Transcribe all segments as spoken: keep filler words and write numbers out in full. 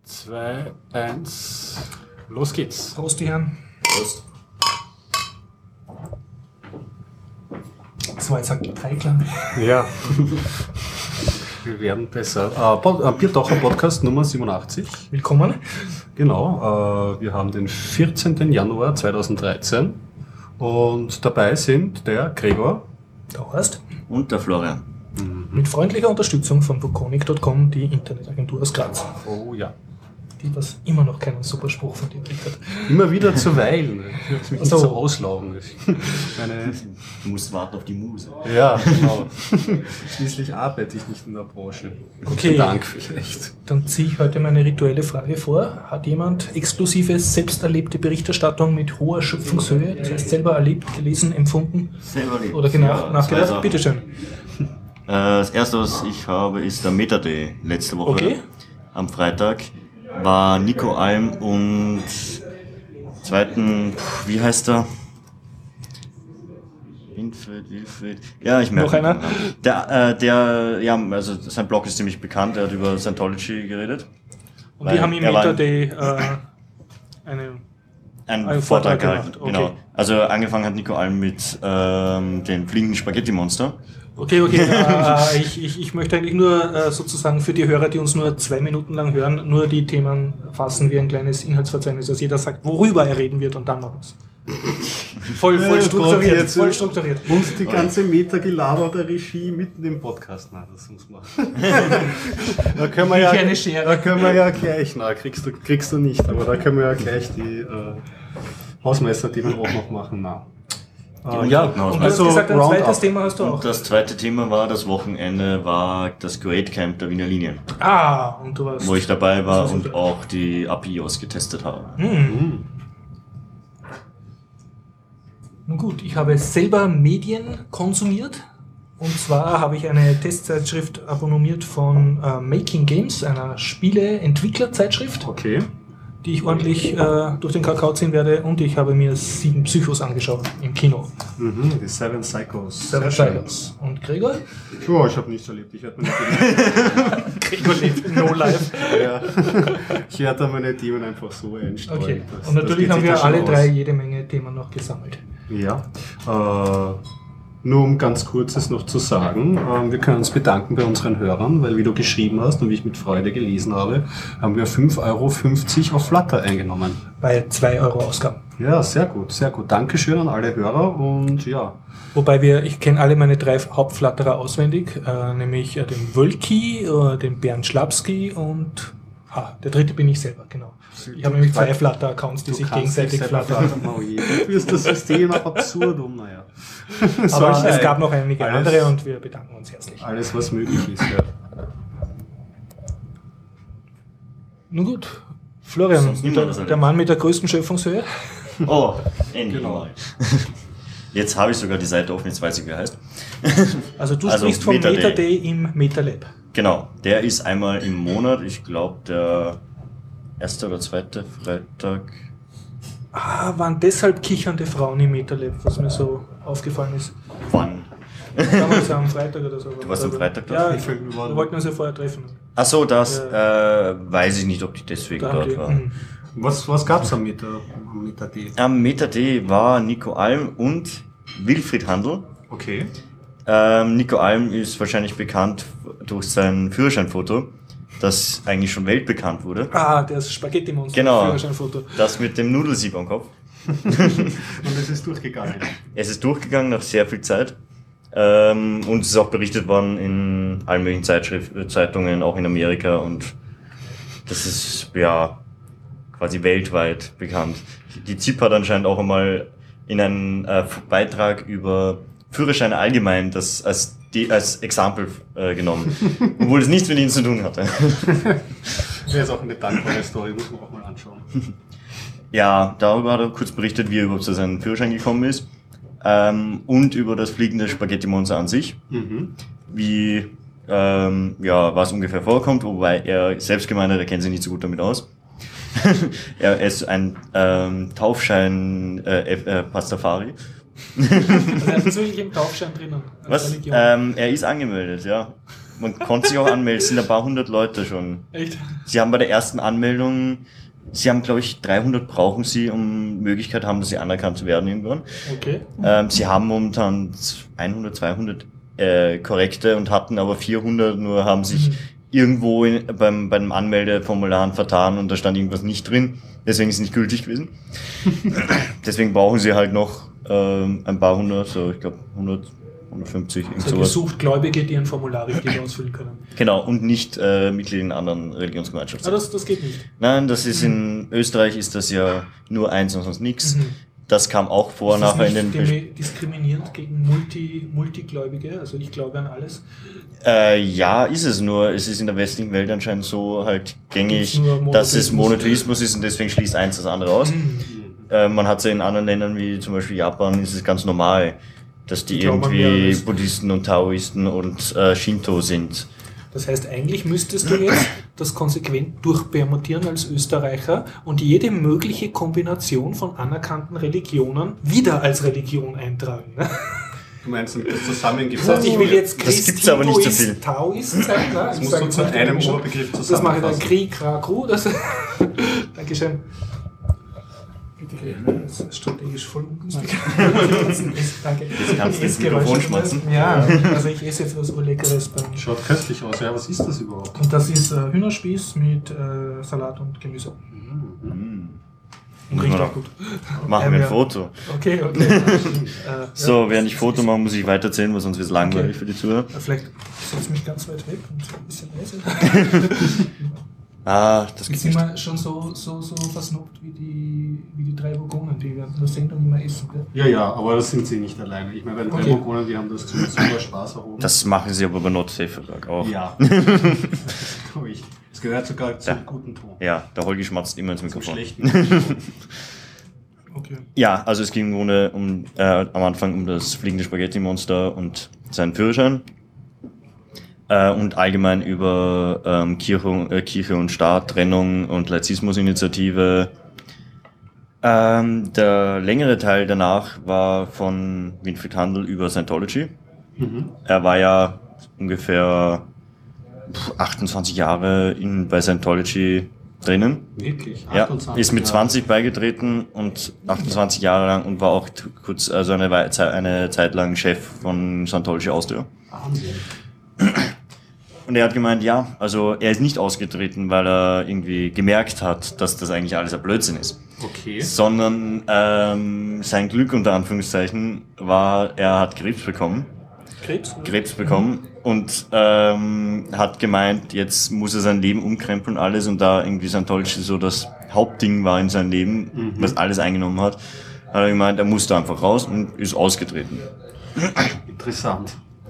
zwei, eins, los geht's. Prost, die Herren. Prost. Das war jetzt ein Dreiklang. Ja, wir werden besser. Äh, Pod- äh, Biertaucher Podcast Nummer siebenundachtzig. Willkommen. Genau, äh, wir haben den vierzehnten Januar zweitausenddreizehn und dabei sind der Gregor. Der Horst. Und der Florian. Mit freundlicher Unterstützung von Voconic Punkt com, die Internetagentur aus Graz. Oh ja. Die was immer noch keinen Superspruch von dir gekriegt hat. Immer wieder zuweilen. Ich will mich nicht Also- so auslaugen. Meine, Du musst warten auf die Muse. ja, genau. Schließlich arbeite ich nicht in der Branche. Gott sei Okay. Dank vielleicht. Dann ziehe ich heute meine rituelle Frage vor. Hat jemand exklusive, selbst erlebte Berichterstattung mit hoher Schöpfungshöhe, das heißt selber erlebt, gelesen, empfunden Selber lebt. oder genau Ja, nachgedacht? zwei Bitte schön. Sachen. Äh, Das erste, was ich habe, ist der Meta Day letzte Woche. Okay. Am Freitag war Nico Alm und zweiten, pf, wie heißt er? Winfried, Wilfried. Ja, ich merke. Noch einer? Der, äh, der, ja, also sein Blog ist ziemlich bekannt. Er hat über Scientology geredet. Und Weil die haben im er war- Meta Day äh, eine... Einen Einen Vortrag Vortrag gehalten, gemacht, okay. genau. Also angefangen hat Nico Alm mit ähm, den fliegenden Spaghetti-Monster. Okay, okay. äh, ich, ich, ich möchte eigentlich nur äh, sozusagen für die Hörer, die uns nur zwei Minuten lang hören, nur die Themen fassen wie ein kleines Inhaltsverzeichnis, dass jeder sagt, worüber er reden wird und dann machen wir es. Voll, voll Ja, strukturiert, Gott, jetzt- voll strukturiert. Muss die ganze Meta-Gelaber der Regie mitten im Podcast? Nein, das muss man. Da können wir Wie ja, eine Schere. da können wir ja gleich, na, kriegst du, kriegst du nicht, aber da können wir ja gleich die äh, Hausmeister-Themen auch noch machen. Na. Äh, ja, Und du Und du also hast gesagt, ein Roundup. zweites Thema hast du auch. Und das zweite Thema war, das Wochenende war das Great Camp der Wiener Linien, Ah, und du warst... wo ich dabei war Das war und super. auch die A P Is getestet habe. Hm. Nun gut, ich habe selber Medien konsumiert. Und zwar habe ich eine Testzeitschrift abonniert von äh, Making Games, einer Spiele-Entwicklerzeitschrift, Okay. die ich ordentlich äh, durch den Kakao ziehen werde. Und ich habe mir sieben Psychos angeschaut im Kino. Mhm, die Seven Psychos. Seven Sehr schön. Psychos. Und Gregor? Ja, ich habe nichts erlebt. Ich werde meine, Gregor lebt no life. ja. Ich werde da meine Themen einfach so einstreuen. Okay. Das- Und das natürlich geht haben sich wir da schon alle aus. drei jede Menge Themen noch gesammelt. Ja, äh, nur um ganz kurzes noch zu sagen, äh, wir können uns bedanken bei unseren Hörern, weil wie du geschrieben hast und wie ich mit Freude gelesen habe, haben wir fünf Euro fünfzig auf Flutter eingenommen. Bei zwei Euro Ausgaben. Ja, sehr gut, sehr gut. Dankeschön an alle Hörer und ja, Wobei wir, ich kenne alle meine drei Hauptflatterer auswendig, äh, nämlich äh, den Wölki, äh, den Bernd Schlapski und ah, der dritte bin ich selber, genau. Ich habe nämlich zwei Flutter-Accounts, die sich gegenseitig flattern. Oh je, du wirst das System auf absurdum, naja. Aber Solche- es gab noch einige alles- andere und wir bedanken uns herzlich. Alles, was möglich ist, ja. Nun gut, Florian, Sonst niemand der, was erlebt. der Mann mit der größten Schöpfungshöhe. Oh, endlich Genau. mal. Jetzt habe ich sogar die Seite offen, jetzt weiß ich, wie er heißt. Also du Also sprichst vom Meta Day. Meta Day im MetaLab. Genau, der ist einmal im Monat, ich glaube der erste oder zweite Freitag. Ah, waren deshalb kichernde Frauen im MetaLab, was mir so aufgefallen ist. Wann? Damals am Freitag oder so. Du warst am Freitag Ja, dort? ich, wir wollten uns ja vorher treffen. Ach so, das äh, weiß ich nicht, ob die deswegen Da haben dort die- war. hm. Was, was gab's am Meta, am Meta D? Am Meta Day war Nico Alm und Wilfried Handl. Okay. Ähm, Nico Alm ist wahrscheinlich bekannt durch sein Führerscheinfoto, das eigentlich schon weltbekannt wurde. Ah, das Spaghetti-Monster. Genau. Führerscheinfoto. Das mit dem Nudelsieb am Kopf. Und es ist durchgegangen. Es ist durchgegangen nach sehr viel Zeit. Ähm, und es ist auch berichtet worden in allen möglichen Zeitschrift, äh, Zeitungen, auch in Amerika. Und das ist ja quasi weltweit bekannt. Die Z I P hat anscheinend auch einmal in einen äh, Beitrag über Führerscheine allgemein das als, die, als Exempel äh, genommen, obwohl es nichts mit ihnen zu tun hatte. Das ist auch eine dankbare Story, muss man auch mal anschauen. Ja, darüber hat er kurz berichtet, wie er überhaupt zu seinem Führerschein gekommen ist. Ähm, und über das fliegende Spaghetti-Monster an sich. Mhm. Wie, ähm, ja, was ungefähr vorkommt, wobei er selbst gemeint hat, er kennt sich nicht so gut damit aus. Er ist ein ähm, Taufschein äh, äh, Pastafari. Also er ist wirklich im Taufschein drinnen. als Was? Religion. Ähm, er ist angemeldet, ja. man konnte sich auch anmelden, es sind ein paar hundert Leute schon. Echt? Sie haben bei der ersten Anmeldung, sie haben, glaube ich, dreihundert brauchen sie, um Möglichkeit haben, dass sie anerkannt werden irgendwann. Okay. Ähm, sie haben momentan hundert, zweihundert äh, korrekte und hatten aber vierhundert, nur haben sich mhm. irgendwo in, beim, beim Anmeldeformularen vertan und da stand irgendwas nicht drin. Deswegen ist es nicht gültig gewesen. Deswegen brauchen sie halt noch ähm, ein paar hundert, so ich glaube hundert, hundertfünfzig. Also gesucht Gläubige, die ein Formular richtig ausfüllen können. Genau, und nicht äh, Mitglied in anderen Religionsgemeinschaften. Ah, das, das geht nicht. Nein, das ist in Österreich ist das ja nur eins und sonst nichts. Mhm. Das kam auch vor ist nachher das in nicht den... Dem- diskriminierend gegen Multi, Multigläubige, also ich glaube an alles. Äh, ja, ist es nur. Es ist in der westlichen Welt anscheinend so halt gängig, Nur dass es Monotheismus. Monotheismus ist und deswegen schließt eins das andere aus. Mhm. Äh, man hat es ja in anderen Ländern wie zum Beispiel Japan, ist es ganz normal, dass die Die glauben an irgendwie alles. Buddhisten und Taoisten und äh, Shinto sind. Das heißt, eigentlich müsstest du jetzt das konsequent durchpermutieren als Österreicher und jede mögliche Kombination von anerkannten Religionen wieder als Religion eintragen. Ne? Du meinst, das zusammengesetzt? Das heißt, ich will jetzt Das Christ, gibt's aber nicht so Hinduist, viel. Taoist sein. Ne? Das Ich musst sage du zu jetzt nicht, einem Dankeschön. Oberbegriff Das mache ich dann zusammenfassen. Krieg, Krakru. Das Dankeschön. Bitte, das ist strategisch voll ungünstig. Danke. Jetzt kannst du ins Ich esse Geräusche. Mikrofon schmatzen. Ja, also ich esse jetzt was Urleckeres beim. Schaut köstlich aus. Ja, was ist das überhaupt? Und das ist äh, Hühnerspieß mit äh, Salat und Gemüse. Mhm. Und Müssen wir riecht auch doch- gut. Machen wir ein ja. Foto. Okay, okay. äh, So, ja, während ich Foto mache, muss ich weiterzählen, weil sonst wird es langweilig Okay. für die Zuhörer. Vielleicht setze ich mich ganz weit weg und ein bisschen leise. Ah, das Jetzt gibt's sind nicht. wir schon so, so, so versnobbt wie die, wie die drei Burgonen, die während der Sendung immer essen. Gell? Ja, ja, aber das sind sie nicht alleine. Ich meine, bei den Okay. Drehburgonen, die haben das zum super Spaß erhoben. Das machen sie aber bei Not Safe Verlag auch. ja. Das glaube ich. Das gehört sogar zum Ja. guten Ton. Ja, der Holgi schmatzt immer ins Zum Mikrofon. schlechten Ton. Okay. Ja, also es ging im Grunde um, äh, am Anfang um das fliegende Spaghetti-Monster und seinen Führerschein. Äh, und allgemein über ähm, Kirche, äh, Kirche und Staat, Trennung und Laizismus-Initiative. Ähm, der längere Teil danach war von Winfried Handel über Scientology. Mhm. Er war ja ungefähr pf, achtundzwanzig Jahre in, bei Scientology drinnen. Wirklich? Ja, achtundzwanzig ist mit Jahre. zwanzig beigetreten und achtundzwanzig Jahre lang und war auch t- kurz, also eine, Wei- Ze- eine Zeit lang Chef von Scientology Austria. Wahnsinn. Und er hat gemeint, ja, also er ist nicht ausgetreten, weil er irgendwie gemerkt hat, dass das eigentlich alles ein Blödsinn ist. Okay. Sondern ähm, sein Glück unter Anführungszeichen war, er hat Krebs bekommen. Krebs? Krebs bekommen und ähm, hat gemeint, jetzt muss er sein Leben umkrempeln und alles und da irgendwie Scientology so das Hauptding war in seinem Leben, Mhm. was alles eingenommen hat, hat er gemeint, er musste einfach raus und ist ausgetreten. Interessant.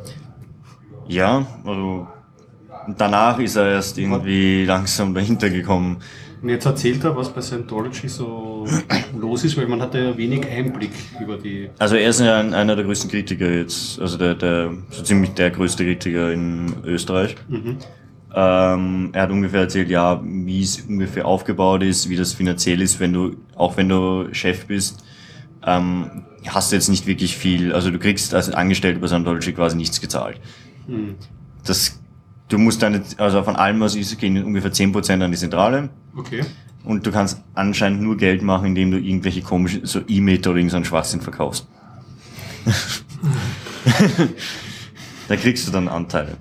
Ja, also danach ist er erst irgendwie langsam dahinter gekommen. Und jetzt erzählt er, was bei Scientology so los ist, weil man hat ja wenig Einblick über die... Also er ist ja ein, einer der größten Kritiker jetzt, also der, der so ziemlich der größte Kritiker in Österreich. Mhm. Ähm, er hat ungefähr erzählt, ja, wie es ungefähr aufgebaut ist, wie das finanziell ist, wenn du, auch wenn du Chef bist, ähm, hast du jetzt nicht wirklich viel, also du kriegst als Angestellter bei Scientology quasi nichts gezahlt. Mhm. Das, du musst deine, also von allem, was ist, gehen ungefähr zehn Prozent an die Zentrale. Okay. Und du kannst anscheinend nur Geld machen, indem du irgendwelche komischen, so E-Meter oder irgendeinen Schwachsinn verkaufst. Da kriegst du dann Anteile.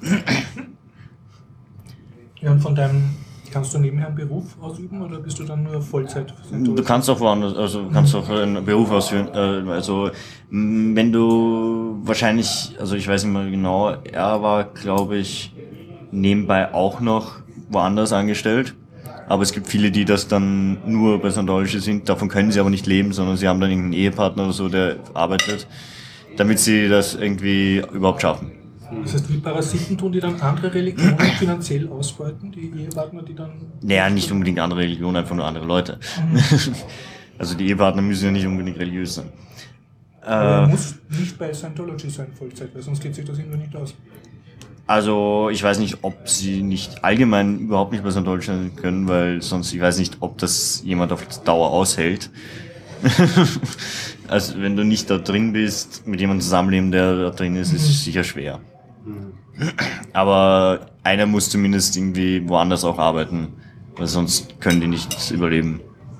Ja, und von deinem, kannst du nebenher einen Beruf ausüben oder bist du dann nur Vollzeit? Du kannst auch woanders, also du kannst auch einen Beruf ausführen. Äh, also m, wenn du wahrscheinlich, also ich weiß nicht mehr genau, er war, glaube ich, nebenbei auch noch woanders angestellt. Aber es gibt viele, die das dann nur bei Scientology sind. Davon können sie aber nicht leben, sondern sie haben dann irgendeinen Ehepartner oder so, der arbeitet, damit sie das irgendwie überhaupt schaffen. Das heißt, wie Parasiten tun die dann andere Religionen finanziell ausbeuten, die Ehepartner, die dann... Naja, nicht unbedingt andere Religionen, einfach nur andere Leute. Also die Ehepartner müssen ja nicht unbedingt religiös sein. Aber Äh, muss nicht bei Scientology sein, Vollzeit, weil sonst geht sich das irgendwie nicht aus. Also ich weiß nicht, ob sie nicht allgemein überhaupt nicht bei Scientology sein können, weil sonst, ich weiß nicht, ob das jemand auf Dauer aushält. Also wenn du nicht da drin bist, mit jemandem zusammenleben, der da drin ist, ist es sicher schwer. Aber einer muss zumindest irgendwie woanders auch arbeiten, weil sonst können die nicht überleben.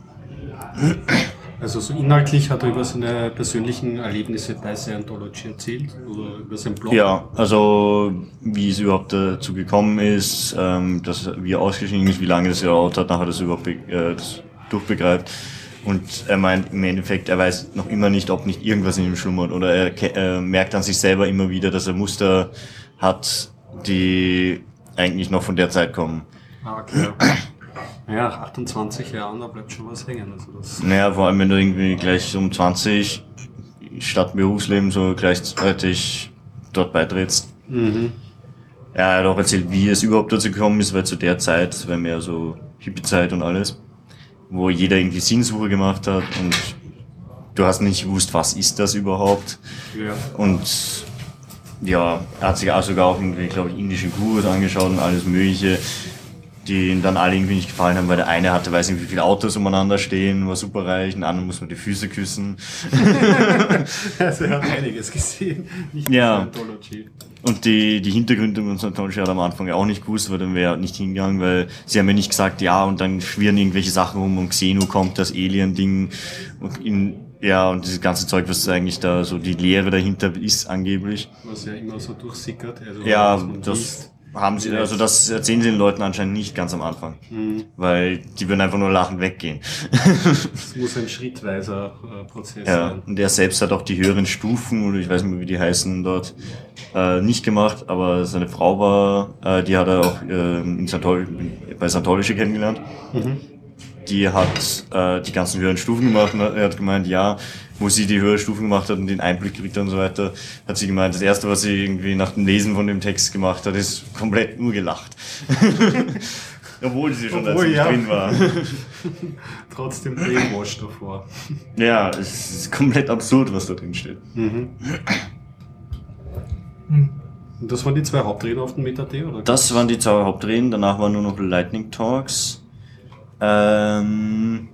Also so inhaltlich hat er über seine persönlichen Erlebnisse bei Scientology erzählt oder über seinen Blog? Ja, also wie es überhaupt dazu gekommen ist, ähm, dass, wie er ausgeschieden ist, wie lange das gedauert hat, nachher das überhaupt be- äh, das durchbegreift. Und er meint im Endeffekt, er weiß noch immer nicht, ob nicht irgendwas in ihm schlummert. Oder er ke- äh, merkt an sich selber immer wieder, dass er Muster hat, die eigentlich noch von der Zeit kommen. Ah, okay. Ja, nach achtundzwanzig Jahren, da bleibt schon was hängen. Also das Naja, vor allem wenn du irgendwie gleich um zwanzig statt Berufsleben so gleichzeitig dort beitrittst. mhm. Ja, er hat auch erzählt, wie es überhaupt dazu gekommen ist, weil zu der Zeit, das war mehr so Hippie-Zeit und alles, wo jeder irgendwie Sinnsuche gemacht hat und du hast nicht gewusst, was ist das überhaupt. Ja. Und ja, er hat sich auch sogar auch irgendwie, glaube ich, indische Gurus angeschaut und alles Mögliche, die ihm dann alle irgendwie nicht gefallen haben, weil der eine hatte, weiß nicht, wie viele Autos umeinander stehen, war super reich, den anderen muss man die Füße küssen. Also er hat einiges gesehen, nicht Ja. nur Scientology. Und die, die Hintergründe von Scientology hat er am Anfang ja auch nicht gewusst, weil dann wäre er nicht hingegangen, weil sie haben ja nicht gesagt, ja, und dann schwirren irgendwelche Sachen rum und Xenu kommt, das Alien-Ding, und in, ja, und dieses ganze Zeug, was eigentlich da so die Lehre dahinter ist, angeblich. Was ja immer so durchsickert. Also Ja, was man das liest. haben sie, also das erzählen sie den Leuten anscheinend nicht ganz am Anfang, Mhm. weil die würden einfach nur lachend weggehen. Das muss ein schrittweiser äh, Prozess Ja, sein. und er selbst hat auch die höheren Stufen, oder ich weiß nicht mehr, wie die heißen dort, äh, nicht gemacht, aber seine Frau war, äh, die hat er auch äh, in Scientology, bei Scientology kennengelernt. Mhm. Die hat äh, die ganzen höheren Stufen gemacht und er hat gemeint, ja, wo sie die höheren Stufen gemacht hat und den Einblick gekriegt hat und so weiter, hat sie gemeint, das erste, was sie irgendwie nach dem Lesen von dem Text gemacht hat, ist komplett nur gelacht. Obwohl sie schon da Obwohl, ziemlich ja. drin war. Trotzdem brainwashed davor. Ja, es ist komplett absurd, was da drin steht. Mhm. Und das waren die zwei Hauptreden auf dem Meta-T, oder? Das waren die zwei Hauptreden, danach waren nur noch Lightning Talks. Ähm,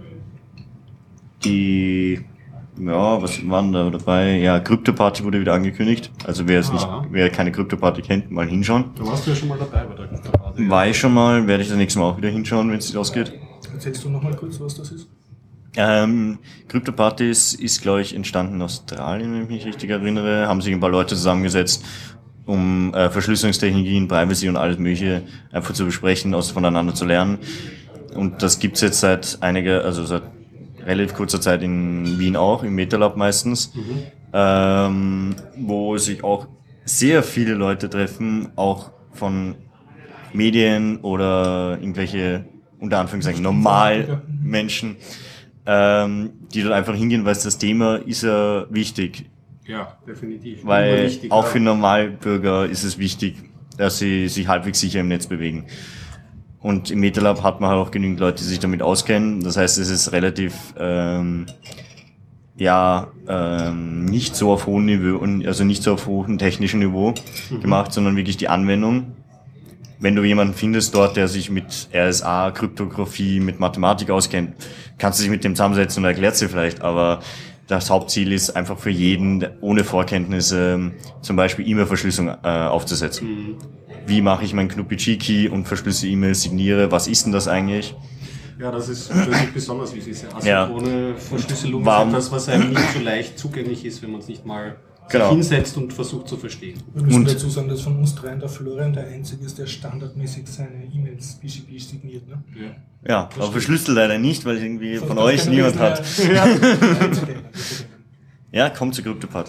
die, ja, was waren da dabei? Ja, Krypto-Party wurde wieder angekündigt. Also wer es nicht, Ah. wer keine Krypto-Party kennt, mal hinschauen. Da warst du ja schon mal dabei bei der Krypto-Party. War ich schon mal, werde ich das nächste Mal auch wieder hinschauen, wenn es nicht ausgeht. Erzählst du nochmal kurz, was das ist? Ähm, Krypto-Partys ist, glaube ich, entstanden in Australien, wenn ich mich richtig erinnere. Haben sich ein paar Leute zusammengesetzt, um äh, Verschlüsselungstechnologien, Privacy und alles Mögliche einfach zu besprechen, aus voneinander zu lernen. Und das gibt's jetzt seit einiger, also seit relativ kurzer Zeit in Wien auch, im MetaLab meistens, Mhm. ähm, wo sich auch sehr viele Leute treffen, auch von Medien oder irgendwelche, unter Anführungszeichen, Normalmenschen, ähm, die dort einfach hingehen, weil das Thema ist ja wichtig. Ja, definitiv. Immer Weil wichtig, auch ja. für Normalbürger ist es wichtig, dass sie sich halbwegs sicher im Netz bewegen. Und im MetaLab hat man halt auch genügend Leute, die sich damit auskennen. Das heißt, es ist relativ, ähm, ja, ähm, nicht so auf hohem Niveau, also nicht so auf hohem technischen Niveau Mhm. gemacht, sondern wirklich die Anwendung. Wenn du jemanden findest dort, der sich mit R S A, Kryptographie, mit Mathematik auskennt, kannst du dich mit dem zusammensetzen und erklärt sie vielleicht, aber das Hauptziel ist einfach für jeden, der ohne Vorkenntnisse zum Beispiel E-Mail-Verschlüsselung äh, aufzusetzen. Mhm. Wie mache ich mein Knuppi-Key und verschlüssel E-Mails, signiere? Was ist denn das eigentlich? Ja, das ist natürlich besonders wichtig. Diese Ja. asynchrone Verschlüsselung Warum- ist etwas, was einem nicht so leicht zugänglich ist, wenn man es nicht mal Genau. sich hinsetzt und versucht zu verstehen. Wir müssen Und- dazu sagen, dass von uns dreien der Florian der Einzige ist, der standardmäßig seine E-Mails P G P signiert. Ne? Ja. Ja, aber verschlüsselt leider nicht, weil irgendwie von Das euch kann niemand man hat. jetzt mehr- Ja, zu dem, zu dem. Ja, kommt zur Krypto-Party.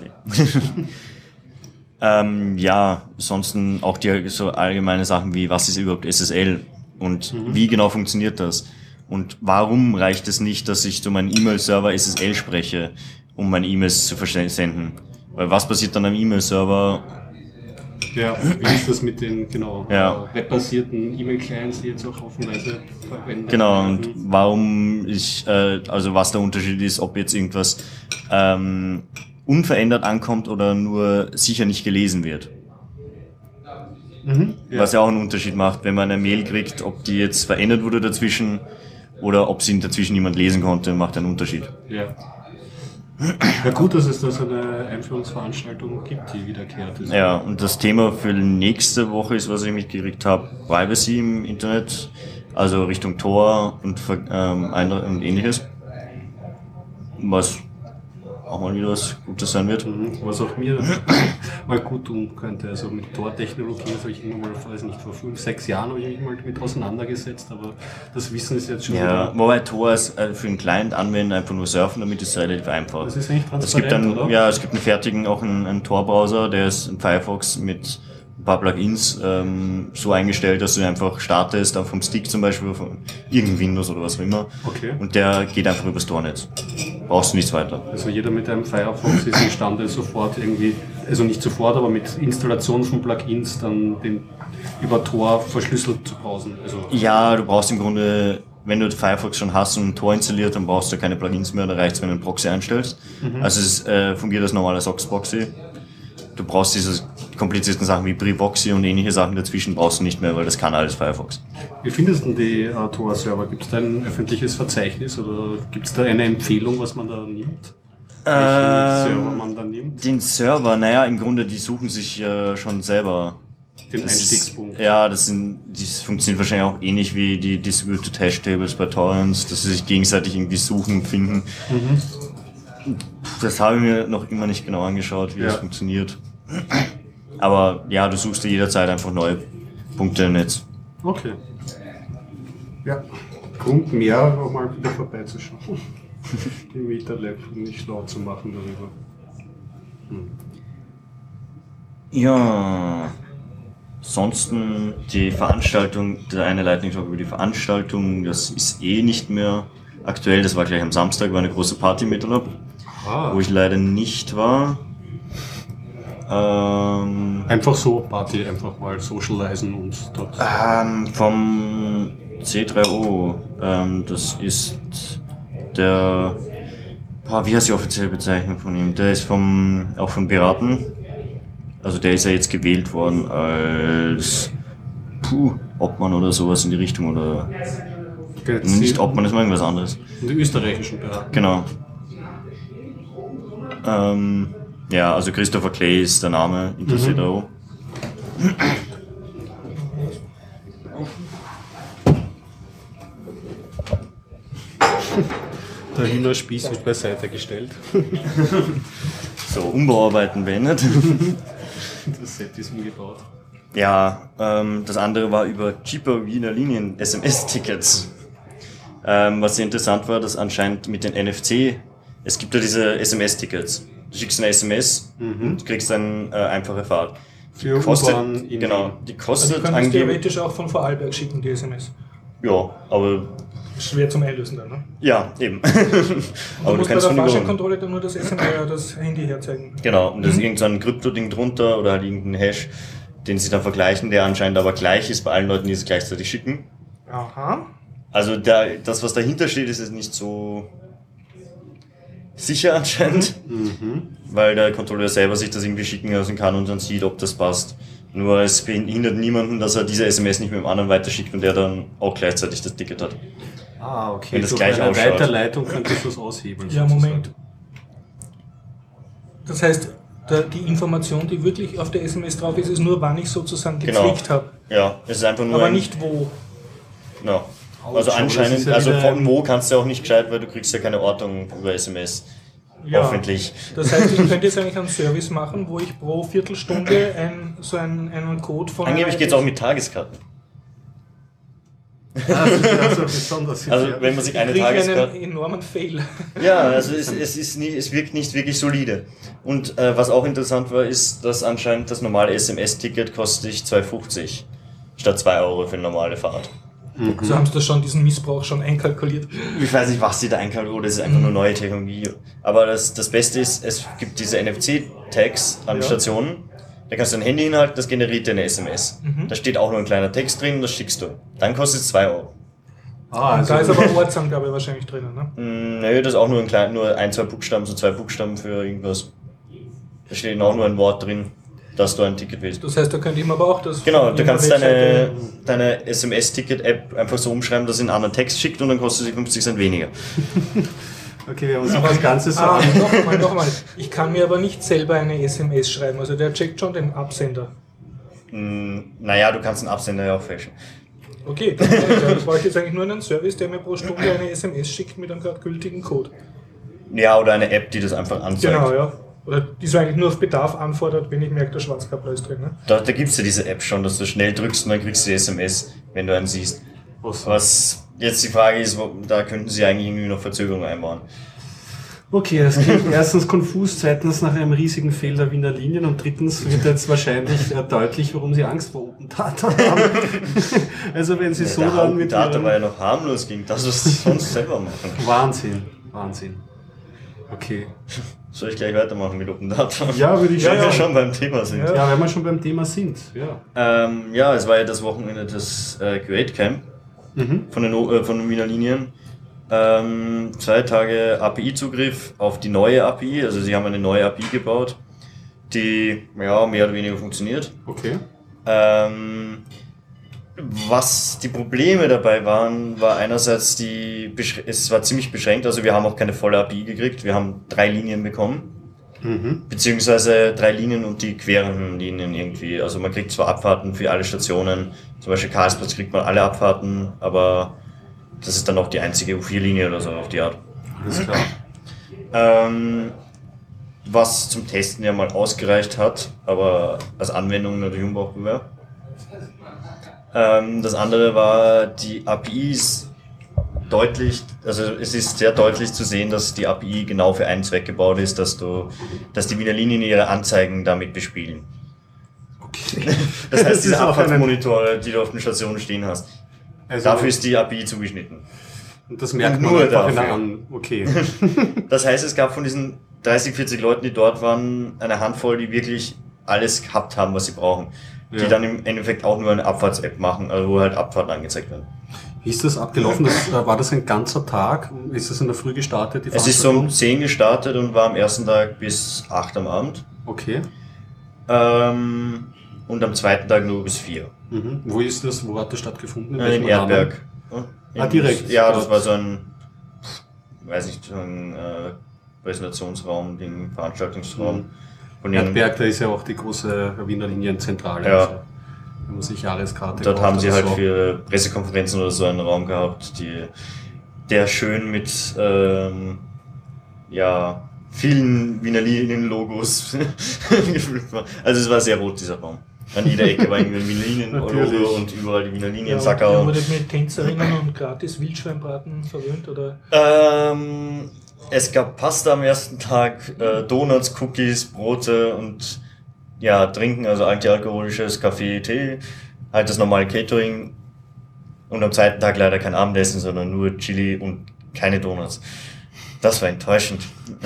ähm, ja, ansonsten auch die so allgemeine Sachen wie, was ist überhaupt S S L und wie genau funktioniert das? Und warum reicht es nicht, dass ich zu meinem E-Mail-Server S S L spreche, um meine E-Mails zu versenden? Weil was passiert dann am E-Mail-Server? Ja, wie ist das mit den genau Ja. äh, webbasierten E-Mail-Clients, die jetzt auch haufenweise verwendet Genau, werden? und warum ich, äh, also was der Unterschied ist, ob jetzt irgendwas ähm, unverändert ankommt oder nur sicher nicht gelesen wird. Mhm. Ja. Was ja auch einen Unterschied macht, wenn man eine Mail kriegt, ob die jetzt verändert wurde dazwischen oder ob sie dazwischen niemand lesen konnte, macht einen Unterschied. Ja. Ja, gut, dass es da so eine Einführungsveranstaltung gibt, die wiederkehrt ist. Ja, und das Thema für nächste Woche ist, was ich mitgekriegt habe, Privacy im Internet, also Richtung Tor und, ähm, und ähnliches. Was auch mal wieder was Gutes sein wird. Was auch mir mal gut tun könnte. Also mit Tor-Technologie, das habe ich immer mal, weiß nicht, vor fünf, sechs Jahren habe ich mich mal mit auseinandergesetzt, aber das Wissen ist jetzt schon Ja, wieder... wobei Tor ist äh, für einen Client anwenden, einfach nur surfen, damit ist es relativ einfach. Das ist eigentlich transparent, es gibt dann, oder? Ja, es gibt einen fertigen, auch einen, einen Tor-Browser, der ist ein Firefox mit ein paar Plugins ähm, so eingestellt, dass du einfach startest, auch vom Stick zum Beispiel, von irgendeinem Windows oder was auch immer. Okay. Und der geht einfach übers Tor-Netz. Brauchst du nichts weiter. Also jeder mit einem Firefox ist imstande, sofort irgendwie, also nicht sofort, aber mit Installation von Plugins dann den über Tor verschlüsselt zu browsen. Also Ja, du brauchst im Grunde, wenn du Firefox schon hast und ein Tor installiert, dann brauchst du keine Plugins mehr, da reicht es, wenn du einen Proxy einstellst. Mhm. Also es ist, äh, fungiert als normales Sox-Proxy. Du brauchst diese komplizierten Sachen wie Privoxy und ähnliche Sachen dazwischen brauchst du nicht mehr, weil das kann alles Firefox. Wie findest du die äh, Tor-Server? Gibt es da ein öffentliches Verzeichnis oder gibt es da eine Empfehlung, was man da nimmt? Welchen Ähm, Server man da nimmt? Den Server, naja, im Grunde, die suchen sich äh, schon selber. Den Das Einstiegspunkt. Ist, ja, das sind, das funktioniert wahrscheinlich auch ähnlich wie die Distributed Hash Tables bei Torrents, dass sie sich gegenseitig irgendwie suchen, finden. Mhm. Das habe ich mir noch immer nicht genau angeschaut, wie ja. das funktioniert. Aber ja, du suchst dir jederzeit einfach neue Punkte im Netz. Okay. Ja, Grund mehr, auch mal wieder vorbeizuschauen. Die MetaLab, um mich schlau zu machen darüber. Hm. Ja, ansonsten die Veranstaltung, der eine Lightning-Talk über die Veranstaltung, das ist eh nicht mehr aktuell. Das war gleich am Samstag, war eine große Party im MetaLab, ah. wo ich leider nicht war. Ähm, einfach so Party, einfach mal socialisen und dort. Ähm, vom C drei O, ähm, das ist der, ah, wie heißt die offizielle Bezeichnung von ihm? Der ist vom, auch von Piraten. Also der ist ja jetzt gewählt worden als puh, Obmann oder sowas in die Richtung oder nicht Obmann, das ist mal irgendwas anderes. Die österreichischen Piraten. Genau. Ähm, ja, also Christopher Clay ist der Name in der mhm. C drei O. Der Hühnerspieß wird beiseite gestellt. So, Umbauarbeiten beendet. Das Set ist umgebaut. Ja, ähm, das andere war über cheaper Wiener Linien S M S-Tickets. Ähm, was sehr interessant war, dass anscheinend mit den N F C, es gibt ja diese S M S-Tickets. Du schickst eine S M S mhm. und kriegst dann äh, einfache Fahrt. Die Für kostet, in genau, die kostet also du kannst theoretisch auch von Vorarlberg schicken, die S M S. Ja, aber schwer zum Einlösen dann, ne? Ja, eben. aber du musst du bei der Fahrscheinkontrolle dann nur das S M S oder das Handy herzeigen. Genau, und da ist mhm. irgendein so Krypto-Ding drunter oder halt irgendein Hash, den sie dann vergleichen, der anscheinend aber gleich ist bei allen Leuten, die es gleichzeitig schicken. Aha. Also der, das, was dahinter steht, ist jetzt nicht so sicher anscheinend, mhm. weil der Kontrolleur selber sich das irgendwie schicken lassen kann und dann sieht, ob das passt. Nur es behindert niemanden, dass er diese S M S nicht mit dem anderen weiterschickt und der dann auch gleichzeitig das Ticket hat. Ah, okay. Wenn das so gleich bei einer ausschaut. Weiterleitung könntest du das aushebeln. Ja, sozusagen. Moment. Das heißt, der, die Information, die wirklich auf der S M S drauf ist, ist nur, wann ich sozusagen geklickt genau. habe. Ja, es ist einfach nur. Aber ein, nicht wo. No. Also anscheinend, ja also von wo kannst du auch nicht gescheit, weil du kriegst ja keine Ortung über S M S. Ja, hoffentlich. Das heißt, ich könnte jetzt eigentlich einen Service machen, wo ich pro Viertelstunde ein, so einen, einen Code von... Angeblich geht es auch mit Tageskarten. Ah, das ist also besonders. Also wenn man sich eine Tageskarte... einen enormen Fail. Ja, also es, es, ist nie, es wirkt nicht wirklich solide. Und äh, was auch interessant war, ist, dass anscheinend das normale S M S-Ticket kostet sich zwei fünfzig statt zwei Euro für eine normale Fahrt. Mhm. So haben sie das schon, diesen Missbrauch schon einkalkuliert. Ich weiß nicht, was sie da einkalkuliert, das ist einfach mhm. nur neue Technologie. Aber das, das Beste ist, es gibt diese N F C-Tags an ja. Stationen. Da kannst du ein Handy hinhalten, das generiert dir eine S M S. Mhm. Da steht auch nur ein kleiner Text drin, das schickst du. Dann kostet es zwei Euro. Ah, also da ist aber Ortsangabe wahrscheinlich drinnen, ne? Nö, das ist auch nur ein, klein, nur ein, zwei Buchstaben, so zwei Buchstaben für irgendwas. Da steht auch nur ein Wort drin, dass du ein Ticket willst. Das heißt, da könnte ich mir aber auch das... Genau, du kannst deine, deine S M S-Ticket-App einfach so umschreiben, dass sie einen anderen Text schickt und dann kostet sie fünfzig Cent weniger. Okay, wir haben uns noch das Ganze so Ah, an. noch einmal, noch einmal. Ich kann mir aber nicht selber eine S M S schreiben, also der checkt schon den Absender. Mm, naja, du kannst einen Absender ja auch fälschen. Okay, dann äh, brauche ich jetzt eigentlich nur einen Service, der mir pro Stunde eine S M S schickt mit einem gerade gültigen Code. Ja, oder eine App, die das einfach anzeigt. Genau, ja. Oder die so eigentlich nur auf Bedarf anfordert, wenn ich merke, der Schwarzkabler ist drin. Ne? Da, da gibt es ja diese App schon, dass du schnell drückst und dann kriegst du die S M S, wenn du einen siehst. Was jetzt die Frage ist, wo, da könnten sie eigentlich irgendwie noch Verzögerungen einbauen. Okay, das klingt erstens konfus, zweitens nach einem riesigen Fehl der Wiener Linien und drittens wird jetzt wahrscheinlich äh, deutlich, warum sie Angst vor Open Data haben. Also wenn sie Ja, so der dann Open mit Data ihren- war ja noch harmlos gegen das, was sie sonst selber machen. Wahnsinn, Wahnsinn. Okay. Soll ich gleich weitermachen mit Open Data? Ja, würde ich Wenn schon. wir schon beim Thema sind. Ja. Ja, wenn wir schon beim Thema sind, ja. Ähm, ja, es war ja das Wochenende des äh, Q acht Camp Mhm. von den, O- äh, von den Wiener Linien. Ähm, zwei Tage A P I-Zugriff auf die neue A P I, also sie haben eine neue A P I gebaut, die ja mehr oder weniger funktioniert. Okay. Ähm, was die Probleme dabei waren, war einerseits die, besch- es war ziemlich beschränkt, also wir haben auch keine volle A P I gekriegt, wir haben drei Linien bekommen. Mhm. Beziehungsweise drei Linien und die queren Linien irgendwie. Also man kriegt zwar Abfahrten für alle Stationen, zum Beispiel Karlsplatz kriegt man alle Abfahrten, aber das ist dann auch die einzige U vier Linie oder so auf die Art. Alles klar. Ähm, was zum Testen ja mal ausgereicht hat, aber als Anwendung natürlich unbrauchbar. Ähm, das andere war, die A P I ist deutlich, also es ist sehr deutlich zu sehen, dass die A P I genau für einen Zweck gebaut ist, dass du, dass die Wiener Linien ihre Anzeigen damit bespielen. Okay. Das heißt, diese ist auch eine- Abfahrtsmonitore, die du auf den Stationen stehen hast, Also, dafür ist die A P I zugeschnitten. und das merkt und man nur einfach in dafür. an. Okay. Das heißt, es gab von diesen dreißig, vierzig Leuten, die dort waren, eine Handvoll, die wirklich alles gehabt haben, was sie brauchen. Die Ja. dann im Endeffekt auch nur eine Abfahrts-App machen, also wo halt Abfahrten angezeigt werden. Wie ist das abgelaufen? Das, äh, war das ein ganzer Tag? Ist das in der Früh gestartet? Die Es ist so um Veranstaltung? zehn gestartet und war am ersten Tag bis acht am Abend. Okay. Ähm, und am zweiten Tag nur bis vier. Mhm. Wo ist das? Wo hat das stattgefunden? Äh, In welchem Rahmen? Erdberg. In, Ah, direkt. Ja, das war so ein, weiß nicht, so ein äh, Präsentationsraum, Ding, Veranstaltungsraum. Mhm. Von denen- Erdberg, da ist ja auch die große Wiener Linienzentrale. Ja. Also, wenn man sich Jahreskarte Dort kauft haben sie oder halt so. für Pressekonferenzen oder so einen Raum gehabt, die, der schön mit ähm, ja, vielen Wiener Linien-Logos gefüllt war. Also es war sehr rot, dieser Raum. An jeder Ecke war irgendwie ein Wiener Natürlich. Linien-Logo und überall die Wiener Linien, Ja, Sackerl. wurde mit Tänzerinnen und gratis Wildschweinbraten verwöhnt, oder? Ähm, es gab Pasta am ersten Tag, äh, Donuts, Cookies, Brote und ja, Trinken, also antialkoholisches Kaffee, Tee, halt das normale Catering und am zweiten Tag leider kein Abendessen, sondern nur Chili und keine Donuts. Das war enttäuschend.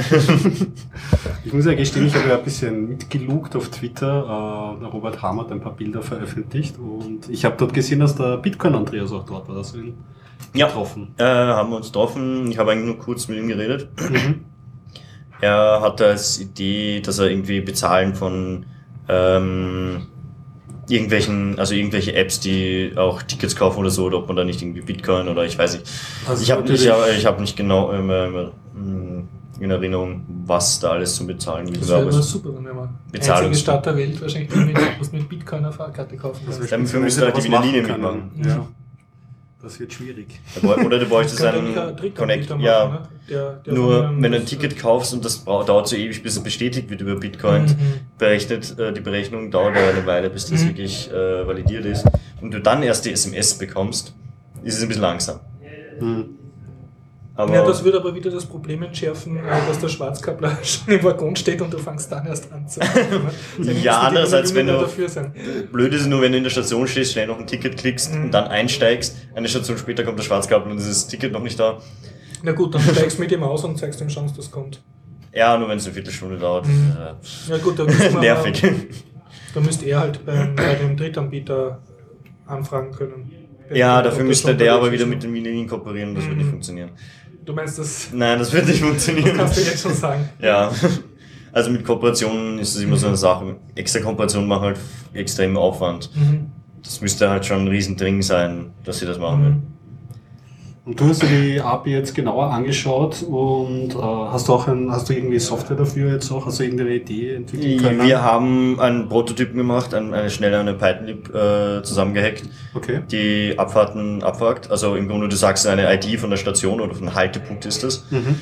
Ich muss ja gestehen, ich habe ja ein bisschen mitgelugt auf Twitter. Äh, der Robert Hammer hat ein paar Bilder veröffentlicht und ich habe dort gesehen, dass der Bitcoin-Andreas auch dort war. Hast du ihn Ja. getroffen? Äh, haben wir uns getroffen, ich habe eigentlich nur kurz mit ihm geredet. Mhm. Er hatte als Idee, dass er irgendwie bezahlen von ähm, irgendwelchen, also irgendwelche Apps, die auch Tickets kaufen oder so, oder ob man da nicht irgendwie Bitcoin oder ich weiß nicht. Also ich habe natürlich- ich hab, ich hab nicht genau ähm, ähm, in Erinnerung, was da alles zum Bezahlen gibt. Das Aber wäre nur es- super, wenn wir mal Bezahlungs- einzige Stadt der Welt wahrscheinlich, die mit, was mit Bitcoin eine Fahrkarte kaufen Das kann. wird Dann spitze, müsste wenn halt sie die da was Wiener Linie machen mitmachen. können. Ja. Das wird schwierig. Oder du bräuchtest Könnte einen eigentlich ein Drittanbieter Connect. machen, Ja, ne? der, der nur von wenn du das- ein Ticket kaufst und das brau- dauert so ewig, bis es bestätigt wird über Bitcoin, Mhm. berechnet, äh, die Berechnung dauert ja eine Weile, bis das Mhm. wirklich äh, validiert ist. Und du dann erst die S M S bekommst, ist es ein bisschen langsam. Hm. Aber Ja, das würde aber wieder das Problem entschärfen, äh, dass der Schwarzkabler schon im Waggon steht und du fängst dann erst an zu. Ja, andererseits, wenn du- dafür sein. blöd ist es nur, wenn du in der Station stehst, schnell noch ein Ticket klickst Mhm. und dann einsteigst. Eine Station später kommt der Schwarzkabel und ist das Ticket noch nicht da. Na gut, dann steigst du mit ihm aus und zeigst ihm schon, dass das kommt. Ja, nur wenn es eine Viertelstunde dauert. Mhm. Äh, Ja gut, da müsste man, nervig. Da müsste er halt beim, bei dem Drittanbieter anfragen können. Ja, Ob dafür das müsste schon der aber unterwegs wieder ist. mit den Wiener Linien kooperieren und das wird Mhm. nicht funktionieren. Du meinst, das, Nein, das wird nicht das funktionieren. kannst du jetzt schon sagen. Ja, also mit Kooperationen ist es immer so eine Sache. Extra Kooperationen machen halt extremen Aufwand. Mhm. Das müsste halt schon ein Riesending sein, dass sie das machen Mhm. würden. Und du hast dir die A P I jetzt genauer angeschaut und äh, hast du auch ein, hast du irgendwie Software dafür jetzt auch, also irgendeine Idee entwickeln können? Wir haben einen Prototypen gemacht, eine, eine schnelle eine Python-Lib äh, zusammengehackt, Okay. die Abfahrten abfragt. Also im Grunde, du sagst eine I D von der Station oder von einem Haltepunkt ist das. Mhm.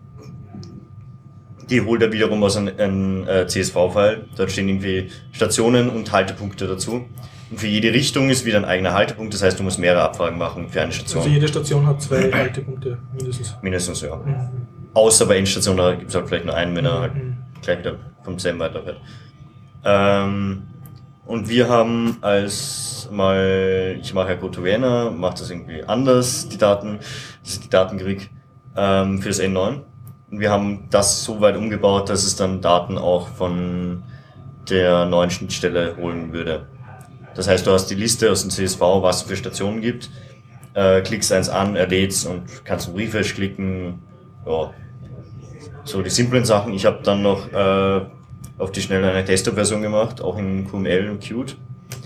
Die holt er wiederum aus einem, einem äh, C S V-File. Dort stehen irgendwie Stationen und Haltepunkte dazu. Und für jede Richtung ist wieder ein eigener Haltepunkt. Das heißt, du musst mehrere Abfragen machen für eine Station. Also jede Station hat zwei Haltepunkte mindestens. Mindestens, ja. Mhm. Außer bei Endstation, da gibt es halt vielleicht nur einen, wenn er halt Mhm. gleich wieder vom selben weiterfährt. Ähm, und wir haben als mal, ich mache ja GoToViewer, mache das irgendwie anders, die Daten, das ist die Datenkrieg ähm, für das N neun. Und wir haben das so weit umgebaut, dass es dann Daten auch von der neuen Schnittstelle holen würde. Das heißt, du hast die Liste aus dem C S V, was es für Stationen gibt, äh, klickst eins an, erlädst und kannst einen Refresh klicken. Ja, so die simplen Sachen. Ich habe dann noch äh, auf die Schnelle eine Desktop-Version gemacht, auch in Q M L und Qt,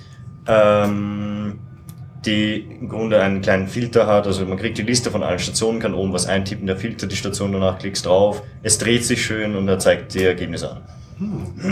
ähm, die im Grunde einen kleinen Filter hat. Also man kriegt die Liste von allen Stationen, kann oben was eintippen, der Filter die Station, danach klickst drauf, es dreht sich schön und er zeigt die Ergebnisse an. Hm.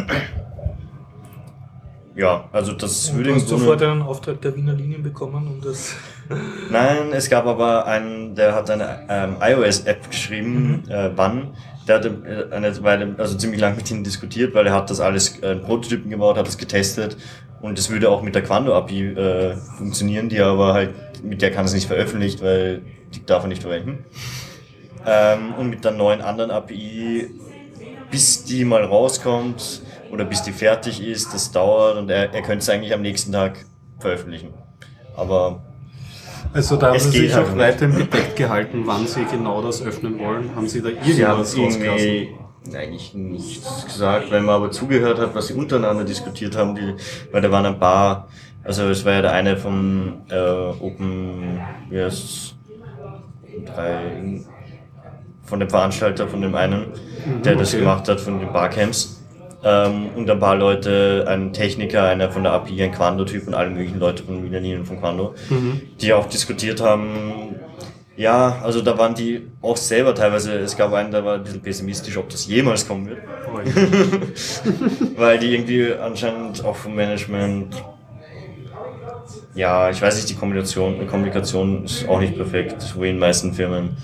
Ja, also das Und würde du im hast Grunde... sofort einen Auftrag der Wiener Linien bekommen, um das... Nein, es gab aber einen, der hat eine ähm, iOS-App geschrieben, Mhm. äh, Ban. Der hatte äh, eine Weile, also ziemlich lang mit ihnen diskutiert, weil er hat das alles äh, Prototypen gebaut, hat das getestet und es würde auch mit der Quando-A P I äh, funktionieren, die aber halt, mit der kann es nicht veröffentlicht, weil die darf er nicht verwenden. Ähm, und mit der neuen anderen A P I, bis die mal rauskommt oder bis die fertig ist, das dauert und er, er könnte es eigentlich am nächsten Tag veröffentlichen. Aber Also da haben Es Sie geht sich halt auch nicht. weiterhin bedeckt gehalten, wann Sie genau das öffnen wollen. Haben Sie da Sie haben irgendwas rausgelassen? irgendwie eigentlich nichts gesagt, wenn man aber zugehört hat, was sie untereinander diskutiert haben, die, weil da waren ein paar, also es war ja der eine vom äh, Open, wie heißt's, drei, von dem Veranstalter, von dem einen, der das okay. gemacht hat, von den Barcamps. Ähm, und ein paar Leute, ein Techniker, einer von der A P I, ein Quando-Typ und alle möglichen Leute von Wiener Linien von Quando, Mhm. die auch diskutiert haben. Ja, also da waren die auch selber teilweise, es gab einen, der war ein bisschen pessimistisch, ob das jemals kommen wird. Oh, ja. Weil die irgendwie anscheinend auch vom Management, ja, ich weiß nicht, die Kombination, die Kommunikation ist auch nicht perfekt, so wie in den meisten Firmen.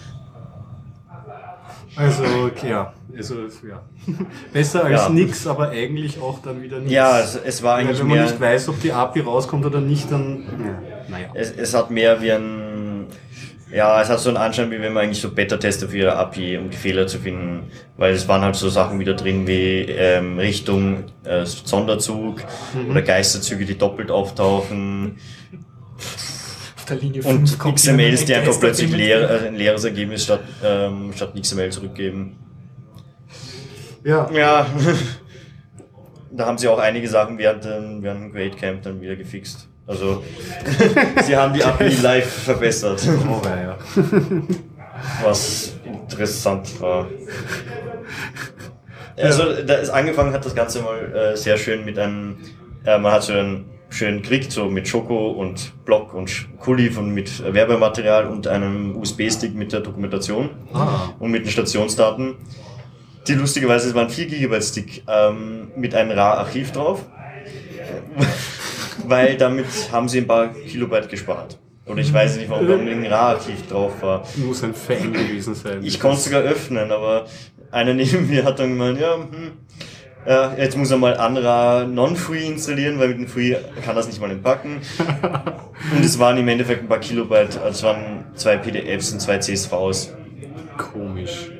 Also, ja. Also, ja. Besser als Ja. nix, aber eigentlich auch dann wieder nichts. Ja, es, es war Weil eigentlich wenn man mehr, nicht weiß, ob die A P I rauskommt oder nicht, dann, naja. es, es hat mehr wie ein, ja, es hat so einen Anschein, wie wenn man eigentlich so Beta-Tester für ihre A P I, um die Fehler zu finden, weil es waren halt so Sachen wieder drin wie ähm, Richtung äh, Sonderzug Mhm. oder Geisterzüge, die doppelt auftauchen Auf der Linie und fünf kommt X M Ls, die wieder ein einfach plötzlich Geister- leer, also ein leeres Ergebnis statt, ähm, statt X M L zurückgeben. Ja. Ja, da haben sie auch einige Sachen während dem, während dem Great Camp dann wieder gefixt. Also, sie haben die A P I live verbessert, Oh, ja. was interessant war. Also, da ist angefangen hat das Ganze mal äh, sehr schön mit einem, äh, man hat so einen schönen gekriegt, so mit Schoko und Block und Sch- Kuli von mit Werbematerial und einem U S B-Stick mit der Dokumentation Ah. und mit den Stationsdaten. Die lustigerweise, es war ein vier Gigabyte Stick ähm, mit einem RAR-Archiv drauf, weil damit haben sie ein paar Kilobyte gespart. Oder ich weiß nicht, warum da ein RAR-Archiv drauf war. Muss ein Fan gewesen sein. Ich konnte es sogar öffnen, aber einer neben mir hat dann gemeint, ja, hm, ja, jetzt muss er mal Anra Non-Free installieren, weil mit dem Free kann das nicht mal entpacken. Und es waren im Endeffekt ein paar Kilobyte, also es waren zwei P D Fs und zwei C S Vs. Komisch.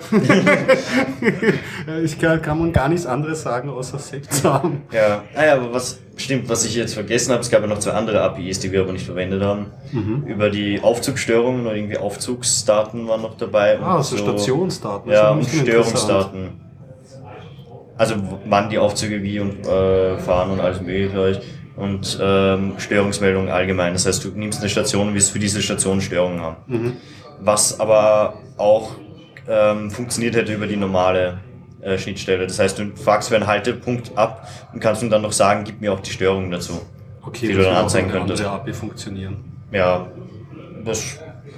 Ich kann, kann man gar nichts anderes sagen, außer seltsam. Ja, ah ja, aber was stimmt, was ich jetzt vergessen habe, es gab ja noch zwei andere A P Is, die wir aber nicht verwendet haben. Mhm. Über die Aufzugsstörungen oder irgendwie Aufzugsdaten waren noch dabei. Ah, und so Stationsdaten. das Ja, ist und nicht interessant. Störungsdaten. Also wann die Aufzüge wie und äh, fahren und alles mögliche, glaube ich. Und ähm, Störungsmeldungen allgemein. Das heißt, du nimmst eine Station und willst für diese Station Störungen haben. Mhm. Was aber auch ähm, funktioniert hätte über die normale äh, Schnittstelle. Das heißt, du fragst für einen Haltepunkt ab und kannst ihm dann noch sagen, gib mir auch die Störungen dazu. Okay, die das du dann wird auch anzeigen mit könntest. andere A P I funktionieren. Ja, das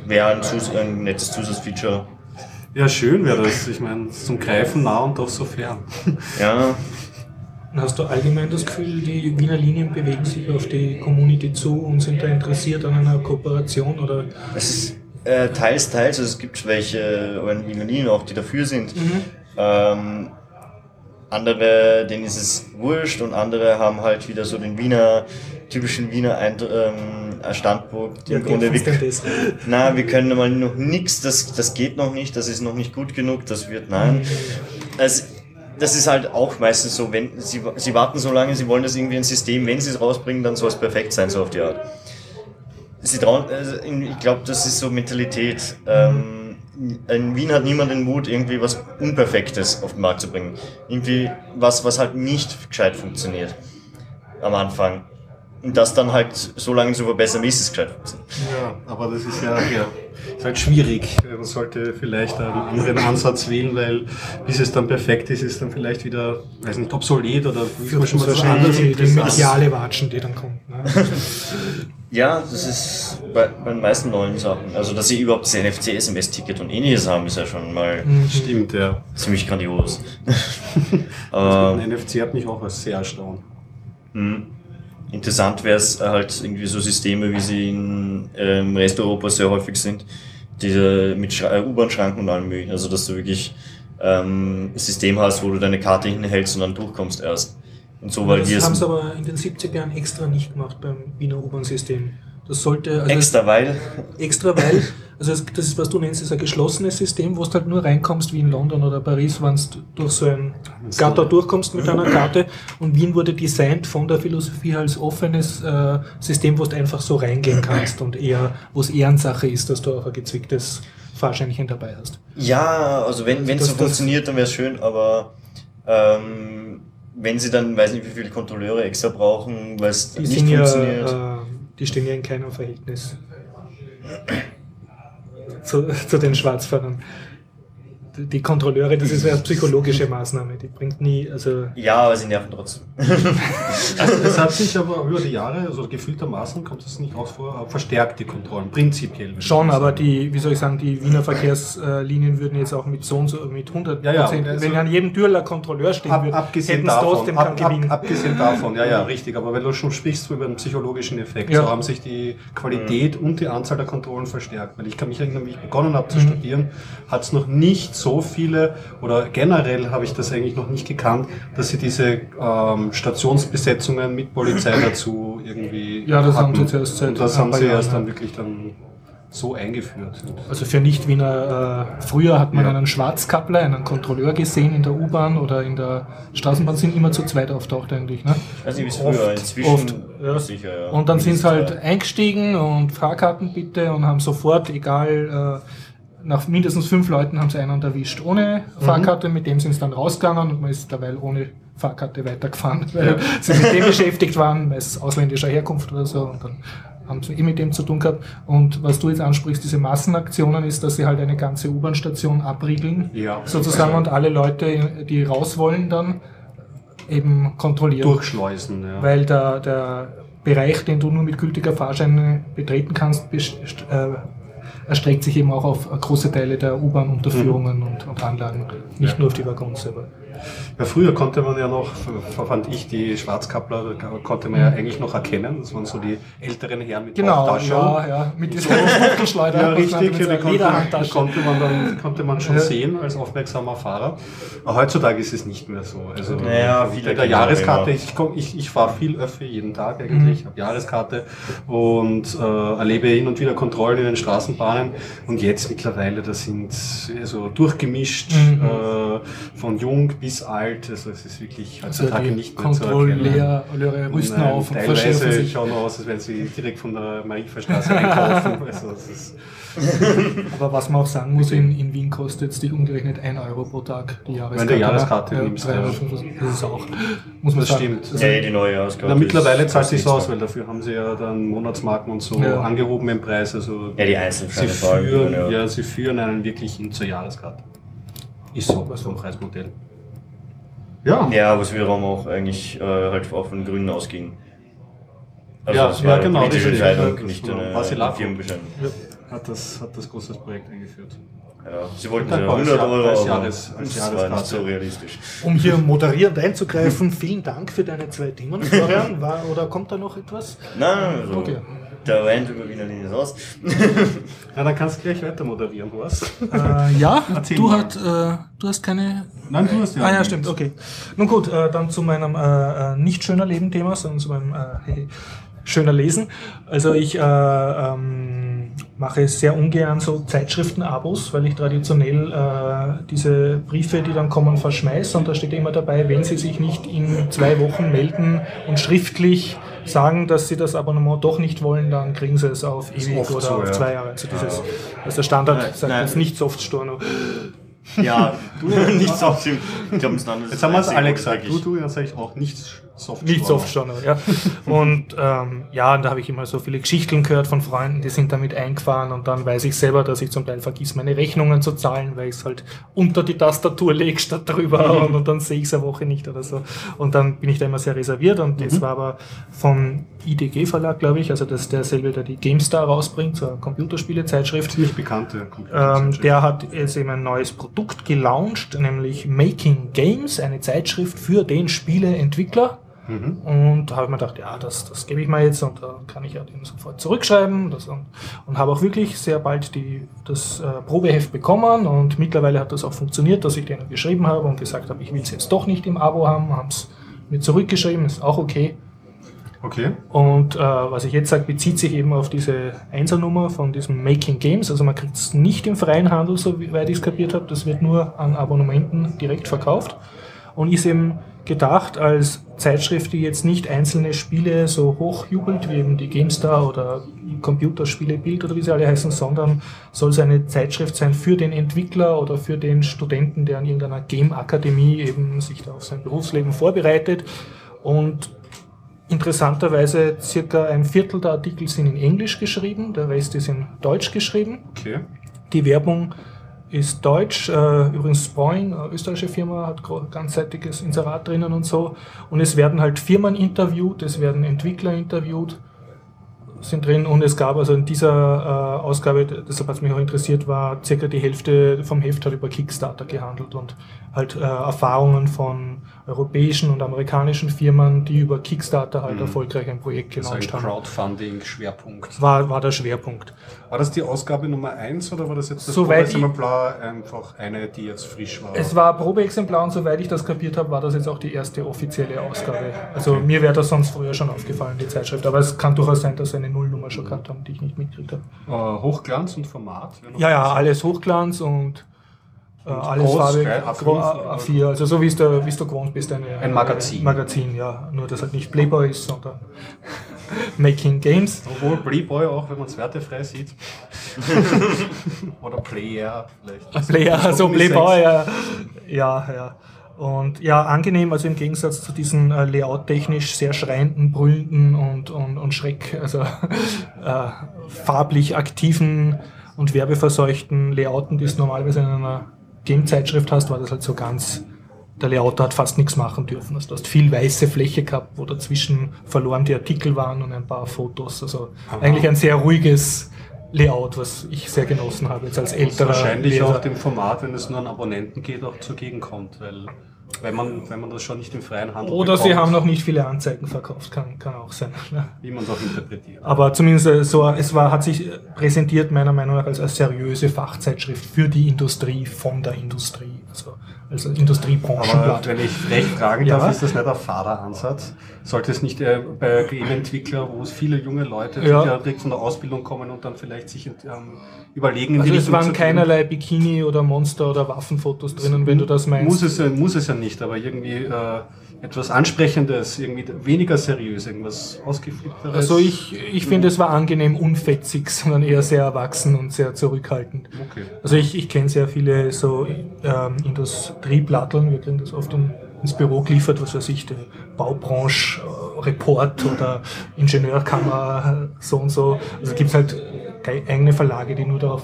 wäre ein, Zus- ein nettes Zusatzfeature. Ja, schön wäre das. Ich meine, zum Greifen nah und doch so fern. Ja. Hast du allgemein das Gefühl, die Wiener Linien bewegen sich auf die Community zu und sind da interessiert an einer Kooperation? Oder? Es ist äh, teils, teils. Also es gibt welche an Wiener Linien auch, die dafür sind. Mhm. Ähm, andere, denen ist es wurscht und andere haben halt wieder so den Wiener, typischen Wiener Eint- ähm, Standpunkt. Ja, Im Grunde, wir, denn das? na, wir können mal noch nichts, das, das geht noch nicht, das ist noch nicht gut genug, das wird, nein. Also, das ist halt auch meistens so, wenn sie, sie warten so lange, sie wollen das irgendwie ein System, wenn sie es rausbringen, dann soll es perfekt sein, so auf die Art. Sie trauen, also ich glaube, das ist so Mentalität. Ähm, in Wien hat niemand den Mut, irgendwie was Unperfektes auf den Markt zu bringen. Irgendwie was, was halt nicht gescheit funktioniert am Anfang. Und das dann halt so lange zu verbessern, wie es gescheit funktioniert. Ja, aber das ist ja, ja ist halt schwierig. Man sollte vielleicht einen anderen Ansatz wählen, weil bis es dann perfekt ist, ist dann vielleicht wieder, weiß nicht, obsolet oder Für schon mal was wahrscheinlich anderes. die, die Interessantes. mediale Watschen, die dann kommt. Ne? Ja, das ist bei, bei den meisten neuen Sachen. Also, dass sie überhaupt das N F C-S M S-Ticket und ähnliches haben, ist ja schon mal Stimmt, ja. ziemlich grandios. Also ähm, N F C hat mich auch was sehr erstaunt. mh. Interessant wäre es halt irgendwie so Systeme, wie sie in, äh, im Rest Europas sehr häufig sind, diese mit Schra- äh, U-Bahn-Schranken und allem möglichen. Also, dass du wirklich ähm, ein System hast, wo du deine Karte hinhältst und dann durchkommst erst. Und so, weil Das wir haben es sie aber in den siebziger Jahren extra nicht gemacht beim Wiener U-Bahn-System. Das sollte... Also extra, weil Extra, weil, also das, das ist, was du nennst, ist ein geschlossenes System, wo du halt nur reinkommst wie in London oder Paris, wenn du durch so ein Gatter durchkommst mit einer Karte. Und Wien wurde designt von der Philosophie als offenes äh, System, wo du einfach so reingehen kannst und eher, wo es Ehrensache ist, dass du auch ein gezwicktes Fahrscheinchen dabei hast. ja, also wenn wenn es Das- so das- funktioniert, dann wäre es schön, aber ähm, wenn sie dann, weiß nicht, wie viele Kontrolleure extra brauchen, weil es Die nicht sind funktioniert. ja, äh, die stehen ja in keinem Verhältnis zu, zu den Schwarzfahrern. Die die Kontrolleure, das ist eine psychologische Maßnahme, die bringt nie, also Ja, aber sie nerven trotzdem. Es hat sich aber über die Jahre, also gefühltermaßen kommt es nicht auch vor, verstärkt die Kontrollen, prinzipiell. würde ich schon, sagen. aber die, wie soll ich sagen, die Wiener Verkehrslinien würden jetzt auch mit so und so, mit hundert Ja, ja, Prozent, also- wenn an jedem Türler Kontrolleur stehen Ab, würde, abgesehen hätten es davon, trotzdem ab, keinen ab, Gewinn. abgesehen davon, ja, ja, richtig. Aber wenn du schon sprichst über den psychologischen Effekt, Ja. so haben sich die Qualität und die Anzahl der Kontrollen verstärkt. Weil ich kann mich erinnern, wie ich begonnen habe zu Mhm. studieren, hat es noch nicht so viele, oder generell habe ich das eigentlich noch nicht gekannt, dass sie diese ähm, Stationsbesetzungen mit Polizei dazu irgendwie Ja, das haben hatten. sie zuerst seit Und das ein haben paar sie Jahren, erst ja. dann wirklich dann so eingeführt. Also für Nicht-Wiener, äh, früher hat man Ja. einen Schwarzkappler, einen Kontrolleur gesehen in der U-Bahn oder in der Straßenbahn, sind immer zu zweit auftaucht eigentlich. Ne? Ich weiß nicht, wie es Oft, früher, inzwischen oft, ja. sicher, ja. Und dann sind sie Mindestens halt eingestiegen und Fahrkarten bitte und haben sofort, egal, äh, nach mindestens fünf Leuten haben sie einen erwischt ohne Fahrkarte, mit dem sind sie dann rausgegangen und man ist derweil ohne Fahrkarte weitergefahren, weil Ja. sie mit dem beschäftigt waren, meistens ausländischer Herkunft oder so, und dann haben sie eh mit dem zu tun gehabt. Und was du jetzt ansprichst, diese Massenaktionen, ist, dass sie halt eine ganze U-Bahn-Station abriegeln, Ja. sozusagen, und alle Leute, die raus wollen, dann eben kontrollieren. Durchschleusen, ja. Weil der, der Bereich, den du nur mit gültiger Fahrscheine betreten kannst, best- äh, erstreckt sich eben auch auf große Teile der U-Bahn-Unterführungen und, und Anlagen, nicht Ja. nur auf die Waggons selber. Ja, früher konnte man ja noch, f- fand ich, die Schwarzkappler konnte man ja eigentlich noch erkennen. Das waren so die älteren Herren mit Genau, Bauchtaschen. ja, ja, mit dieser Fuchtelschleuder. Ja, was man richtig, mit ja, so die einer konnte, Lederhandtasche. konnte man dann konnte man schon Ja. sehen als aufmerksamer Fahrer. Aber heutzutage ist es nicht mehr so. Also Naja, mit viele der kennen Jahreskarte, immer. ich, komm, ich, ich fahre viel öfter jeden Tag eigentlich, Mhm. habe Jahreskarte und äh, erlebe hin und wieder Kontrollen in den Straßenbahnen. Und jetzt mittlerweile, das sind also durchgemischt, Mhm. äh, von jung bis alt. Also es ist wirklich Also heutzutage die nicht mehr zu erkennen. Kontrolleure rüsten Nein, auf und verschärfen teilweise sich. schauen aus, als wenn sie direkt von der Marienstraße einkaufen. Also es ist Aber was man auch sagen muss, in, in Wien kostet es dich umgerechnet ein Euro pro Tag die Jahreskarte. Wenn du Jahreskarte ja, nimmst, drei ja. Euro fünfundfünfzig. Das ist auch, muss man Das sagen. stimmt. Das Ja, ist- ja, die neue Jahreskarte. Na, mittlerweile ist- zahlt sich ist aus, nichts weil dafür haben sie ja dann Monatsmarken und so Ja. angehoben im Preis. Also Ja, die sie Einzelscheine vor allem. führen, ja. ja, sie führen einen wirklich hin zur Jahreskarte. Ist so, so ein Preismodell. Ja, Ja, was wiederum auch eigentlich äh, halt auch von den Grünen ausging. Also Ja, es ja, war genau, eine politische richtig. Entscheidung, Das nicht war eine, Vasilako. eine Firmenbescheinigung. Ja. hat das, hat das großes Projekt eingeführt. Ja, sie wollten Dann ja war es hundert ja- Euro, als aber Jahres- als das war nicht Jahreskarte. so realistisch. Um hier moderierend einzugreifen, vielen Dank für deine zwei Themen, Florian. War, oder kommt da noch etwas? Nein, also, Okay. der Rand über Wiener Linie ist aus. Ja, dann kannst du gleich weiter moderieren, Horst. Äh, ja, Erzähl du, mal. hat, äh, du hast keine... Nein, du hast ja. Ah ja, stimmt, okay. Nun gut, äh, dann zu meinem äh, äh, nicht schöner Leben-Thema, sondern zu meinem äh, schöner Lesen. Also ich äh, ähm, mache sehr ungern so Zeitschriften-Abos, weil ich traditionell äh, diese Briefe, die dann kommen, verschmeiße. Und da steht immer dabei, wenn Sie sich nicht in zwei Wochen melden und schriftlich sagen, dass Sie das Abonnement doch nicht wollen, dann kriegen Sie es auf ist ewig oft oder so, auf ja. zwei Jahre. Also dieses, also der Standard Nein, sagt nein. jetzt nicht Soft-Storno. Ja, du nicht so viel. Ich glaube, es Jetzt haben wir es alle gesagt. Du, du, dann sage ich auch nicht soft. Nicht Soft-Storno, ja. Und ähm, ja, und da habe ich immer so viele Geschichten gehört von Freunden, die sind damit eingefahren und dann weiß ich selber, dass ich zum Teil vergiss, meine Rechnungen zu zahlen, weil ich es halt unter die Tastatur lege statt drüber und, und dann sehe ich es eine Woche nicht oder so. Und dann bin ich da immer sehr reserviert und das war aber vom I D G Verlag, glaube ich, also das ist derselbe, der die GameStar rausbringt, so eine Computerspiele-Zeitschrift. Ziemlich bekannte Ähm, Computerzeitschrift. der hat jetzt eben ein neues Produkt gelauncht, nämlich Making Games, eine Zeitschrift für den Spieleentwickler. Mhm. Und da habe ich mir gedacht, ja, das, das gebe ich mal jetzt und da kann ich ja den sofort zurückschreiben. Das, und und habe auch wirklich sehr bald die, das äh, Probeheft bekommen und mittlerweile hat das auch funktioniert, dass ich denen geschrieben habe und gesagt habe, ich will es jetzt doch nicht im Abo haben, haben es mir zurückgeschrieben, ist auch okay. Okay. Und äh, was ich jetzt sage, bezieht sich eben auf diese Einsernummer von diesem Making Games. Also man kriegt es nicht im freien Handel, soweit ich es kapiert habe. Das wird nur an Abonnementen direkt verkauft. Und ist eben gedacht als Zeitschrift, die jetzt nicht einzelne Spiele so hochjubelt, wie eben die GameStar oder Computerspiele Bild oder wie sie alle heißen, sondern soll es eine Zeitschrift sein für den Entwickler oder für den Studenten, der an irgendeiner Game-Akademie eben sich da auf sein Berufsleben vorbereitet. Und interessanterweise circa ein Viertel der Artikel sind in Englisch geschrieben, der Rest ist in Deutsch geschrieben. Okay. Die Werbung ist deutsch, äh, übrigens Boeing, eine österreichische Firma, hat gro- ganzseitiges Inserat drinnen und so. Und es werden halt Firmen interviewt, es werden Entwickler interviewt, sind drin. Und es gab also in dieser äh, Ausgabe, deshalb hat es mich auch interessiert, war circa die Hälfte vom Heft hat über Kickstarter gehandelt und halt äh, Erfahrungen von europäischen und amerikanischen Firmen, die über Kickstarter halt Mhm. erfolgreich ein Projekt Das ist ein gelauncht haben. Crowdfunding-Schwerpunkt. War, war der Schwerpunkt. War das die Ausgabe Nummer eins oder war das jetzt das Soweit ich- Exemplar einfach eine, die jetzt frisch war? Es war ein Probeexemplar und soweit ich das kapiert habe, war das jetzt auch die erste offizielle Ausgabe. Also mir wäre das sonst früher schon aufgefallen, die Zeitschrift. Aber es kann durchaus sein, dass sie eine Nullnummer schon gehabt haben, die ich nicht mitgekriegt habe. Äh, Hochglanz und Format? Wer noch Ja, ja, was? alles Hochglanz und, äh, Und alles groß, farbig. gell? A fünf Gro- oder? A vier, also so wie es du, wie es du gewohnt bist. Eine, Ein Magazin. Ein Magazin, ja. Nur, dass halt nicht Playboy ist, sondern Making Games. Obwohl Playboy auch, wenn man es wertefrei sieht. Oder Player vielleicht. Player, so Unisex. Playboy, ja. Ja, ja. Und ja, angenehm, also im Gegensatz zu diesen äh, layout-technisch sehr schreienden, brüllenden und, und, und Schreck, also äh, farblich aktiven und werbeverseuchten Layouten, die es normalerweise in einer Game-Zeitschrift hast, war das halt so ganz, der Layouter hat fast nichts machen dürfen. Also du hast viel weiße Fläche gehabt, wo dazwischen verloren die Artikel waren und ein paar Fotos. Also Aha. eigentlich ein sehr ruhiges Layout, was ich sehr genossen habe, jetzt als Was älterer wahrscheinlich Leser. auch dem Format, wenn es nur an Abonnenten geht, auch zugegen kommt, weil wenn man, wenn man das schon nicht im freien Handel Oder sie bekommt, haben noch nicht viele Anzeigen verkauft, kann, kann auch sein. Ja. wie man es auch interpretiert. Aber zumindest äh, so, es war, hat sich präsentiert meiner Meinung nach als eine seriöse Fachzeitschrift für die Industrie, von der Industrie, also als Aber Industriebranchenblatt. wenn ich recht fragen Ja. darf, ist das nicht ein Faderansatz? Sollte es nicht äh, bei Game-Entwicklern, wo es viele junge Leute Ja. die ja direkt von der Ausbildung kommen und dann vielleicht sich ähm, überlegen, in Also die es Richtung waren zu gehen? keinerlei Bikini oder Monster oder Waffenfotos drinnen, wenn du das meinst. Muss es, ja, muss es ja nicht, aber irgendwie äh, etwas Ansprechendes, irgendwie weniger seriös, irgendwas ausgeflippteres. Also ich, ich finde, es war angenehm unfetzig, sondern eher sehr erwachsen und sehr zurückhaltend. Okay. Also ich, ich kenne sehr viele so ähm, Industrieplatteln, wir kriegen das oft in, ins Büro geliefert, was weiß ich, der Baubranche äh, Report oder Ingenieurkammer so und so. Also es gibt halt eigene Verlage, die nur darauf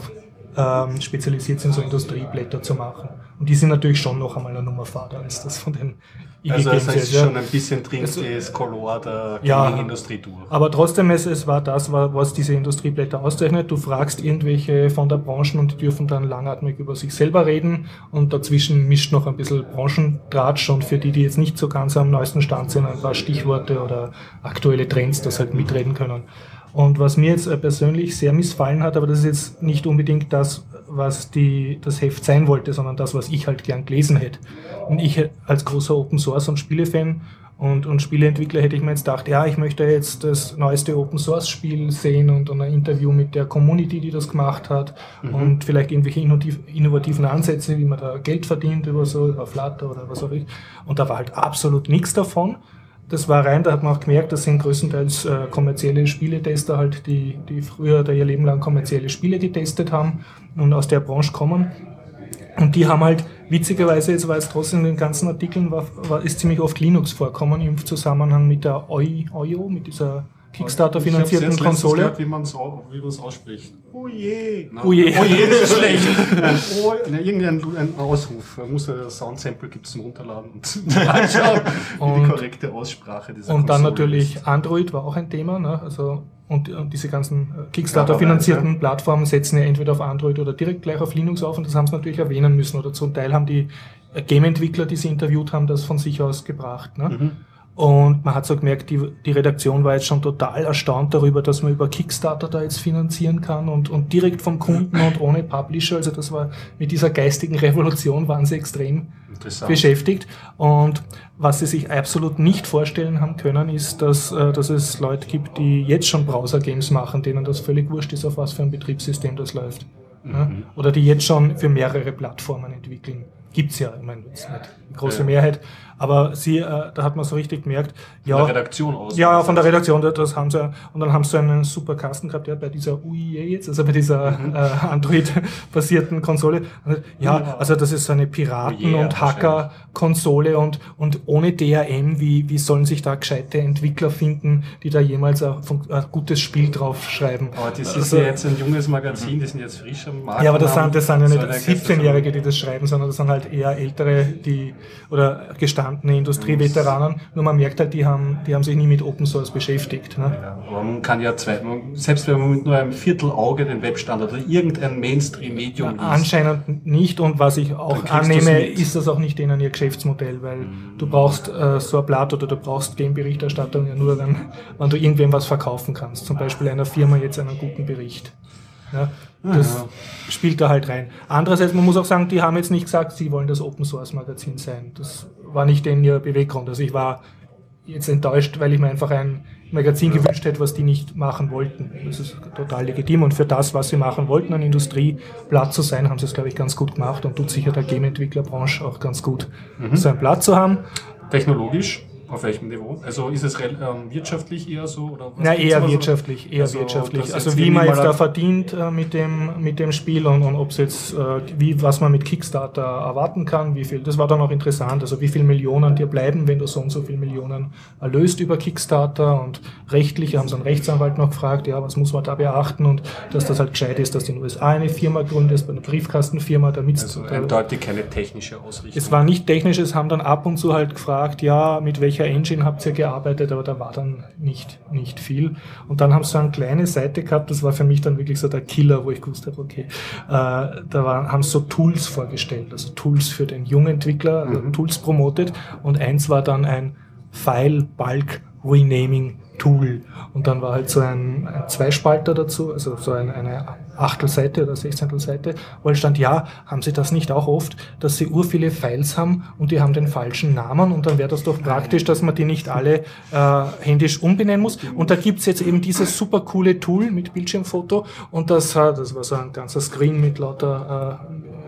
ähm, spezialisiert sind, so Industrieblätter zu machen. Und die sind natürlich schon noch einmal eine Nummer fader als das von den I G Also Games. das heißt ja. schon ein bisschen drin das Color der Ja, Gaming-Industrie durch. Aber trotzdem, es, es war das, was diese Industrieblätter auszeichnet. Du fragst irgendwelche von der Branche und die dürfen dann langatmig über sich selber reden und dazwischen mischt noch ein bisschen Branchentratsch und für die, die jetzt nicht so ganz am neuesten Stand sind, ein paar Stichworte oder aktuelle Trends, das halt mitreden können. Und was mir jetzt persönlich sehr missfallen hat, aber das ist jetzt nicht unbedingt das, was die, das Heft sein wollte, sondern das, was ich halt gern gelesen hätte. Und ich als großer Open Source und Spielefan und, und Spieleentwickler hätte ich mir jetzt gedacht, ja, ich möchte jetzt das neueste Open Source Spiel sehen und, und ein Interview mit der Community, die das gemacht hat mhm. und vielleicht irgendwelche innovativ, innovativen Ansätze, wie man da Geld verdient über so, über Flutter oder was auch immer. Und da war halt absolut nichts davon. Das war rein, da hat man auch gemerkt, das sind größtenteils äh, kommerzielle Spieletester halt, die, die früher da ihr Leben lang kommerzielle Spiele getestet haben und aus der Branche kommen. Und die haben halt, witzigerweise, jetzt war es trotzdem in den ganzen Artikeln, war, war, ist ziemlich oft Linux vorkommen im Zusammenhang mit der O I O, mit dieser Kickstarter-finanzierten Konsole. Gehört, wie man es ausspricht. Oh je. No. Oh je. Oh je, das ist schlecht. Oh, ne, irgendein ein Ausruf. Man muss ein Soundsample gibt es zum Runterladen und anschauen, wie die korrekte Aussprache dieser Und Konsole dann natürlich ist. Android war auch ein Thema. Ne? Also, und, und diese ganzen Kickstarter-finanzierten Plattformen setzen ja entweder auf Android oder direkt gleich auf Linux auf und das haben sie natürlich erwähnen müssen. Oder zum Teil haben die Game-Entwickler, die sie interviewt haben, das von sich aus gebracht. Ne? Mhm. Und man hat so gemerkt, die, die Redaktion war jetzt schon total erstaunt darüber, dass man über Kickstarter da jetzt finanzieren kann und, und direkt vom Kunden und ohne Publisher. Also das war, mit dieser geistigen Revolution waren sie extrem beschäftigt. Und was sie sich absolut nicht vorstellen haben können, ist, dass, dass es Leute gibt, die jetzt schon Browser-Games machen, denen das völlig wurscht ist, auf was für ein Betriebssystem das läuft. Mhm. Ja? Oder die jetzt schon für mehrere Plattformen entwickeln. Gibt's ja, ich meine, jetzt nicht die große ja. Mehrheit, aber sie, äh, da hat man so richtig gemerkt, ja, von der Redaktion aus. Ja, von der Redaktion, das haben sie, und dann haben sie einen super Kasten gehabt, ja, bei dieser U I A jetzt, also bei dieser mhm. äh, Android-basierten Konsole. Ja, also das ist so eine Piraten- oh yeah, und Hacker-Konsole und, und ohne D R M, wie, wie sollen sich da gescheite Entwickler finden, die da jemals ein, ein gutes Spiel draufschreiben? Aber das ist also, ja jetzt ein junges Magazin, die sind jetzt frisch am Markt. Ja, aber das sind, das sind ja nicht siebzehnjährige, die das schreiben, sondern das sind halt eher ältere, die, oder gestandene Industrieveteranen. Nur man merkt halt, die haben, die haben sich nie mit Open Source beschäftigt. Ne? Ja, aber man kann ja zwei, selbst wenn man mit nur einem Viertelauge den Webstandard oder irgendein Mainstream-Medium liest. Anscheinend nicht, und was ich auch annehme, ist das auch nicht denen ihr Geschäftsmodell, weil mm. du brauchst äh, so ein Blatt oder du brauchst Game-Berichterstattung ja nur, wenn, wenn du irgendwem was verkaufen kannst. Zum Beispiel einer Firma jetzt einen guten Bericht. Ja, das ja. spielt da halt rein. Andererseits, man muss auch sagen, die haben jetzt nicht gesagt, sie wollen das Open Source Magazin sein. Das war nicht denen ihr Beweggrund. Also ich war jetzt enttäuscht, weil ich mir einfach ein Magazin ja. gewünscht hätte, was die nicht machen wollten. Das ist total legitim und für das, was sie machen wollten, an Industrieblatt zu sein, haben sie es, glaube ich, ganz gut gemacht und tut sicher der Game-Entwicklerbranche auch ganz gut, mhm. so ein Blatt zu haben. Technologisch? Auf welchem Niveau? Also ist es ähm, wirtschaftlich eher so? Oder was? Na, eher wirtschaftlich, eher also, wirtschaftlich. Also wie man jetzt da verdient äh, mit dem mit dem Spiel und, und ob es jetzt, äh, wie was man mit Kickstarter erwarten kann, wie viel, das war dann auch interessant, also wie viel Millionen dir bleiben, wenn du so und so viel Millionen erlöst über Kickstarter, und rechtlich haben sie einen Rechtsanwalt noch gefragt, ja, was muss man da beachten, und dass das halt gescheit ist, dass du in den U S A eine Firma gründest, eine Briefkastenfirma, damit also eindeutig keine technische Ausrichtung. Es war nicht technisch, es haben dann ab und zu halt gefragt, ja, mit welcher Engine habt ihr gearbeitet, aber da war dann nicht, nicht viel. Und dann haben sie so eine kleine Seite gehabt, das war für mich dann wirklich so der Killer, wo ich gewusst habe, okay, äh, da waren, haben sie so Tools vorgestellt, also Tools für den Jungentwickler, also mhm. Tools promotet, und eins war dann ein File Bulk Renaming Tool. Und dann war halt so ein, ein Zweispalter dazu, also so ein, eine Achtelseite oder Sechzehntelseite, wo halt stand, ja, haben Sie das nicht auch oft, dass Sie ur viele Files haben und die haben den falschen Namen, und dann wäre das doch praktisch, dass man die nicht alle äh, händisch umbenennen muss. Und da gibt's jetzt eben dieses super coole Tool mit Bildschirmfoto, und das hat, das war so ein ganzer Screen mit lauter äh,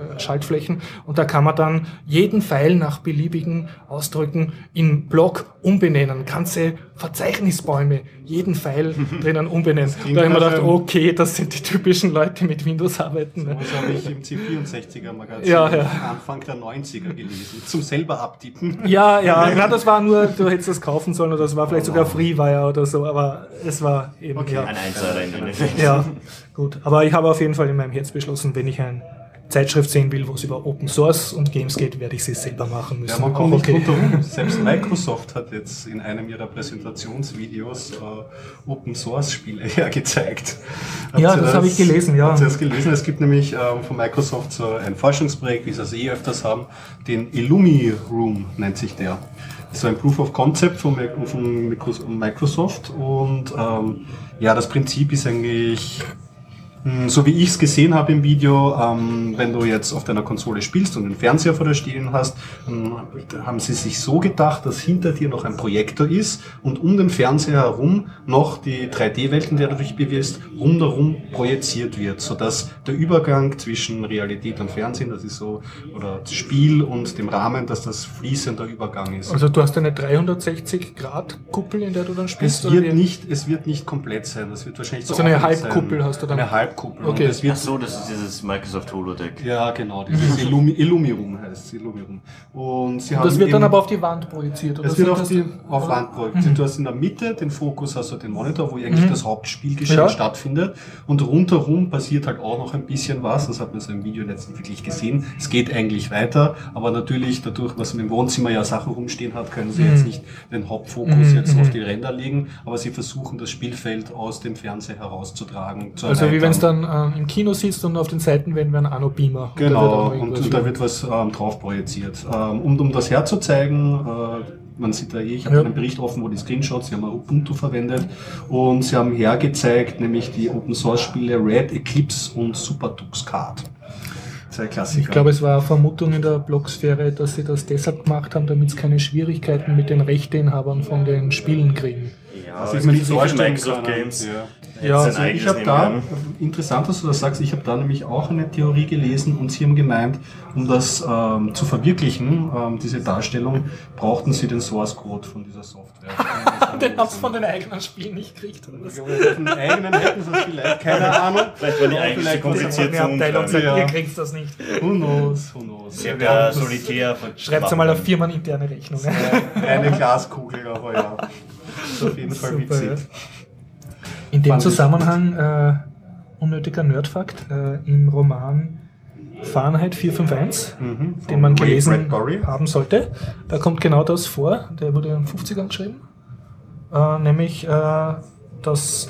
äh, Schaltflächen und da kann man dann jeden Pfeil nach beliebigen Ausdrücken in Block umbenennen. Ganze Verzeichnisbäume, jeden Pfeil drinnen umbenennen. Da habe ich mir gedacht, okay, das sind die typischen Leute, die mit Windows arbeiten. Ne? Das habe ich im C vierundsechziger Magazin ja, ja. Anfang der neunziger gelesen, zum selber abtippen. Ja, ja, na, das war nur, du hättest das kaufen sollen oder das war vielleicht sogar Freewire oder so, aber es war eben, okay. ja. Ein Einzahler in Endeffekt. Ja, gut. Aber ich habe auf jeden Fall in meinem Herz beschlossen, wenn ich eine Zeitschrift sehen will, wo es über Open Source und Games geht, werde ich sie selber machen müssen. Ja, man kommt okay. nicht runter rum. Selbst Microsoft hat jetzt in einem ihrer Präsentationsvideos äh, Open Source Spiele hergezeigt. Habt ja, das, das habe ich gelesen, ja. Habt ihr das gelesen? Es gibt nämlich ähm, von Microsoft so ein Forschungsprojekt, wie sie es eh öfters haben, den Illumi Room nennt sich der. Das ist ein Proof of Concept von Microsoft und ähm, ja, das Prinzip ist eigentlich so wie ich es gesehen habe im Video, ähm, wenn du jetzt auf deiner Konsole spielst und einen Fernseher vor dir stehen hast, ähm, haben sie sich so gedacht, dass hinter dir noch ein Projektor ist und um den Fernseher herum noch die drei D-Welt, in der du dich bewegst, rundherum projiziert wird, sodass der Übergang zwischen Realität und Fernsehen, das ist so, oder Spiel und dem Rahmen, dass das fließender Übergang ist. Also du hast eine dreihundertsechzig Grad Kuppel, in der du dann spielst? Es wird nicht, es wird nicht komplett sein, das wird wahrscheinlich so also eine Halbkuppel sein. Hast du dann? Eine Halbkuppel. Okay. Das wird Ach so, das ist dieses Microsoft Holodeck. Ja, genau, dieses Illumi, Illumirum heißt es, Illumirum. Und sie haben das wird eben, dann aber auf die Wand projiziert, oder? Es wird auf das die auf Wand projiziert. Mhm. Du hast in der Mitte den Fokus, also den Monitor, wo eigentlich mhm. das Hauptspielgeschehen ja. stattfindet. Und rundherum passiert halt auch noch ein bisschen was. Das hat man so im Video letztens wirklich gesehen. Es geht eigentlich weiter, aber natürlich dadurch, was im Wohnzimmer ja Sachen rumstehen hat, können sie mhm. jetzt nicht den Hauptfokus mhm. jetzt auf die Ränder legen, aber sie versuchen, das Spielfeld aus dem Fernseher herauszutragen. Zu also wie wenn es dann ähm, im Kino sitzt und auf den Seiten werden wir ein Anno-Beamer. Genau, und, und, und da wird was ähm, drauf projiziert. Ähm, um, um das herzuzeigen, äh, man sieht da eh, ich habe ja. einen Bericht offen, wo die Screenshots, sie haben Ubuntu verwendet und sie haben hergezeigt, nämlich die Open-Source-Spiele Red, Eclipse und SuperTux Card. Zwei Klassiker. Ich glaube, es war eine Vermutung in der Blogsphäre, dass sie das deshalb gemacht haben, damit sie keine Schwierigkeiten mit den Rechteinhabern von den Spielen kriegen. Ja, also ich mir nicht vorstellen Microsoft kann. Games. Ja. Ja, also ich habe da, interessant, dass du das sagst, ich habe da nämlich auch eine Theorie gelesen und sie haben gemeint, um das ähm, zu verwirklichen, ähm, diese Darstellung, brauchten sie den Source Code von dieser Software. Den haben sie von den eigenen Spielen nicht gekriegt. Oder was? Von den eigenen hätten sie es vielleicht, keine Ahnung. Vielleicht war die eigentlich kompliziert zu Abteilung sagt, ja. ihr kriegt das nicht. Who knows, who knows. Sehr ja, solitär. Schreibt einmal eine firmeninterne Rechnung. Eine Glaskugel, aber ja. Das ist auf jeden Fall Super, witzig. ja. In dem Fand Zusammenhang, äh, unnötiger Nerdfakt, äh, im Roman Fahrenheit vier fünf eins, mhm, den man gelesen haben sollte, da kommt genau das vor, der wurde in den fünfzigern geschrieben, äh, nämlich, äh, dass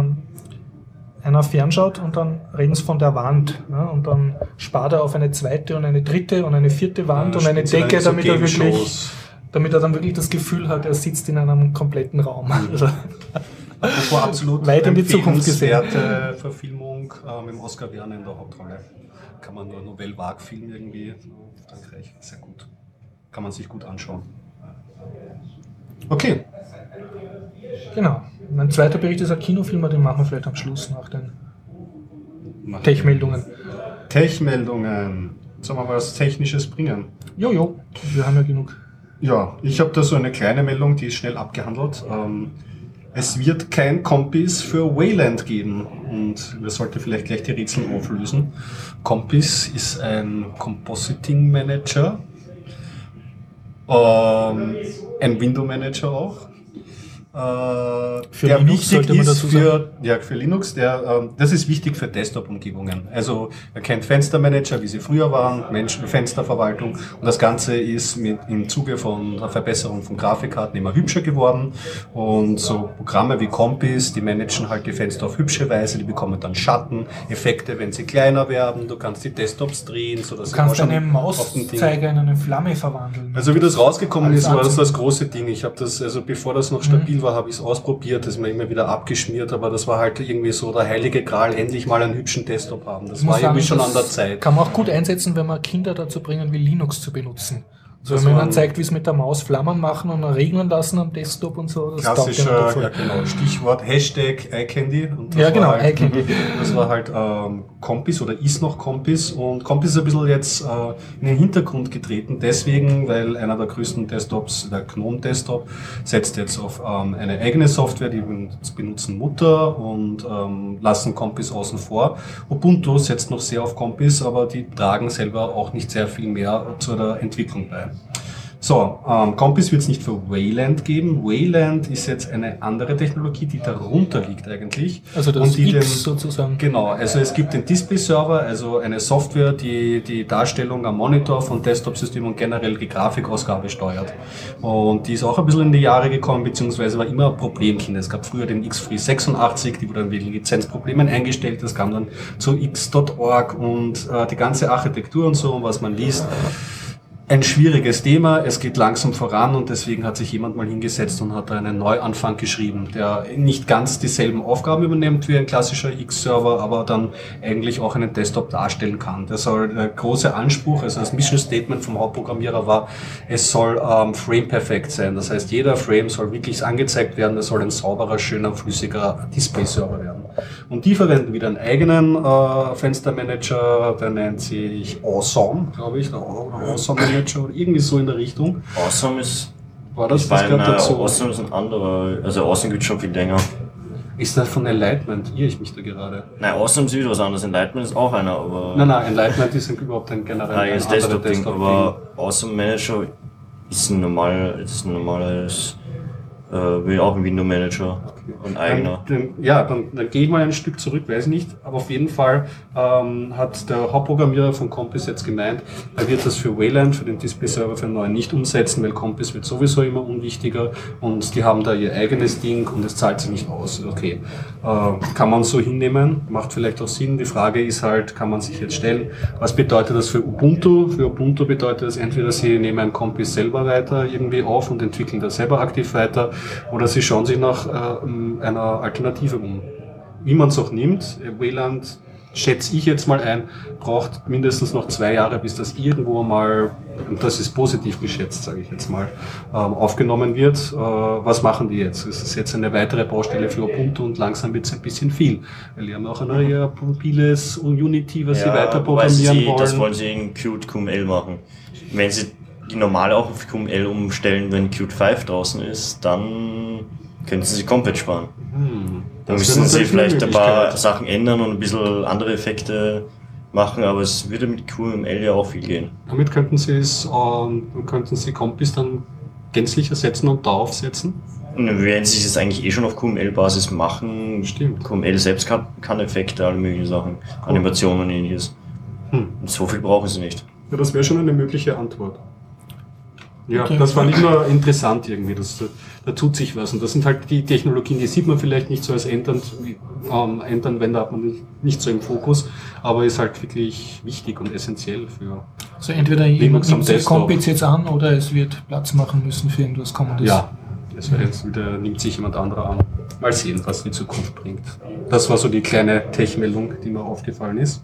äh, einer fernschaut und dann reden sie von der Wand, ja, und dann spart er auf eine zweite und eine dritte und eine vierte Wand ja, und eine Decke, so damit er wirklich, damit er dann wirklich das Gefühl hat, er sitzt in einem kompletten Raum. Mhm. Also, Apropos absolut weit in die Zukunft gesehen. Verfilmung äh, mit Oscar Werner in der Hauptrolle. Kann man nur Nouvelle Vague-Film irgendwie, Frankreich, sehr gut. Kann man sich gut anschauen. Okay. Genau. Mein zweiter Bericht ist ein Kinofilm, den machen wir vielleicht am Schluss nach den Tech-Meldungen. Tech-Meldungen. Sollen wir was Technisches bringen? Jojo, wir haben ja genug. Ja, ich habe da so eine kleine Meldung, die ist schnell abgehandelt. Ähm, Es wird kein Kompis für Wayland geben und wir sollten vielleicht gleich die Rätsel auflösen. Kompis ist ein Compositing Manager, ähm, ein Window Manager auch. Äh, für der Linux wichtig man ist dazu für, ja, für Linux, der, ähm, das ist wichtig für Desktop-Umgebungen. Also er kennt Fenstermanager, wie sie früher waren, Menschen, Fensterverwaltung und das Ganze ist mit, im Zuge von der Verbesserung von Grafikkarten immer hübscher geworden und so Programme wie Kompis, die managen halt die Fenster auf hübsche Weise, die bekommen dann Schatten, Effekte, wenn sie kleiner werden, du kannst die Desktops drehen, sodass du kannst deine Mauszeiger in eine Flamme verwandeln. Also wie das rausgekommen Alles ist, war das anziehen. das große Ding. Ich habe das, also bevor das noch stabil mhm. war, habe ich es ausprobiert, das ist mir immer wieder abgeschmiert, aber das war halt irgendwie so der heilige Gral, endlich mal einen hübschen Desktop haben. Das war sagen, irgendwie schon an der Zeit. Kann man auch gut einsetzen, wenn man Kinder dazu bringen will, Linux zu benutzen. Also wenn man dann zeigt, wie es mit der Maus Flammen machen und dann regnen lassen am Desktop und so. Das klassischer, ja genau, Stichwort Hashtag iCandy. Und das ja genau, halt, iCandy. Das war halt ähm, Kompis oder ist noch Kompis und Kompis ist ein bisschen jetzt äh, in den Hintergrund getreten, deswegen, weil einer der größten Desktops, der Gnome Desktop, setzt jetzt auf ähm, eine eigene Software, die benutzen Mutter und ähm, lassen Kompis außen vor. Ubuntu setzt noch sehr auf Kompis, aber die tragen selber auch nicht sehr viel mehr zu der Entwicklung bei. So, ähm, Kompis wird es nicht für Wayland geben. Wayland ist jetzt eine andere Technologie, die darunter liegt eigentlich. Also das und die X den, sozusagen. Genau, also es gibt den Display-Server, also eine Software, die die Darstellung am Monitor von Desktop-Systemen und generell die Grafikausgabe steuert. Und die ist auch ein bisschen in die Jahre gekommen, beziehungsweise war immer ein Problemkind. Es gab früher den X F R E E sechsundachtzig, die wurde dann wegen Lizenzproblemen eingestellt. Das kam dann zu X Punkt org und äh, die ganze Architektur und so, was man liest. Ein schwieriges Thema, es geht langsam voran und deswegen hat sich jemand mal hingesetzt und hat da einen Neuanfang geschrieben, der nicht ganz dieselben Aufgaben übernimmt wie ein klassischer X-Server, aber dann eigentlich auch einen Desktop darstellen kann. Der soll der große Anspruch, also das Mission Statement vom Hauptprogrammierer war, es soll ähm, frame-perfekt sein. Das heißt, jeder Frame soll wirklich angezeigt werden, es soll ein sauberer, schöner, flüssiger Display-Server werden. Und die verwenden wieder einen eigenen äh, Fenstermanager, der nennt sich Awesome, glaube ich, der Awesome Manager oder irgendwie so in der Richtung. Awesome ist... War das, ich das meine, gehört dazu? Awesome ist ein anderer, also Awesome gibt es schon viel länger. Ist das von Enlightenment? Irre ich mich da gerade? Nein, Awesome ist wieder was anderes, Enlightenment ist auch einer, aber... Nein, nein, Enlightenment ist überhaupt ein generell Ah, ein ist anderer Desktop-Ding, Desktop aber Awesome Manager ist ein normal, ist ein normales, äh, wie auch ein Window Manager, ein eigener. Dann, dann, ja, dann, dann gehe ich mal ein Stück zurück, weiß nicht, aber auf jeden Fall ähm, hat der Hauptprogrammierer von Kompis jetzt gemeint, er wird das für Wayland, für den Display-Server, für den neuen nicht umsetzen, weil Kompis wird sowieso immer unwichtiger und die haben da ihr eigenes Ding und es zahlt sich nicht aus. Okay, äh, kann man so hinnehmen, macht vielleicht auch Sinn. Die Frage ist halt, kann man sich jetzt stellen, was bedeutet das für Ubuntu? Für Ubuntu bedeutet das entweder, sie nehmen ein Kompis selber weiter irgendwie auf und entwickeln das selber aktiv weiter oder sie schauen sich nach äh, einer Alternative um. Wie man es auch nimmt, Wayland, schätze ich jetzt mal ein, braucht mindestens noch zwei Jahre, bis das irgendwo mal, und das ist positiv geschätzt, sage ich jetzt mal, ähm, aufgenommen wird. Äh, was machen die jetzt? Es ist jetzt eine weitere Baustelle für Ubuntu und langsam wird es ein bisschen viel, weil die haben auch ein eher mobiles Unity, was ja, sie weiter programmieren programmieren wollen. Das wollen sie in Qt Q M L machen. Wenn sie die normale auch auf Q M L umstellen, wenn Qt fünf draußen ist, dann können sie sich komplett sparen. Hm, Dann müssen sie vielleicht ein paar Sachen ändern und ein bisschen andere Effekte machen, aber es würde mit Q M L ja auch viel gehen. Damit könnten sie es, ähm, könnten sie Kompis dann gänzlich ersetzen und darauf setzen? Wenn sie es eigentlich eh schon auf Q M L-Basis machen, stimmt. Q M L selbst kann, kann Effekte, alle möglichen Sachen, cool. Animationen und ähnliches. Hm. Und so viel brauchen sie nicht. Ja, das wäre schon eine mögliche Antwort. Ja, okay. Das fand ich nur interessant irgendwie, das, da tut sich was. Und das sind halt die Technologien, die sieht man vielleicht nicht so als Endanwender, ähm, Endanwender hat man nicht, nicht so im Fokus, aber ist halt wirklich wichtig und essentiell für Also entweder jemand nimmt sich Kompis jetzt an oder es wird Platz machen müssen für irgendwas Kommendes. Ja, es wird jetzt wieder, nimmt sich jemand anderer an. Mal sehen, was die Zukunft bringt. Das war so die kleine Tech-Meldung, die mir aufgefallen ist.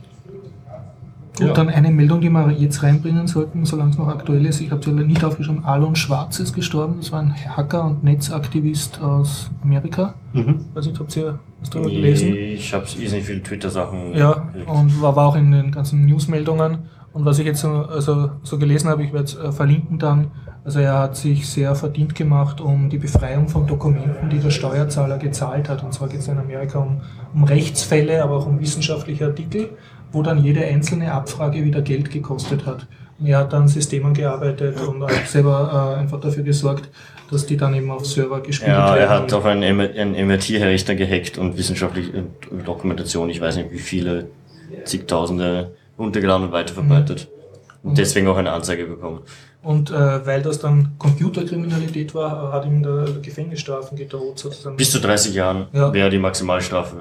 Gut, ja. Dann eine Meldung, die wir jetzt reinbringen sollten, solange es noch aktuell ist. Ich habe sie nicht aufgeschrieben. Alon Schwarz ist gestorben. Das war ein Hacker und Netzaktivist aus Amerika. Mhm. Weiß nicht, habt ihr was darüber nee, gelesen? Ich habe nicht viele Twitter-Sachen. Ja, und war, war auch in den ganzen Newsmeldungen. Und was ich jetzt so, also, so gelesen habe, ich werde es äh, verlinken dann. Also er hat sich sehr verdient gemacht um die Befreiung von Dokumenten, die der Steuerzahler gezahlt hat. Und zwar geht es in Amerika um, um Rechtsfälle, aber auch um wissenschaftliche Artikel, wo dann jede einzelne Abfrage wieder Geld gekostet hat. Und er hat dann Systemen gearbeitet und auch selber äh, einfach dafür gesorgt, dass die dann eben auf Server gespielt ja, werden. Ja, er hat auch einen, einen M R T-Rechner gehackt und wissenschaftliche Dokumentation, ich weiß nicht wie viele, zigtausende runtergeladen und weiterverbreitet. Mhm. Und deswegen auch eine Anzeige bekommen. Und äh, weil das dann Computerkriminalität war, hat ihm der Gefängnisstrafen gedroht sozusagen. Bis zu dreißig Jahren ja. wäre die Maximalstrafe.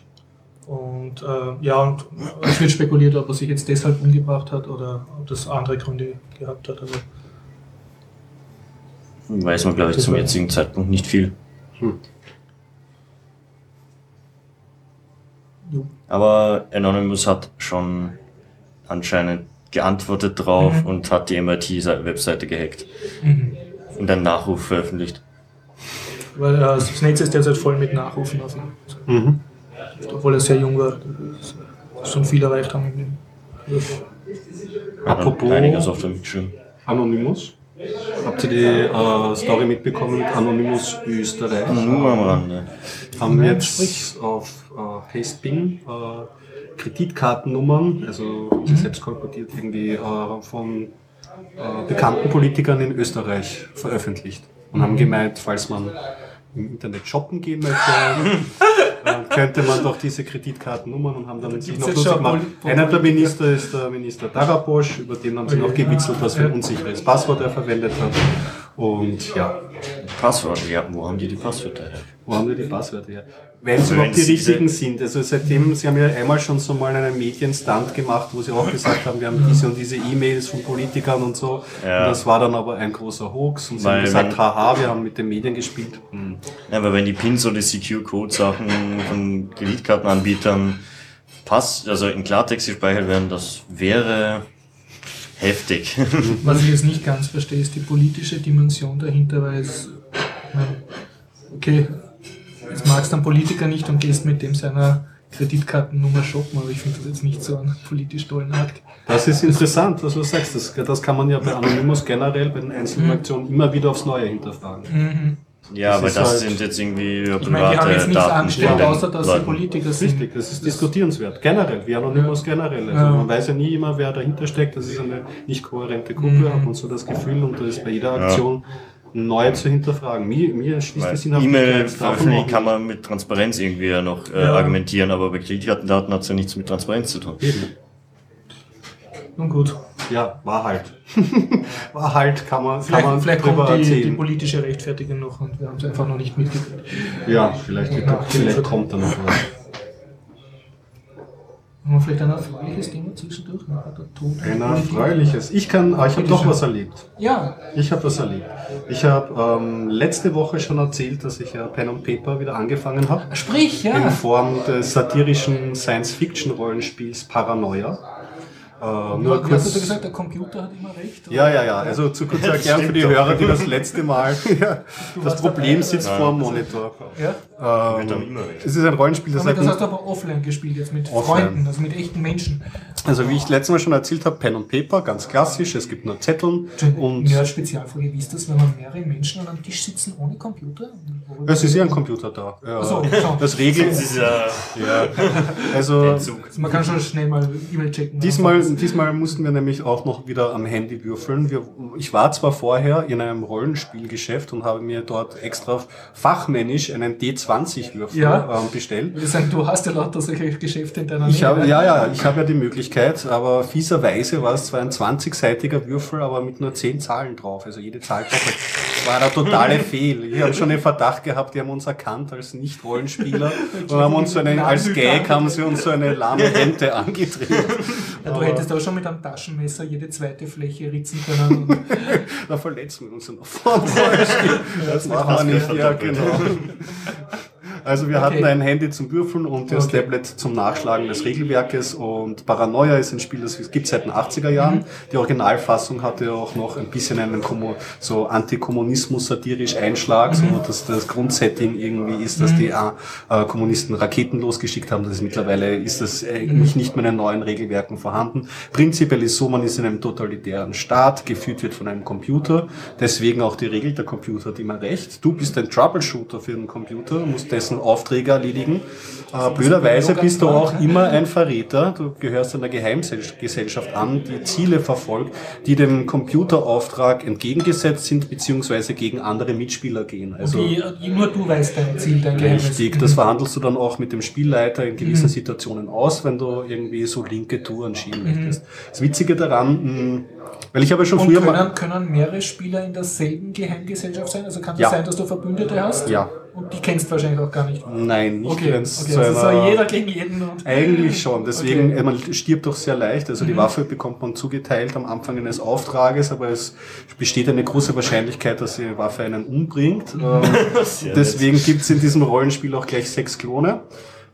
Und äh, ja, und es wird spekuliert, ob er sich jetzt deshalb umgebracht hat oder ob das andere Gründe gehabt hat. Also weiß man, glaube ich, zum jetzigen Zeitpunkt nicht viel. Hm. Aber Anonymous hat schon anscheinend geantwortet drauf Mhm. und hat die M I T-Webseite gehackt Mhm. und einen Nachruf veröffentlicht. Weil äh, das Netz ist derzeit voll mit Nachrufen auf ihn. Mhm. Obwohl er sehr jung war. Schon viel erreicht haben im Leben. Apropos Einiges auf dem Schirm. Anonymous. Habt ihr die äh, Story mitbekommen mit Anonymous Österreich? Nur am Rande. Haben Nein, jetzt auf äh, Hastebing äh, Kreditkartennummern, also mhm. selbst kolportiert irgendwie äh, von äh, bekannten Politikern in Österreich veröffentlicht und haben gemeint, falls man im Internet shoppen gehen möchte, äh, könnte man doch diese Kreditkartennummern und haben dann sich noch lustig gemacht. Einer der Minister ist der Minister Darabosch, über den haben sie noch gewitzelt, was für ein unsicheres Passwort er verwendet hat. Und ja. Passwörter, ja, wo haben die die Passwörter her? Wo haben wir die Passwörter her? Weil es überhaupt die richtigen sind. Also seitdem, sie haben ja einmal schon so mal einen Medienstand gemacht, wo sie auch gesagt haben, wir haben diese und diese E-Mails von Politikern und so. Ja. Und das war dann aber ein großer Hoax. Und sie Weil haben gesagt, wenn- haha, wir haben mit den Medien gespielt. Hm. Ja, aber wenn die Pins oder Secure-Code-Sachen von Kreditkartenanbietern Pass, also in Klartext gespeichert werden, das wäre heftig. Was ich jetzt nicht ganz verstehe, ist die politische Dimension dahinter, weil es, ich meine, okay, jetzt magst du einen Politiker nicht und gehst mit dem seiner Kreditkartennummer shoppen, aber ich finde das jetzt nicht so einen politisch tollen Akt. Das ist interessant, was du sagst. Das, das kann man ja bei Anonymous generell, bei den einzelnen Mhm. Aktionen immer wieder aufs Neue hinterfragen. Mhm. Ja, Das aber ist das halt- sind jetzt irgendwie Ich meine, die private haben jetzt nichts Daten angestellt, von den außer dass sie Leuten. Politiker sind. Richtig, das ist diskutierenswert. Generell, wie Anonymous generell. Also Ja. man weiß ja nie immer, wer dahinter steckt. Das ist eine nicht kohärente Gruppe, Mhm. hat man so das Gefühl, und da ist bei jeder Aktion neu zu hinterfragen. Mir, mir schließt Weil das Sinnhaftigkeit davon E-Mail-Veröffentlichung auch kann nicht. man mit Transparenz irgendwie ja noch äh, Ja. argumentieren, aber bei Kreditkartendaten hat es ja nichts mit Transparenz zu tun. Eben. Nun gut, Ja, war halt. war halt, kann man, kann vielleicht, man vielleicht drüber kommt die, die erzählen. politische Rechtfertigung noch und wir haben es einfach noch nicht mitgekriegt. Ja, vielleicht, Ja. vielleicht kommt da noch was. Haben wir vielleicht ein erfreuliches Thema zwischendurch? Noch der Tod Ein erfreuliches. Ich kann, ah, ich habe doch was erlebt. Ja, Ich habe was erlebt. Ich habe ähm, letzte Woche schon erzählt, dass ich ja Pen and Paper wieder angefangen habe. sprich, In ja. Form des satirischen Science-Fiction-Rollenspiels Paranoia. Äh, nur Nur kurz hast du kurz. gesagt, der Computer hat immer recht. oder? Ja, ja, ja. Also zu kurz erklären für die stimmt doch. Hörer, die das letzte Mal. ja, das warst Problem dabei, sitzt oder? vor dem Monitor. Ja? Ähm, Wird dann immer recht. es ist ein Rollenspiel, das Aber hat das hast du aber offline gespielt, jetzt mit Offline. Freunden, also mit echten Menschen. also wie ich letztes Mal schon erzählt habe, Pen and Paper, ganz klassisch. Es gibt nur Zetteln und ja, Spezialfrage, wie ist das, wenn man mehrere Menschen an einem Tisch sitzen ohne Computer? es ist ja ein Computer da. Ja, Ach so, so. das Regeln. Das ist ja Ja, also Entzug. Also man kann schon schnell mal E-Mail checken. diesmal, diesmal mussten wir nämlich auch noch wieder am Handy würfeln. Wir, ich war zwar vorher in einem Rollenspielgeschäft und habe mir dort extra fachmännisch einen D zwanzig Würfel Ja. ähm, bestellt. Ich würde sagen, du hast ja lauter solche Geschäfte in deiner Ich Nähe. habe, ja, ja, ich habe ja die Möglichkeit, aber fieserweise war es zwar ein zwanzigseitiger Würfel, aber mit nur zehn Zahlen drauf. Also jede Zahl doppelt. Das war der totale Fehl. Ich habe schon den Verdacht gehabt, die haben uns erkannt als Nicht-Rollenspieler und haben uns so eine, als Gag haben sie uns so eine lahme Rente angedreht. Ja, du Aber hättest auch schon mit einem Taschenmesser jede zweite Fläche ritzen können. Und da verletzen wir uns ja noch vor dem Rollenspiel. Das machen wir nicht, ja genau. Also wir hatten Okay. ein Handy zum Würfeln und das Okay. Tablet zum Nachschlagen des Regelwerkes, und Paranoia ist ein Spiel, das gibt es seit den achtziger Jahren. Mhm. Die Originalfassung hatte auch noch ein bisschen einen Kommo- so Antikommunismus satirisch Einschlag, Mhm. so dass das Grundsetting irgendwie ist, dass die äh, Kommunisten Raketen losgeschickt haben. Das ist mittlerweile ist das eigentlich nicht mehr in den neuen Regelwerken vorhanden. Prinzipiell ist so, man ist in einem totalitären Staat, geführt wird von einem Computer, deswegen auch die Regel, der Computer hat immer recht. Du bist ein Troubleshooter für den Computer, musst dessen Aufträge erledigen. Äh, blöderweise bist du auch immer ein Verräter. Du gehörst einer Geheimgesellschaft an, die Ziele verfolgt, die dem Computerauftrag entgegengesetzt sind, beziehungsweise gegen andere Mitspieler gehen. Also die, die, nur du weißt dein Ziel, dein Geheimnis. richtig, das verhandelst du dann auch mit dem Spielleiter in gewissen Situationen aus, wenn du irgendwie so linke Touren schieben möchtest. Das Witzige daran, mh, weil ich habe schon Und früher mal... können, können mehrere Spieler in derselben Geheimgesellschaft sein? Also kann es Ja. sein, dass du Verbündete hast? Ja. Und die kennst du wahrscheinlich auch gar nicht. Nein, nicht Okay, wenn es okay zu also einer... so jeder gegen jeden. Und Eigentlich schon, deswegen, Okay. äh, man stirbt doch sehr leicht, also die Waffe bekommt man zugeteilt am Anfang eines Auftrages, aber es besteht eine große Wahrscheinlichkeit, dass die Waffe einen umbringt. Ähm, Sehr deswegen gibt's in diesem Rollenspiel auch gleich sechs Klone.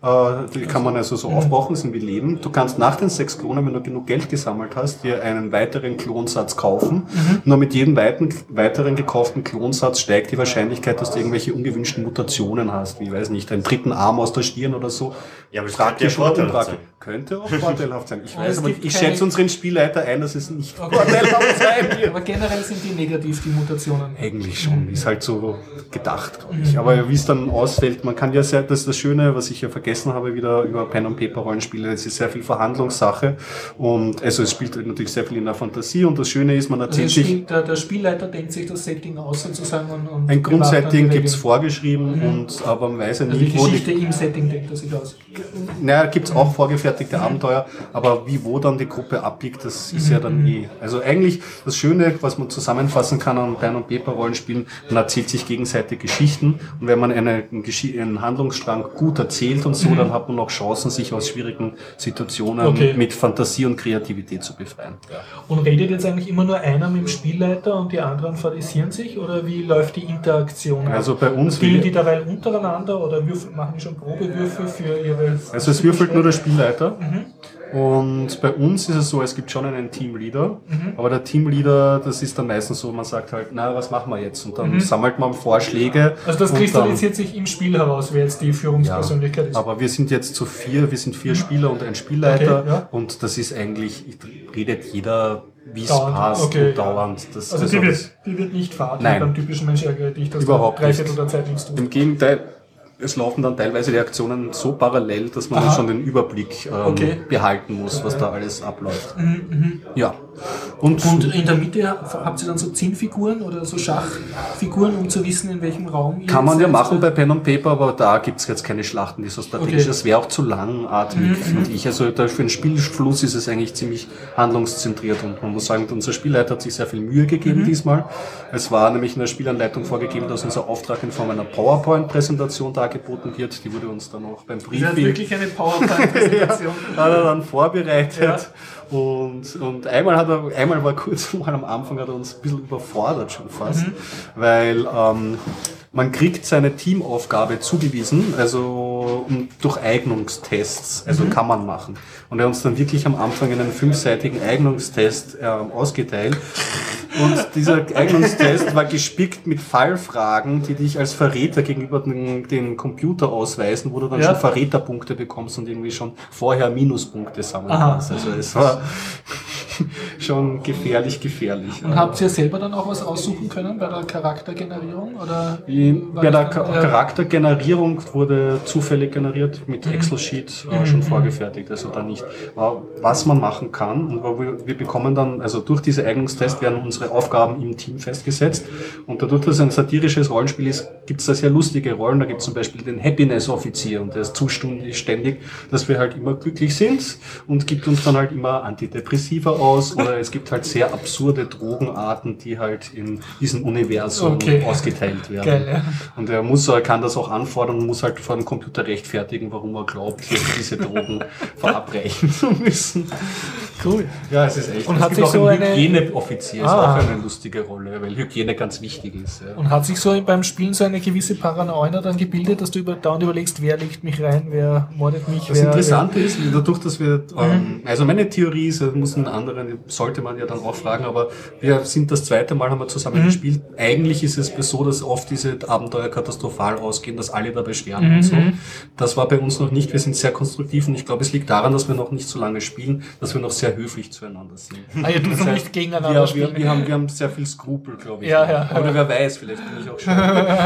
Äh, die kann man also so aufbrauchen, sind wie Leben. Du kannst nach den sechs Klonen, wenn du genug Geld gesammelt hast, dir einen weiteren Klonsatz kaufen. Mhm. Nur mit jedem weiteren, weiteren gekauften Klonsatz steigt die Wahrscheinlichkeit, dass du irgendwelche ungewünschten Mutationen hast, wie, ich weiß nicht, einen dritten Arm aus der Stirn oder so. Ja, aber es könnte ja vorteilhaft sein. Könnte auch vorteilhaft sein. Ich weiß, aber ich schätze unseren Spielleiter ein, dass es nicht okay. vorteilhaft sein wird. Aber generell sind die negativ, die Mutationen. Eigentlich schon. Ist halt so gedacht, glaube ich. Aber wie es dann ausfällt, man kann ja sehr, das ist das Schöne, was ich ja vergessen habe, wieder über Pen and Paper Rollenspiele, es ist sehr viel Verhandlungssache und also es spielt natürlich sehr viel in der Fantasie und das Schöne ist, man erzählt also sich... Spiel, der, der Spielleiter denkt sich das Setting aus sozusagen und... und ein Grundsetting gibt es vorgeschrieben, mhm. und aber man weiß ja also nie, die wo... Die Geschichte im Setting denkt er sich aus. Naja, gibt es auch vorgefertigte mhm. Abenteuer, aber wie wo dann die Gruppe abbiegt, das ist mhm. ja dann eh... Also eigentlich das Schöne, was man zusammenfassen kann an Pen and Paper Rollenspielen, man erzählt sich gegenseitig Geschichten und wenn man eine, einen Handlungsstrang gut erzählt und so, mhm. dann hat man noch Chancen, sich aus schwierigen Situationen okay. mit Fantasie und Kreativität zu befreien. Ja. Und redet jetzt eigentlich immer nur einer mit dem Spielleiter und die anderen fantasieren sich oder wie läuft die Interaktion? Also bei uns... Spielen die dabei untereinander oder würfeln, machen die schon Probewürfe für ihre... Also es würfelt nur der Spielleiter. Mhm. Und bei uns ist es so, es gibt schon einen Teamleader, mhm. aber der Teamleader, das ist dann meistens so, man sagt halt, na, was machen wir jetzt? Und dann mhm. sammelt man Vorschläge. Also das kristallisiert dann, sich im Spiel heraus, wer jetzt die Führungspersönlichkeit ja, ist. Aber wir sind jetzt zu vier, wir sind vier mhm. Spieler und ein Spielleiter okay, ja. und das ist eigentlich, redet jeder, wie es passt okay, und dauernd. Das, also, also die, wird, die wird nicht fad, nein, beim typischen Mensch ärgere dich, dass überhaupt du drei Viertel der Zeit nichts tust. Im Gegenteil. Es laufen dann teilweise die Aktionen so parallel, dass man dann schon den Überblick ähm, okay. behalten muss, was da alles abläuft. Mhm, mhm. Ja. Und, und in der Mitte habt ihr dann so Zinnfiguren oder so Schachfiguren, um zu wissen, in welchem Raum ihr Kann man seid? ja machen bei Pen and Paper, aber da gibt's jetzt keine Schlachten, die so strategisch. Das okay. wäre auch zu langatmig, mhm, finde ich. Also da für den Spielfluss ist es eigentlich ziemlich handlungszentriert und man muss sagen, unser Spielleiter hat sich sehr viel Mühe gegeben mhm. diesmal. Es war nämlich in der Spielanleitung vorgegeben, dass unser Auftrag in Form einer PowerPoint-Präsentation dargeboten wird. Die wurde uns dann auch beim Briefing... Das ist wirklich eine PowerPoint-Präsentation. ja, hat er dann vorbereitet. Ja. Und, und einmal hat er, einmal war kurz mal am Anfang, hat er uns ein bisschen überfordert schon fast, mhm. weil ähm, man kriegt seine Teamaufgabe zugewiesen, also um, durch Eignungstests, also mhm. kann man machen. Und er hat uns dann wirklich am Anfang einen fünfseitigen Eignungstest äh, ausgeteilt. Und dieser Eignungstest war gespickt mit Fallfragen, die dich als Verräter gegenüber den, den Computer ausweisen, wo du dann ja. schon Verräterpunkte bekommst und irgendwie schon vorher Minuspunkte sammeln Aha. kannst. Also es war schon gefährlich, gefährlich. Und habt ihr selber dann auch was aussuchen können bei der Charaktergenerierung? Oder bei der Ka- Charaktergenerierung wurde zufällig generiert, mit mhm. Excel-Sheet äh, schon mhm. vorgefertigt, also da nicht. Was man machen kann, und wir, wir bekommen dann, also durch diese Eignungstest werden unsere Aufgaben im Team festgesetzt und dadurch, dass es ein satirisches Rollenspiel ist, gibt es da sehr lustige Rollen. Da gibt es zum Beispiel den Happiness-Offizier und der ist zuständig, dass wir halt immer glücklich sind und gibt uns dann halt immer Antidepressiva aus oder es gibt halt sehr absurde Drogenarten, die halt in diesem Universum okay. ausgeteilt werden. Geil, ja. Und er muss, er kann das auch anfordern und muss halt vor dem Computer rechtfertigen, warum er glaubt, diese Drogen verabreichen zu müssen. Cool. Ja, es ist echt. Und es hat gibt sich auch so einen eine Hygieneoffizier, ah. ist auch eine lustige Rolle, weil Hygiene ganz wichtig ist. Ja. Und hat sich so beim Spielen so eine gewisse Paranoia dann gebildet, dass du über, dauernd überlegst, wer legt mich rein, wer mordet mich, das wer... Das Interessante wer, ist, dadurch, dass wir, ähm, also meine Theorie ist, das muss einen anderen, sollte man ja dann auch fragen, aber wir sind das zweite Mal, haben wir zusammen mhm. gespielt. Eigentlich ist es so, dass oft diese Abenteuer katastrophal ausgehen, dass alle dabei sterben mhm. und so. Das war bei uns noch nicht, wir sind sehr konstruktiv und ich glaube, es liegt daran, dass wir noch nicht so lange spielen, dass wir noch sehr höflich zueinander sind. Ah ja, du das heißt, nicht gegeneinander ja, spielen. Wir, wir, haben, wir haben sehr viel Skrupel, glaube ich. Ja, ja. Oder wer weiß, vielleicht bin ich auch schon.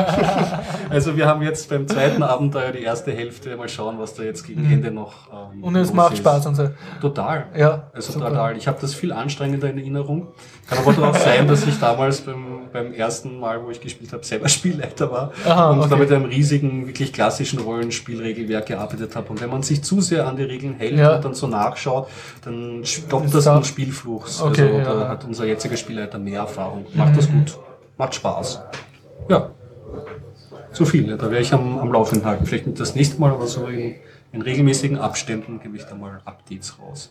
Also wir haben jetzt beim zweiten Abenteuer die erste Hälfte, mal schauen, was da jetzt gegen Ende noch ähm, und es macht ist. Spaß und so. Total. Ja, also super. Total. Ich habe das viel anstrengender in Erinnerung. Kann aber auch sein, dass ich damals beim, beim ersten Mal, wo ich gespielt habe, selber Spielleiter war. Aha, und okay. da mit einem riesigen, wirklich klassischen Rollenspielregelwerk gearbeitet habe. Und wenn man sich zu sehr an die Regeln hält ja. und dann so nachschaut, dann stoppt das am Spielfluch. Okay, also ja. da hat unser jetziger Spielleiter mehr Erfahrung. Macht mhm. das gut. Macht Spaß. Ja. Zu viel. Ja. Da werde ich am, am Laufenden halten. Vielleicht nicht das nächste Mal, aber so in, in regelmäßigen Abständen gebe ich da mal Updates raus.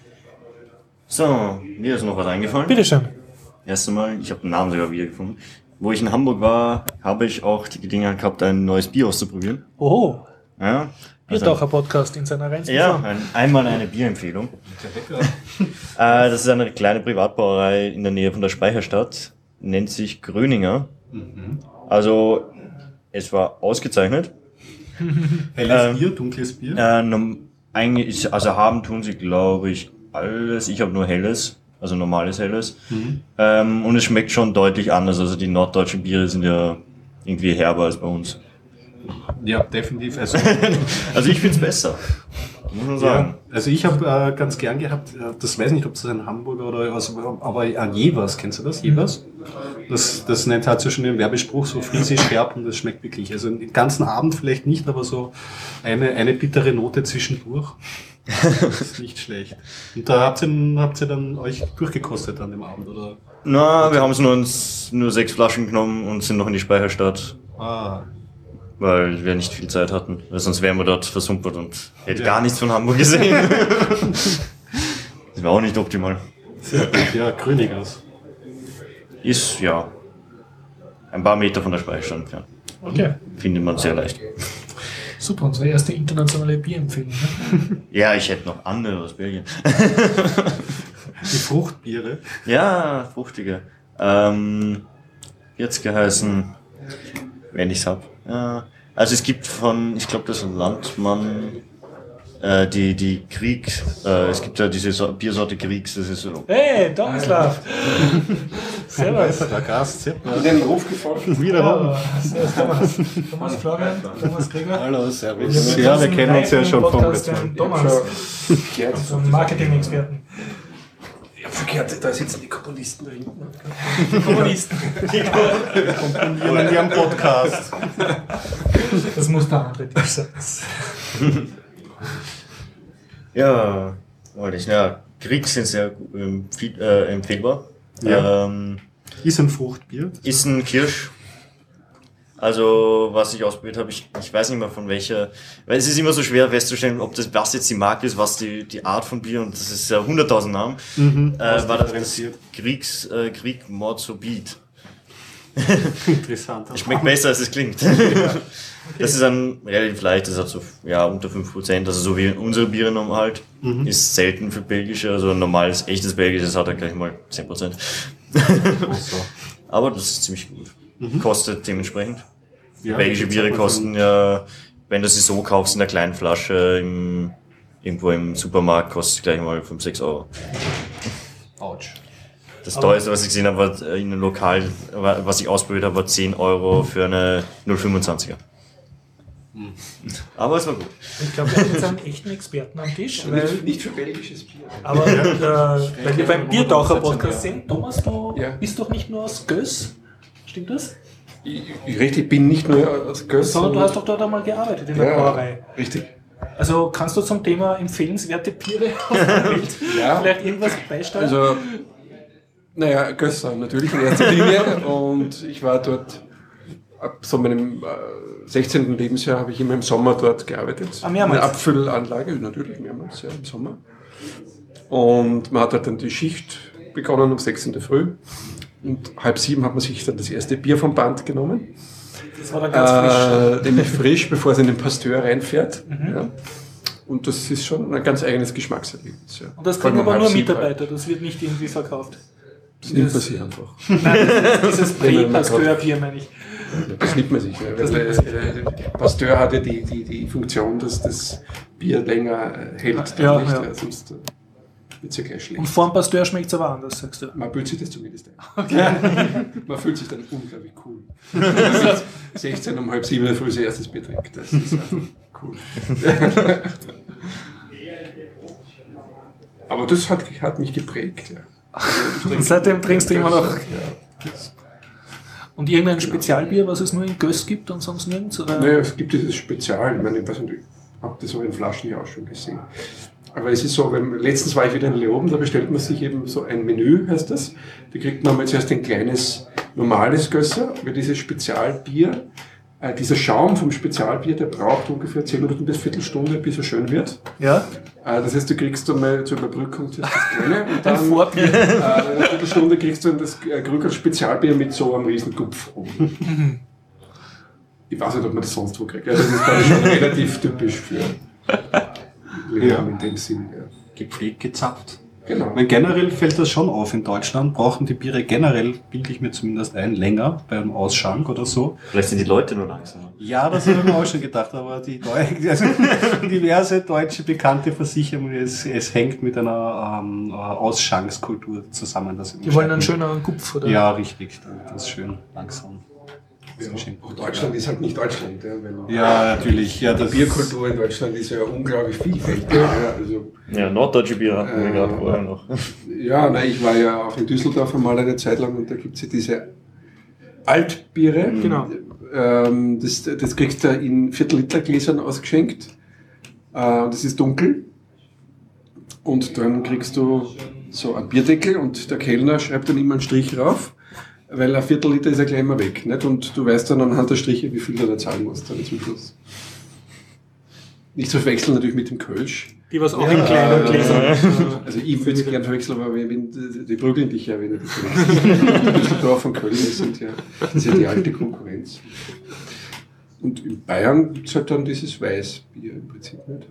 So, mir ist noch was eingefallen. Bitteschön. Erst einmal, ich habe den Namen sogar wiedergefunden. wo ich in Hamburg war, habe ich auch die Gelegenheit gehabt, ein neues Bier auszuprobieren. Oho. Ja. Biertaucher-Podcast in seiner reinsten Ja, Form. ein, einmal eine Bierempfehlung. äh, das ist eine kleine Privatbrauerei in der Nähe von der Speicherstadt. Nennt sich Gröninger. Mhm. Also, es war ausgezeichnet. Helles Ähm, Bier, dunkles Bier? Äh, nom- eigentlich ist, also haben tun sie, glaube ich, alles. Ich habe nur helles, also normales helles. Mhm. Ähm, und es schmeckt schon deutlich anders. Also die norddeutschen Biere sind ja irgendwie herber als bei uns. Ja, definitiv. Also, Also ich find's besser, muss man sagen. ja, also ich habe äh, ganz gern gehabt, äh, das weiß nicht, ob das ein Hamburger oder also, aber ein Jevers, kennst du das? Jevers? Das, das nennt halt so schon den Werbespruch, so friesisch herb und das schmeckt wirklich. Also den ganzen Abend vielleicht nicht, aber so eine, eine bittere Note zwischendurch. Das ist nicht schlecht. Und da habt ihr, habt ihr dann euch durchgekostet an dem Abend, oder? Na, wir haben es nur uns nur sechs Flaschen genommen und sind noch in die Speicherstadt, Ah, weil wir nicht viel Zeit hatten. Weil sonst wären wir dort versumpert und hätte Ja. gar nichts von Hamburg gesehen. Das wäre auch nicht optimal. sehr gut. Ja, Gröningers. Ist, ja, ein paar Meter von der Speicherstadt entfernt. Okay. Findet man sehr leicht. Super, unsere erste internationale Bierempfehlung. Ne? Ja, ich hätte noch andere aus Belgien. Die Fruchtbiere. Ja, fruchtige. Ähm, jetzt geheißen, wenn ich's hab. Ja, also es gibt von, ich glaube, das Landmann, äh, die, die Krieg, äh, es gibt ja diese so- Biersorte Kriegs, das ist so. Hey, Tomislav! Servus! Der Gast, sehr In den Ruf gefolgt. wiederum. Servus, Thomas. Thomas Florian, Thomas Krieger. Hallo, servus. Ja, wir kennen uns ja schon vom Podcast, letzten den Mal. Thomas, Gerd. so ein Marketing-Experten. Ich hab verkehrt, da sitzen die Komponisten da hinten. Kommunisten. Komponieren in ihrem Podcast. Das muss der andere Tisch sein. Ja, wollte ich, ja, Kriegs sind sehr ähm, viel, äh, empfehlbar. Ja. Ähm, Ist ein Fruchtbier. ist ein Kirsch. Also, was ich ausprobiert habe, ich, ich weiß nicht mehr von welcher, weil es ist immer so schwer festzustellen, ob das, was jetzt die Marke ist, was die, die Art von Bier, und das ist ja hunderttausend Namen, Mhm. äh, war das, das differenziert. Kriegs, äh, Krieg Morzo Beat. Interessant. Schmeckt besser, als es klingt. Das ist dann relativ leicht, das hat so, ja, unter fünf Prozent, also so wie unsere Biere normal halt, Mhm. ist selten für belgische, also ein normales, echtes belgisches hat er gleich mal zehn Prozent. So. Aber das ist ziemlich gut. Kostet dementsprechend. Ja, Belgische jetzt Biere hat man kosten ja, wenn du sie so kaufst in der kleinen Flasche, im, irgendwo im Supermarkt, kostet es gleich mal fünf, sechs Euro. von- Autsch. Das teuerste, was ich gesehen habe, war in einem Lokal, war- was ich ausprobiert habe, war zehn Euro für eine null Komma fünfundzwanziger. Aber es war gut. Ich glaube, wir haben jetzt einen echten Experten am Tisch, weil, Nicht, nicht für belgisches Bier. aber äh, weil wir beim Biertaucher-Podcast sind. Thomas, du Ja. bist doch nicht nur aus Göss, stimmt das? Ich, ich, richtig, bin nicht nur aus Göss. Sondern du hast doch dort einmal gearbeitet in der ja, Brauerei. richtig. Also kannst du zum Thema empfehlenswerte Biere aus der Welt Ja. vielleicht irgendwas beisteuern? Also, naja, Gösser natürlich in erster Linie. Und ich war dort, ab so meinem äh, sechzehnten Lebensjahr habe ich immer im Sommer dort gearbeitet. Ah, mehrmals? Eine Abfüllanlage, natürlich mehrmals, ja, im Sommer. Und man hat dort dann die Schicht begonnen um sechs in der Früh. Und halb sieben hat man sich dann das erste Bier vom Band genommen. das war dann ganz frisch. Äh, nämlich frisch, bevor es in den Pasteur reinfährt. Ja. Und das ist schon ein ganz eigenes Geschmackserlebnis. Ja. Und das Vor allem kriegen um aber halb nur sieben Mitarbeiter, das wird nicht irgendwie verkauft. Das nimmt man sich einfach. Nein, das ist dieses Prä-Pasteur-Bier, meine ich. Das nimmt man sich. Ja. Weil der, der Pasteur hat ja die, die, die Funktion, dass das Bier länger äh, hält. Ja, nicht, ja. Ja, sonst äh, wird es ja gleich schlecht. Und vor dem Pasteur schmeckt es aber anders, sagst du. Man fühlt sich das zumindest ein. Man fühlt sich dann unglaublich cool. Wenn man mit sechzehn um halb sieben in der Früh sein erstes Bier trinkt. Das ist einfach cool. Aber das hat, hat mich geprägt. Ja. Und seitdem trinkst du immer noch. Und irgendein Spezialbier, was es nur in Göss gibt und sonst nirgends? Oder? Naja, es gibt dieses Spezial. Ich meine, ich weiß nicht, ich habe das auch in Flaschen ja auch schon gesehen. Aber es ist so, wenn, letztens war ich wieder in Leoben, da bestellt man sich eben so ein Menü, heißt das. Da kriegt man mal zuerst ein kleines, normales Gösser, aber dieses Spezialbier Äh, dieser Schaum vom Spezialbier, der braucht ungefähr zehn Minuten bis Viertelstunde, bis er schön wird. Ja. Äh, das heißt, du kriegst einmal zur Überbrückung das Kleine und dann äh, in einer Viertelstunde kriegst du dann das äh, größere Spezialbier mit so einem riesen Gupf oben. Ich weiß nicht, ob man das sonst wo kriegt. Ja, das ist, glaube ich, schon relativ typisch für Leben in dem Sinn. Ja. Gepflegt, gezapft. Genau. Weil generell fällt das schon auf. In Deutschland brauchen die Biere generell, bilde ich mir zumindest ein, länger beim Ausschank oder so. Vielleicht sind die Leute nur langsamer. Ja, das habe ich mir auch schon gedacht, aber die Deu- also diverse deutsche bekannte Versicherungen, es, es hängt mit einer ähm, Ausschankskultur zusammen. Das Die wollen einen schöneren Gupf, oder? Ja, richtig. Das ist schön langsam. Ja, auch Deutschland ist halt nicht Deutschland. Ja, weil Ja, natürlich. Ja, die das Bierkultur in Deutschland ist ja unglaublich vielfältig. Ja, also, Ja, norddeutsche Bier hatten wir Äh, gerade vorher noch. ja, na, ich war ja auch in Düsseldorf einmal eine Zeit lang und da gibt es ja diese Altbiere. Genau. Ähm, das, das kriegst du in Viertel-Liter-Gläsern ausgeschenkt. Äh, das ist dunkel. Und dann kriegst du so einen Bierdeckel und der Kellner schreibt dann immer einen Strich rauf, weil ein Viertel Liter ist ja gleich immer weg. Nicht? Und du weißt dann anhand der Striche, wie viel du da zahlen musst dann zum Schluss. Nicht zu verwechseln natürlich mit dem Kölsch. Die was auch in kleinen Gläsern. Also ich würde es gerne verwechseln, aber wenn, wenn, die prügeln dich ja, wenn du das verwechselst. Düsseldorf und Köln sind ja, das ist ja die alte Konkurrenz. Und in Bayern gibt es halt dann dieses Weißbier im Prinzip nicht.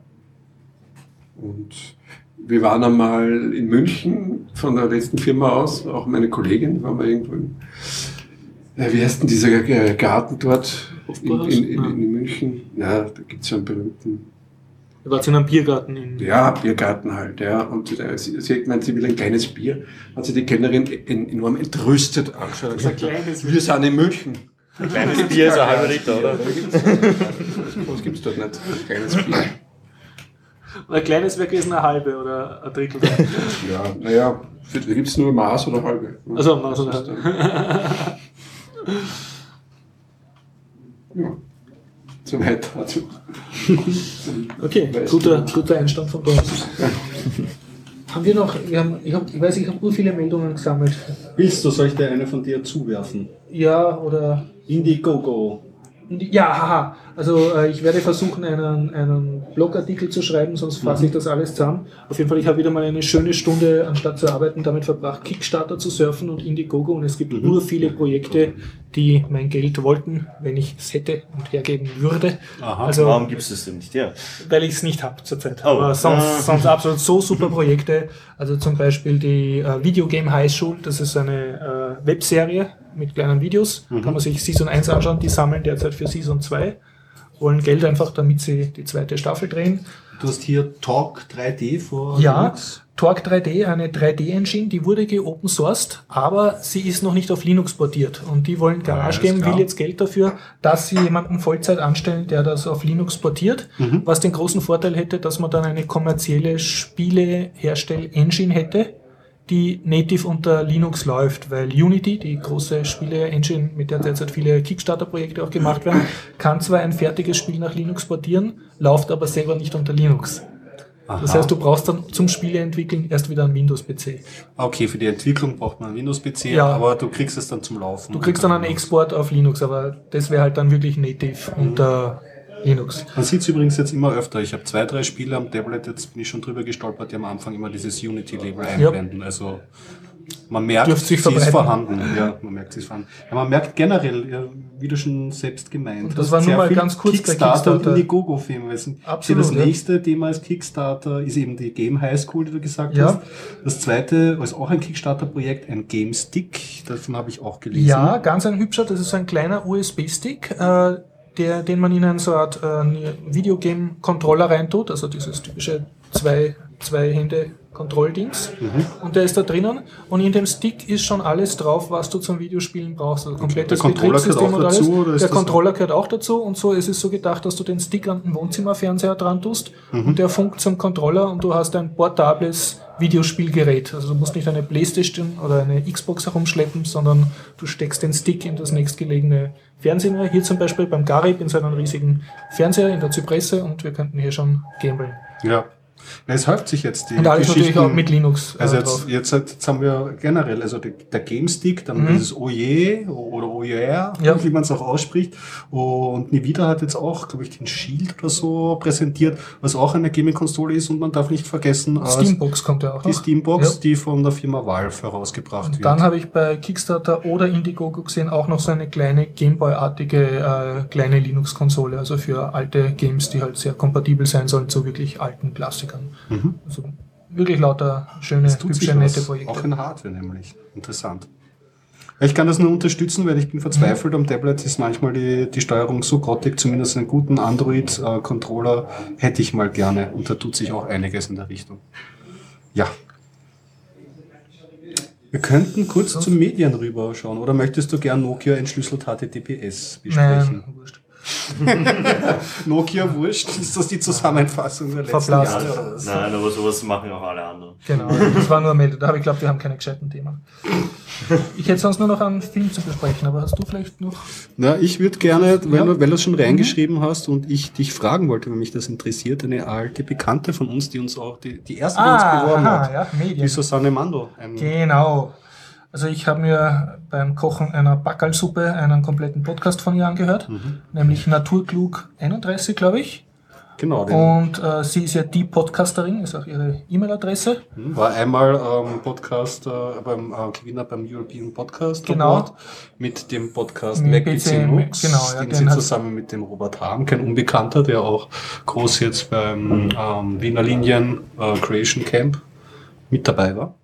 Und wir waren einmal in München von der letzten Firma aus, auch meine Kollegin, waren wir irgendwo in, äh, wie heißt denn dieser äh, Garten dort in, in, in, in München? Ja, da gibt es so einen berühmten, Du warst in einem Biergarten in. ja, Biergarten halt, ja. Und äh, sie, sie hat gemeint, sie will ein kleines Bier. Hat sie die Kellnerin en- enorm entrüstet angeschaut und gesagt, kleines wir sind in München. Ein kleines Bier ist ein halber Liter, oder? Das gibt's dort nicht. Ein kleines Bier. Ein kleines wäre gewesen eine halbe oder ein Drittel. Ja, naja, da gibt's nur Maß oder halbe. Also Maß oder Das ist halbe. dann- Ja. Soweit dazu. Okay, Weißt guter, du. guter Einstand von uns. Haben wir noch, wir haben, ich, hab, ich weiß, ich habe nur viele Meldungen gesammelt. Willst du, soll ich dir eine von dir zuwerfen? Ja, oder. Indiegogo. Ja, haha. Also äh, ich werde versuchen, einen, einen Blogartikel zu schreiben, sonst fasse ich das alles zusammen. Auf jeden Fall, ich habe wieder mal eine schöne Stunde, anstatt zu arbeiten, damit verbracht, Kickstarter zu surfen und Indiegogo. Und es gibt nur viele Projekte, die mein Geld wollten, wenn ich es hätte und hergeben würde. Aha. Also, Warum gibst du es denn nicht? Ja. weil ich es nicht habe zurzeit. Oh. Aber sonst, Ah. sonst absolut so super Projekte. Also zum Beispiel die äh, Videogame High School, das ist eine äh, Webserie mit kleinen Videos. Mhm. Kann man sich Season eins anschauen, die sammeln derzeit für Season zwei. Wollen Geld einfach, damit sie die zweite Staffel drehen. Du hast hier Talk drei D vor Ja, Linux. Torque drei D, eine drei D-Engine, die wurde geopen sourced, aber sie ist noch nicht auf Linux portiert. Und die wollen Garage Alles geben, klar. will jetzt Geld dafür, dass sie jemanden Vollzeit anstellen, der das auf Linux portiert, Mhm. was den großen Vorteil hätte, dass man dann eine kommerzielle Spiele-Herstell-Engine hätte, die native unter Linux läuft, weil Unity, die große Spiele-Engine, mit der derzeit viele Kickstarter-Projekte auch gemacht werden, kann zwar ein fertiges Spiel nach Linux portieren, läuft aber selber nicht unter Linux. Das Aha. heißt, du brauchst dann zum Spiele entwickeln erst wieder einen Windows-P C. Okay, für die Entwicklung braucht man einen Windows-P C, Ja. aber du kriegst es dann zum Laufen. Du kriegst dann einen Export auf Linux, aber das wäre halt dann wirklich native unter Linux. Man sieht es übrigens jetzt immer öfter. Ich habe zwei, drei Spiele am Tablet, jetzt bin ich schon drüber gestolpert, die am Anfang immer dieses Unity-Label einblenden. Also man merkt, Dürfte sich sie ist verbreiten. vorhanden. Ja, man merkt, sie ist vorhanden. Ja, man merkt generell, ja, wie du schon selbst gemeint Und das hast, war nur sehr mal viel ganz kurz bei Kickstarter und Kickstarter. Indiegogo-Filme. Ich sehe, Absolut, das ja. nächste Thema als Kickstarter ist eben die Game High School, die du gesagt Ja. hast. Das zweite ist auch ein Kickstarter-Projekt, ein Game Stick. Davon habe ich auch gelesen. Ja, ganz ein hübscher, das ist so ein kleiner U S B-Stick, äh, der, den man in eine so Art äh, Videogame-Controller reintut, also dieses typische zwei, zwei Hände Kontrolldings. Mhm. Und der ist da drinnen und in dem Stick ist schon alles drauf, was du zum Videospielen brauchst. Also komplettes Der Controller gehört Betriebssystem auch und alles. dazu, oder ist Der das- Controller gehört auch dazu und so ist es so gedacht, dass du den Stick an den Wohnzimmerfernseher dran tust Mhm. und der funkt zum Controller und du hast ein portables Videospielgerät. Also du musst nicht eine Playstation oder eine Xbox herumschleppen, sondern du steckst den Stick in das nächstgelegene Fernseher. Hier zum Beispiel beim Garib in seinem riesigen Fernseher in der Zypresse und wir könnten hier schon gamblen. Ja. Na, es häuft sich jetzt die Und alles natürlich Geschichten. auch mit Linux. Also äh, jetzt, drauf. jetzt, jetzt haben wir generell, also die, der GameStick, dann Mhm. dieses Oje oder Oyer, Ja. wie man es auch ausspricht. Und Nvidia hat jetzt auch, glaube ich, den Shield oder so präsentiert, was auch eine Gaming-Konsole ist. Und man darf nicht vergessen, äh, Steambox kommt ja auch die noch. Steambox, Ja. die von der Firma Valve herausgebracht Und wird. dann habe ich bei Kickstarter oder Indiegogo gesehen auch noch so eine kleine Gameboy-artige äh, kleine Linux-Konsole, also für alte Games, die halt sehr kompatibel sein sollen zu wirklich alten Klassikern. Mhm. Also wirklich lauter schöne, Es tut sich hübsche, nette was, Projekte. auch in Hardware nämlich. Interessant. Ich kann das nur unterstützen, weil ich bin verzweifelt. Am Tablet ist manchmal die, die Steuerung so grottig, zumindest einen guten Android-Controller hätte ich mal gerne. Und da tut sich auch einiges in der Richtung. Ja. Wir könnten kurz zu Medien rüberschauen. Oder möchtest du gern Nokia entschlüsselt H T T P S besprechen? Nein, wurscht. Nokia wurscht? Ist das die Zusammenfassung der letzten Verblasst. Jahre? Oder was? Nein, aber sowas machen auch alle anderen. Genau, das war nur Meldung. Aber ich glaube, wir haben keine gescheiten Themen. Ich hätte sonst nur noch einen Film zu besprechen, aber hast du vielleicht noch... Na, ich würde gerne, weil, Ja. du, weil du es schon reingeschrieben hast und ich dich fragen wollte, wenn mich das interessiert, eine alte Bekannte von uns, die uns auch, die, die erste, die uns beworben aha, hat, ja, Medien. die Susanne Mando. Ein, Genau. Also ich habe mir beim Kochen einer Backalsuppe einen kompletten Podcast von ihr angehört, Mhm. nämlich Naturklug einunddreißig, glaube ich. genau, den, Und äh, sie ist ja die Podcasterin, ist auch ihre E-Mail-Adresse. war einmal ähm, Podcast äh, beim äh, Gewinner beim European Podcast Genau. Award mit dem Podcast Mit MacBits P C, in Lux, genau, ja, den den sie hat- zusammen mit dem Robert Hahn, kein Unbekannter, der auch groß jetzt beim ähm, Wiener Linien äh, Creation Camp mit dabei war.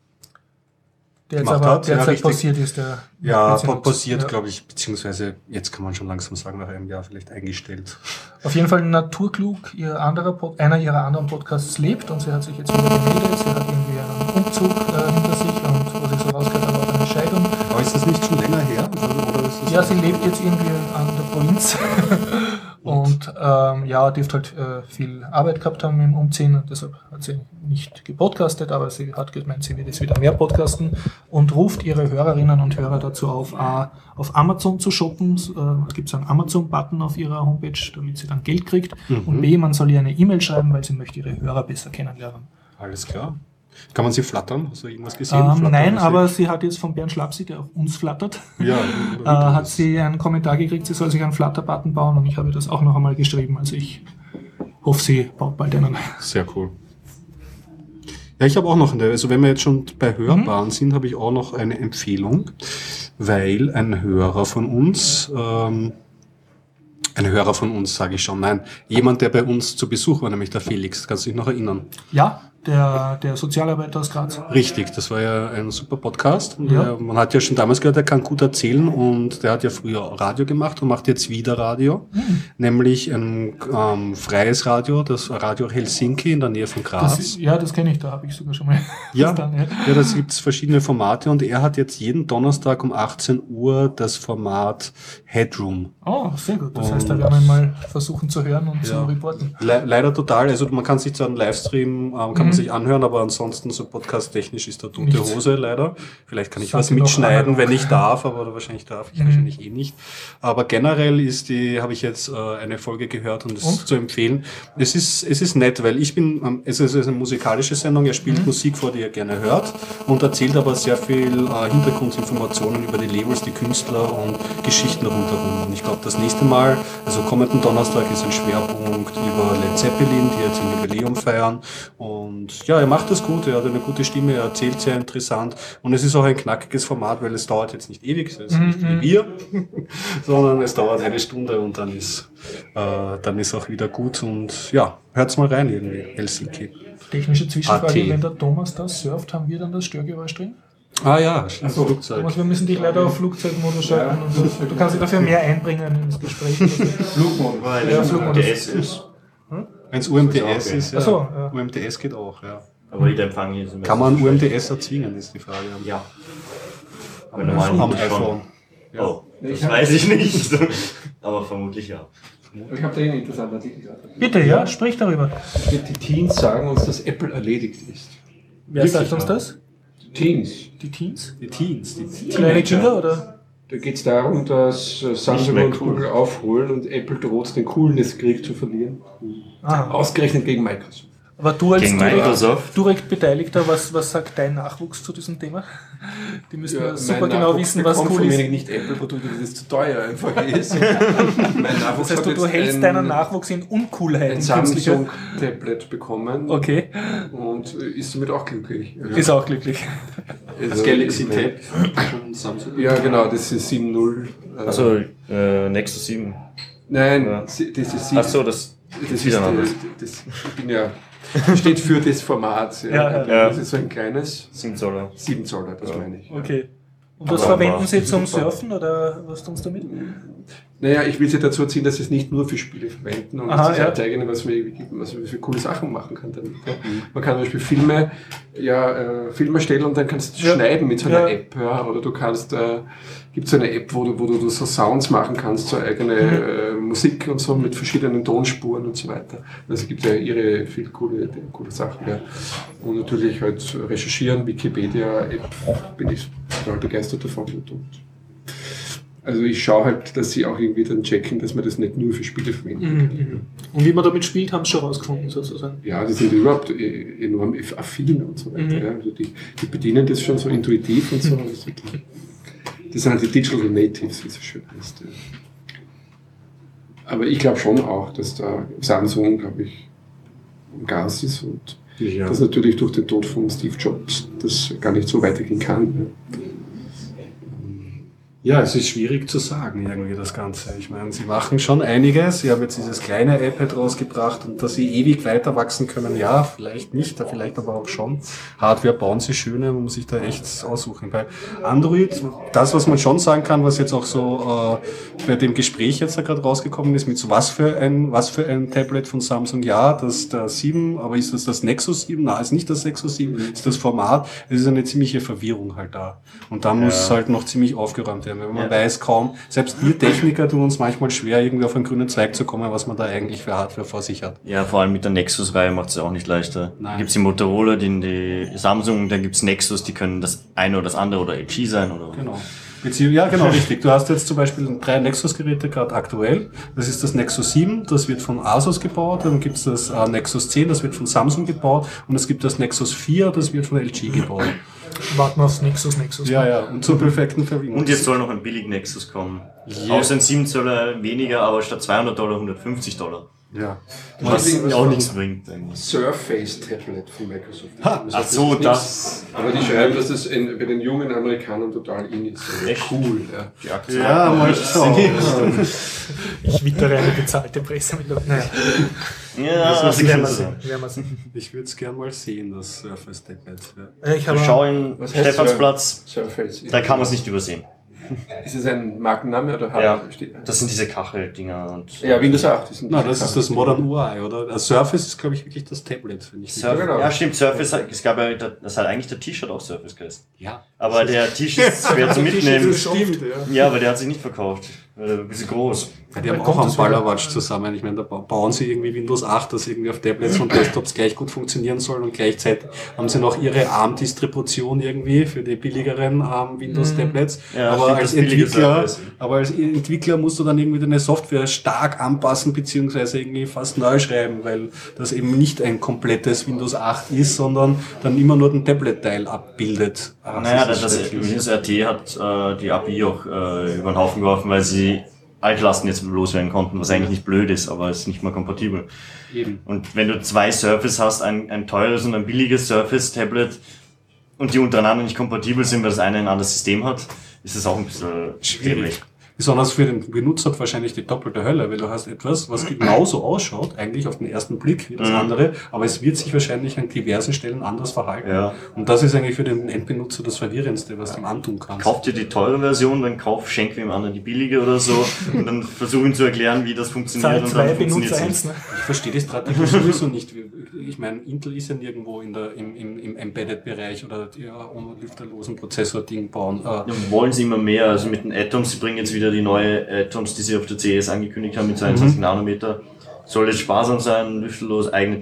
Der jetzt Gemacht aber hat, ja, derzeit richtig. passiert ist. Der Ja, P C Lux. passiert, Ja. glaube ich, beziehungsweise jetzt kann man schon langsam sagen, nach einem Jahr vielleicht eingestellt. Auf jeden Fall Naturklug, ihr anderer Pod, einer ihrer anderen Podcasts lebt und sie hat sich jetzt wieder gemeldet. Sie hat irgendwie einen Umzug äh, hinter sich und was ich so rausgehört habe, auch eine Scheidung. Aber ist das nicht schon länger her? Oder ist das Ja, sie lebt jetzt irgendwie an der Provinz und ähm, ja, dürfte halt äh, viel Arbeit gehabt haben im Umziehen und deshalb hat sie nicht gepodcastet, aber sie hat gemeint, sie wird jetzt wieder mehr podcasten und ruft ihre Hörerinnen und Hörer dazu auf, A, auf Amazon zu shoppen. Äh, gibt es einen Amazon-Button auf ihrer Homepage, damit sie dann Geld kriegt. Und B, man soll ihr eine E-Mail schreiben, weil sie möchte ihre Hörer besser kennenlernen. Alles klar. Kann man sie flattern? Hast du irgendwas gesehen? Ähm, Flattern nein, gesehen? aber sie hat jetzt von Bernd Schlapsi, der auf uns flattert, Ja, äh, hat sie einen Kommentar gekriegt, sie soll sich einen Flutter-Button bauen und ich habe das auch noch einmal geschrieben. Also ich hoffe, sie baut bald einen. sehr cool. Ja, ich habe auch noch eine, also wenn wir jetzt schon bei Hörbaren sind, habe ich auch noch eine Empfehlung, weil ein Hörer von uns, ähm, ein Hörer von uns, sage ich schon, nein, jemand, der bei uns zu Besuch war, nämlich der Felix, kannst du dich noch erinnern? Ja, der, der Sozialarbeiter aus Graz. Richtig, das war ja ein super Podcast. Und Ja. der, man hat ja schon damals gehört, er kann gut erzählen und der hat ja früher Radio gemacht und macht jetzt wieder Radio, Mhm. nämlich ein ähm, freies Radio, das Radio Helsinki in der Nähe von Graz. Das, ja, das kenne ich, da habe ich sogar schon mal. Ja, Dann, ja. ja, da gibt es verschiedene Formate und er hat jetzt jeden Donnerstag um achtzehn Uhr das Format Headroom. Oh, sehr gut. Das Und- heißt, da werden wir mal versuchen zu hören und zu Ja. reporten. Le leider total, also man kann sich zwar einen Livestream, ähm, kann man sich anhören, aber ansonsten so podcast-technisch ist da tote Nichts. Hose leider. Vielleicht kann ich Seid was ihr noch mitschneiden, analog? wenn ich darf, aber wahrscheinlich darf ich wahrscheinlich eh nicht. Aber generell ist die, habe ich jetzt äh, eine Folge gehört und es Und? ist zu empfehlen. Es ist, es ist nett, weil ich bin, ähm, es ist eine musikalische Sendung, er spielt Musik vor, die er gerne hört und erzählt aber sehr viel äh, Hintergrundinformationen über die Labels, die Künstler und Geschichten rundherum. Und ich glaube, das nächste Mal, also kommenden Donnerstag, ist ein Schwerpunkt über Led Zeppelin, die jetzt ein Jubiläum feiern. Und ja, er macht das gut, er hat eine gute Stimme, er erzählt sehr interessant. Und es ist auch ein knackiges Format, weil es dauert jetzt nicht ewig, es ist nicht wie wir, sondern es dauert eine Stunde und dann ist, äh, dann ist auch wieder gut. Und ja, hört's mal rein irgendwie, Helsinki. Technische Zwischenfrage, A T. wenn der Thomas das surft, haben wir dann das Störgeräusch drin? Ah ja, Flugzeug. Thomas, wir müssen dich leider auf Flugzeugmodus schalten. Und so. Du kannst dich dafür mehr einbringen ins Gespräch. Flugmodus. Weil Ja, es Flugmodus. U M T S ist. Wenn es U M T S Okay. ist, ja. Ach so, ja. U M T S geht auch, ja. Aber jeder Empfang hier ist immer Kann man U M T S erzwingen, ist die Frage. Ja. Aber normal Am nicht schon. iPhone. Oh, Ich das hab- weiß ich nicht. Aber vermutlich ja. Ich habe da einen interessanten Artikel gerade. Bitte, ja, sprich darüber. Die Teens sagen uns, dass Apple erledigt ist. Wer Wirklich, sagt uns ja. das? Teens. Die Teens? Die Teens, die Kleine Kinder oder? Da geht es darum, dass äh, Samsung mehr und cool. Google aufholen und Apple droht, den Coolness-Krieg zu verlieren. Ah, Ausgerechnet gegen Microsoft. Aber du als Gegen direkt, Microsoft. direkt Beteiligter, was, was sagt dein Nachwuchs zu diesem Thema? Die müssen ja, Ja, super mein genau Nachwuchs wissen, was bekommt cool von ist. mir nicht Apple-Produkte, weil das zu teuer einfach ist. Mein Nachwuchs Das heißt, du, hat du jetzt hältst ein, deinen Nachwuchs in Uncoolheiten. ein künstlicher. Samsung-Tablet bekommen Okay, und ist damit auch glücklich. Ja. ist auch glücklich. Also, Das Galaxy ich mein- Tab von Samsung. Ja, genau, das ist sieben null. äh, Also äh, Nexus sieben. Nein, Ja. sie- das ist sieben. Ach so, das, das ist ist wieder ein das, anderes. das, ich bin ja, steht für das Format. Ja. Ja, ja. Ja. Das ist so ein kleines sieben Zoller. sieben Zoller, das meine ich. Okay. Und was Aber- verwenden Sie zum Surfen oder was tun Sie damit? Naja, ich will Sie dazu erziehen, dass Sie es nicht nur für Spiele verwenden und Aha, das ja. ist eigene, was man, was man für coole Sachen machen kann damit. Ja. Man kann zum Beispiel Filme, ja, äh, Filme stellen und dann kannst du Ja. schneiden mit so einer Ja. App, ja, oder du kannst, äh, gibt so eine App, wo du, wo du so Sounds machen kannst, so eigene äh, Musik und so mit verschiedenen Tonspuren und so weiter. Also es gibt ja ihre viel coole, coole Sachen, ja. Und natürlich halt recherchieren, Wikipedia-App, bin ich total begeistert davon. Und, und also ich schaue halt, dass sie auch irgendwie dann checken, dass man das nicht nur für Spiele verwenden kann. Mhm. Und wie man damit spielt, haben Sie schon rausgefunden, sozusagen. Ja, die sind überhaupt e- enorm affin und so weiter. Mhm. Ja. Also die, die bedienen das schon so intuitiv und so. Das sind, das sind halt die Digital Natives, wie es so schön heißt. Ja. Aber ich glaube schon auch, dass da Samsung, glaube ich, am Gas ist und Ja. dass natürlich durch den Tod von Steve Jobs das gar nicht so weitergehen kann. Ja, es ist schwierig zu sagen, irgendwie das Ganze. Ich meine, sie machen schon einiges. Sie haben jetzt dieses kleine iPad rausgebracht und dass sie ewig weiter wachsen können, ja, vielleicht nicht, vielleicht aber auch schon. Hardware bauen sie schöne, man muss sich da echt aussuchen. Bei Android, das, was man schon sagen kann, was jetzt auch so äh, bei dem Gespräch jetzt da gerade rausgekommen ist, mit so was für ein, was für ein Tablet von Samsung, ja, das der sieben, aber ist das das Nexus sieben? Nein, ist nicht das Nexus sieben, ist das Format. Es ist eine ziemliche Verwirrung halt da. Und da muss Ja. halt noch ziemlich aufgeräumt werden. Wenn man Ja. weiß kaum, selbst wir Techniker tun uns manchmal schwer, irgendwie auf einen grünen Zweig zu kommen, was man da eigentlich für Hardware vor sich hat. Ja, vor allem mit der Nexus-Reihe macht es auch nicht leichter. Nein. Da gibt's die Motorola, die, die Samsung, dann gibt's Nexus, die können das eine oder das andere oder L G sein oder. Genau. Beziehung, ja, genau, richtig. Du hast jetzt zum Beispiel drei Nexus-Geräte gerade aktuell. Das ist das Nexus sieben, das wird von Asus gebaut. Dann gibt's das äh, Nexus zehn, das wird von Samsung gebaut. Und es gibt das Nexus vier, das wird von L G gebaut. Warten wir aufs Nexus, Nexus. Ja, ja, und zur perfekten Verwendung. Und jetzt soll noch ein billig Nexus kommen. Ja. Auch sind sieben Zoller weniger, aber statt zweihundert Dollar hundertfundfändfzig Dollar. Ja. Was irgendwas auch von- nichts bringt eigentlich. Surface Tablet von Microsoft. Ha, Das ach ist so, nichts. das- Aber die schreiben, dass es in, bei den jungen Amerikanern total in ist. Also Echt? cool. Ja. Die Aktien Ja, mal schauen. Ich wittere eine bezahlte Presse mit. Naja, Ja, Das das ist werden wir ist sehen. Werden wir sehen. Ich würde es gern mal sehen, das Surface Tablet. Ja. Äh, Ich habe Schau in Was heißt Stephansplatz, Surface. da kann man es nicht übersehen. Ist es ein Markenname oder Ja, steht- das sind diese Kacheldinger und. Ja, Windows acht. Das sind Na, diese das ist das Modern U I, oder? Das Surface ist, glaube ich, wirklich das Tablet, finde ich. Surf, Ja, genau. ja, stimmt, Surface, hat- es gab ja, das hat eigentlich der T-Shirt auch Surface geheißen. Ja. Aber der T-Shirt ist schwer zu mitnehmen. Das stimmt, ja. Ja, aber der hat sich nicht verkauft. Weil er ein bisschen groß. Ja, die haben Kommt auch am das wieder? Ballerwatsch zusammen. Ich meine, da ba- bauen sie irgendwie Windows acht, das irgendwie auf Tablets und Desktops gleich gut funktionieren soll und gleichzeitig haben sie noch ihre ARM-Distribution irgendwie für die billigeren ARM-Windows-Tablets. Ja, aber, stimmt, als das billige Entwickler, Surface. aber als Entwickler musst du dann irgendwie deine Software stark anpassen beziehungsweise irgendwie fast neu schreiben, weil das eben nicht ein komplettes Windows acht ist, sondern dann immer nur den Tablet-Teil abbildet. Ah, Naja, das, ist das schrecklich. Windows R T hat äh, die A P I auch äh, über den Haufen geworfen, weil sie Altlasten jetzt loswerden konnten, was eigentlich nicht blöd ist, aber es ist nicht mal kompatibel. Eben. Und wenn du zwei Surface hast, ein, ein teures und ein billiges Surface-Tablet und die untereinander nicht kompatibel sind, weil das eine ein anderes System hat, ist das auch ein bisschen schwierig. Besonders für den Benutzer wahrscheinlich die doppelte Hölle, weil du hast etwas, was genauso ausschaut, eigentlich auf den ersten Blick wie das Mhm. andere, aber es wird sich wahrscheinlich an diversen Stellen anders verhalten. Ja. Und das ist eigentlich für den Endbenutzer das Verwirrendste, was du ihm antun kannst. Kauf dir die teure Version, dann kauf, schenk dem anderen die billige oder so und dann versuch ihm zu erklären, wie das funktioniert Zahl und zwei, dann Benutzer funktioniert eins. es Ne? Ich verstehe die Strategie sowieso nicht. Ich meine, Intel ist ja nirgendwo in der, im, im, im Embedded-Bereich oder die ja, ohne lüfterlosen Prozessor-Ding bauen. Äh, Ja, wollen sie immer mehr, also mit den Atoms, sie bringen jetzt wieder die neue Atoms, die sie auf der C E S angekündigt haben mit zweiundzwanzig Mhm. Nanometer. Soll jetzt sparsam sein, lüfterlos, eigene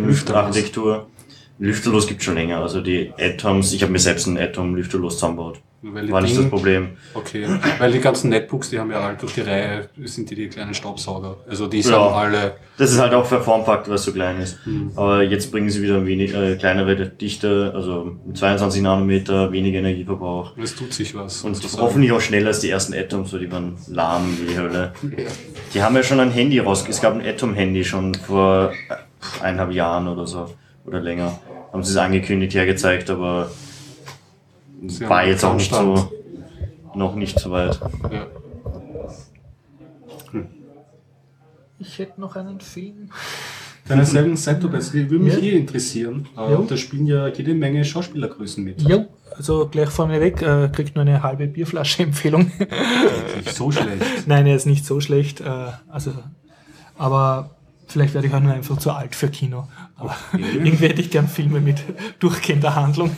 Tablet-Architektur. Ähm, lüfterlos gibt's schon länger, also die Atoms, ich habe mir selbst einen Atom lüfterlos zusammengebaut. Weil die war nicht das Ding- Problem. Okay, weil die ganzen Netbooks, die haben ja alle durch die Reihe, sind die die kleinen Staubsauger. Also die sind Ja. alle... Das ist halt auch für Formfaktor, was so klein ist. Mhm. Aber jetzt bringen sie wieder wenig, äh, kleinere Dichte, also zweiundzwanzig Nanometer, weniger Energieverbrauch. Es tut sich was. Und sozusagen. hoffentlich auch schneller als die ersten Atoms, so die waren lahm wie die Hölle. Die haben ja schon ein Handy raus, es gab ein Atom-Handy schon vor eineinhalb Jahren oder so, oder länger. Haben sie es angekündigt, hergezeigt, aber Sie war haben jetzt auch nicht Stand. so, noch nicht so weit. Ja. Ich hätte noch einen Film. Deine selben Side-to-Best, die würde mich Ja. eh interessieren. Äh, Ja. Da spielen ja jede Menge Schauspielergrößen mit. Jo, also gleich vorneweg, äh, kriegt nur eine halbe Bierflasche Empfehlung. Nicht so schlecht. Nein, er ist nicht so schlecht. Äh, also, aber vielleicht werde ich auch nur einfach zu alt für Kino. Aber irgendwie hätte ich gern Filme mit durchgehender Handlung.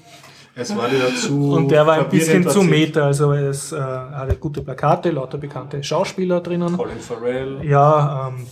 Es war dir zu Und der war ein bisschen verwirrend zu erzählt. meta. Also es äh, hatte gute Plakate, lauter bekannte Schauspieler drinnen. Colin Farrell. Ja, ähm,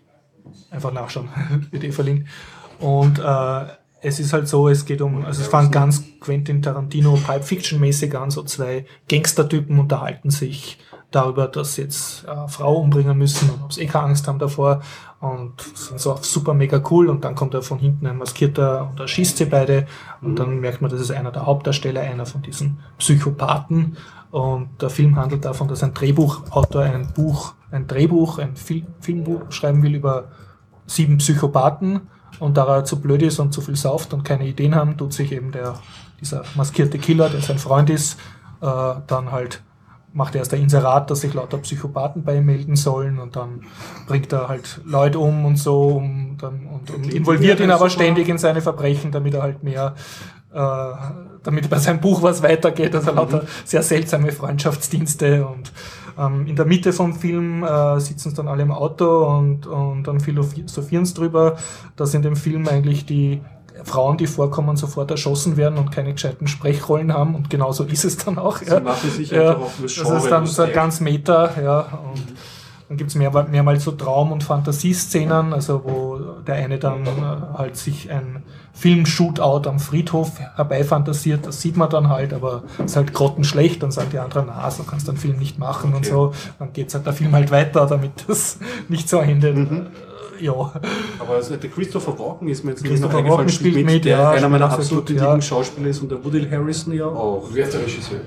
einfach nachschauen, wird eh verlinkt. Und äh, es ist halt so, es geht um, also es fangen ganz Quentin Tarantino Pulp Fiction mäßig an, so zwei Gangstertypen unterhalten sich darüber, dass sie jetzt äh, Frau umbringen müssen und ob sie eh keine Angst haben davor und sind so super mega cool und dann kommt da von hinten ein Maskierter und erschießt sie beide und dann merkt man, das ist einer der Hauptdarsteller, einer von diesen Psychopathen und der Film handelt davon, dass ein Drehbuchautor ein Buch, ein Drehbuch, ein Fil- Filmbuch schreiben will über sieben Psychopathen und da er zu blöd ist und zu viel sauft und keine Ideen haben, tut sich eben der, dieser maskierte Killer, der sein Freund ist, äh, dann halt macht er erst ein Inserat, dass sich lauter Psychopathen bei ihm melden sollen und dann bringt er halt Leute um und so um, dann, und, und involviert ihn aber ständig in seine Verbrechen, damit er halt mehr, äh, damit bei seinem Buch was weitergeht, also lauter sehr seltsame Freundschaftsdienste und ähm, in der Mitte vom Film äh, sitzen dann alle im Auto und, und dann philosophieren sie drüber, dass in dem Film eigentlich die Frauen, die vorkommen, sofort erschossen werden und keine gescheiten Sprechrollen haben und genauso ist es dann auch. Sie Ja. machen sich Ja, einfach auf das das Genre ist dann so lustig. ganz meta, ja, und dann gibt's mehr, mehrmals so Traum- und Fantasieszenen, also wo der eine dann äh, halt sich ein Film-Shootout am Friedhof herbeifantasiert, das sieht man dann halt, aber ist halt grottenschlecht, dann sagen die anderen, na, so kannst du einen Film nicht machen und Okay. so, dann geht's halt der Film halt weiter, damit das nicht so endet. Mhm. Ja. Aber also der Christopher Walken ist mir jetzt nicht Christopher noch eingefallen, Walken spielt mit, der ja, einer meiner spielt absoluten sehr gut, ja. Lieblingsschauspieler ist und der Woody Harrison ja auch. Wer ist der Regisseur?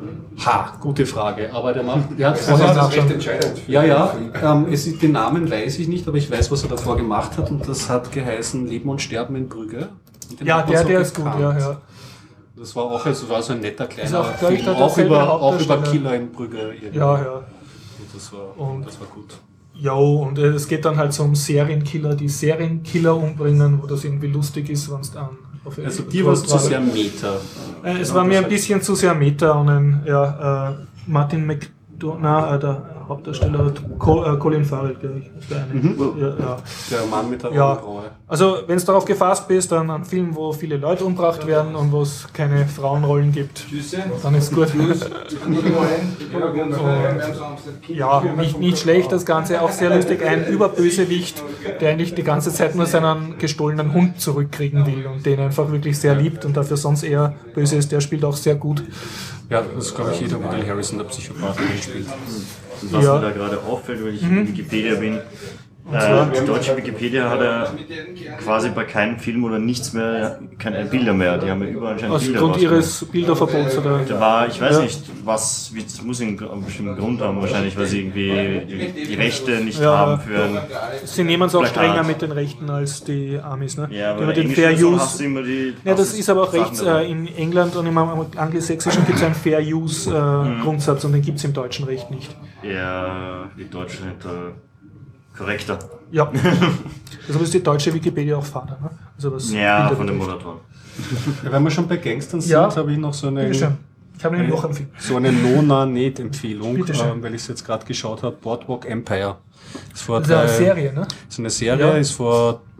Ha, gute Frage. Aber der macht, der hat Vorher vorher nach- recht entscheidend. für Ja, den ja, Film. ähm, es ist, den Namen weiß ich nicht, aber ich weiß, was er davor gemacht hat und das hat geheißen Leben und Sterben in Brügge. Und den Ja, hat man der, so der ist gut, gekannt. ja, ja. Das war auch also war so ein netter kleiner Ist auch, glaub ich, Film, der auch derselbe über, auch über Hauptdarsteller. Killer in Brügge. irgendwie. Ja, ja. Und das war, Und- das war gut. Ja, und äh, es geht dann halt so um Serienkiller, die Serienkiller umbringen, wo das irgendwie lustig ist, wenn es dann auf Also die war zu sehr Meta. Äh, es Ja, war das mir ein halt- bisschen zu sehr Meta und ein, ja, äh, Martin McDonough, äh, der Hauptdarsteller, Co äh, Colin Farrell, glaube ich, ist der eine. Mhm. Ja, ja. Der Mann mit der Ja. Augenbraue. Also, wenn du darauf gefasst bist, dann ein Film, wo viele Leute umgebracht werden und wo es keine Frauenrollen gibt, dann ist gut. Ja, nicht, nicht schlecht das Ganze, auch sehr lustig. Ein Überbösewicht, der eigentlich die ganze Zeit nur seinen gestohlenen Hund zurückkriegen will und den einfach wirklich sehr liebt und dafür sonst eher böse ist, der spielt auch sehr gut. Ja, das ist, glaube ich, jeder Woody Harrison, der Psychopath gespielt. Was Ja. mir da gerade auffällt, weil ich in Wikipedia bin, äh, die deutsche Wikipedia hat ja quasi bei keinem Film oder nichts mehr, keine Bilder mehr. Die haben ja überall anscheinend Aus Bilder Grund rausgebracht. ihres Bilderverbots oder. Da war, ich weiß Ja. nicht, was, wie- das muss einen, einen bestimmten Grund haben, wahrscheinlich, weil sie irgendwie die, die Rechte nicht Ja. haben für ein, Sie nehmen es auch Plakat. strenger mit den Rechten als die Amis, ne? ja, Die aber haben den in Fair Englisch Use. hast du immer die, Ja, das ist aber auch Sachen rechts. dabei. Äh, in England und im Angelsächsischen gibt es einen Fair Use äh, Grundsatz und den gibt es im deutschen Recht nicht. Ja, die Deutschen sind da korrekter. Ja. Deshalb ist die deutsche Wikipedia auch Vater, ne? Also was Ja, Bilder von den betrifft. Moderatoren. Ja, wenn wir schon bei Gangstern sind, Ja. habe ich noch so eine, Bitteschön. Ich habe nämlich noch einen Film. so eine Nona-Net-Empfehlung, Bitteschön. ähm, weil ich es jetzt gerade geschaut habe. Boardwalk Empire. Ist vor Das ist ja eine drei- Serie, ne? ist eine Serie, Ja. ist vor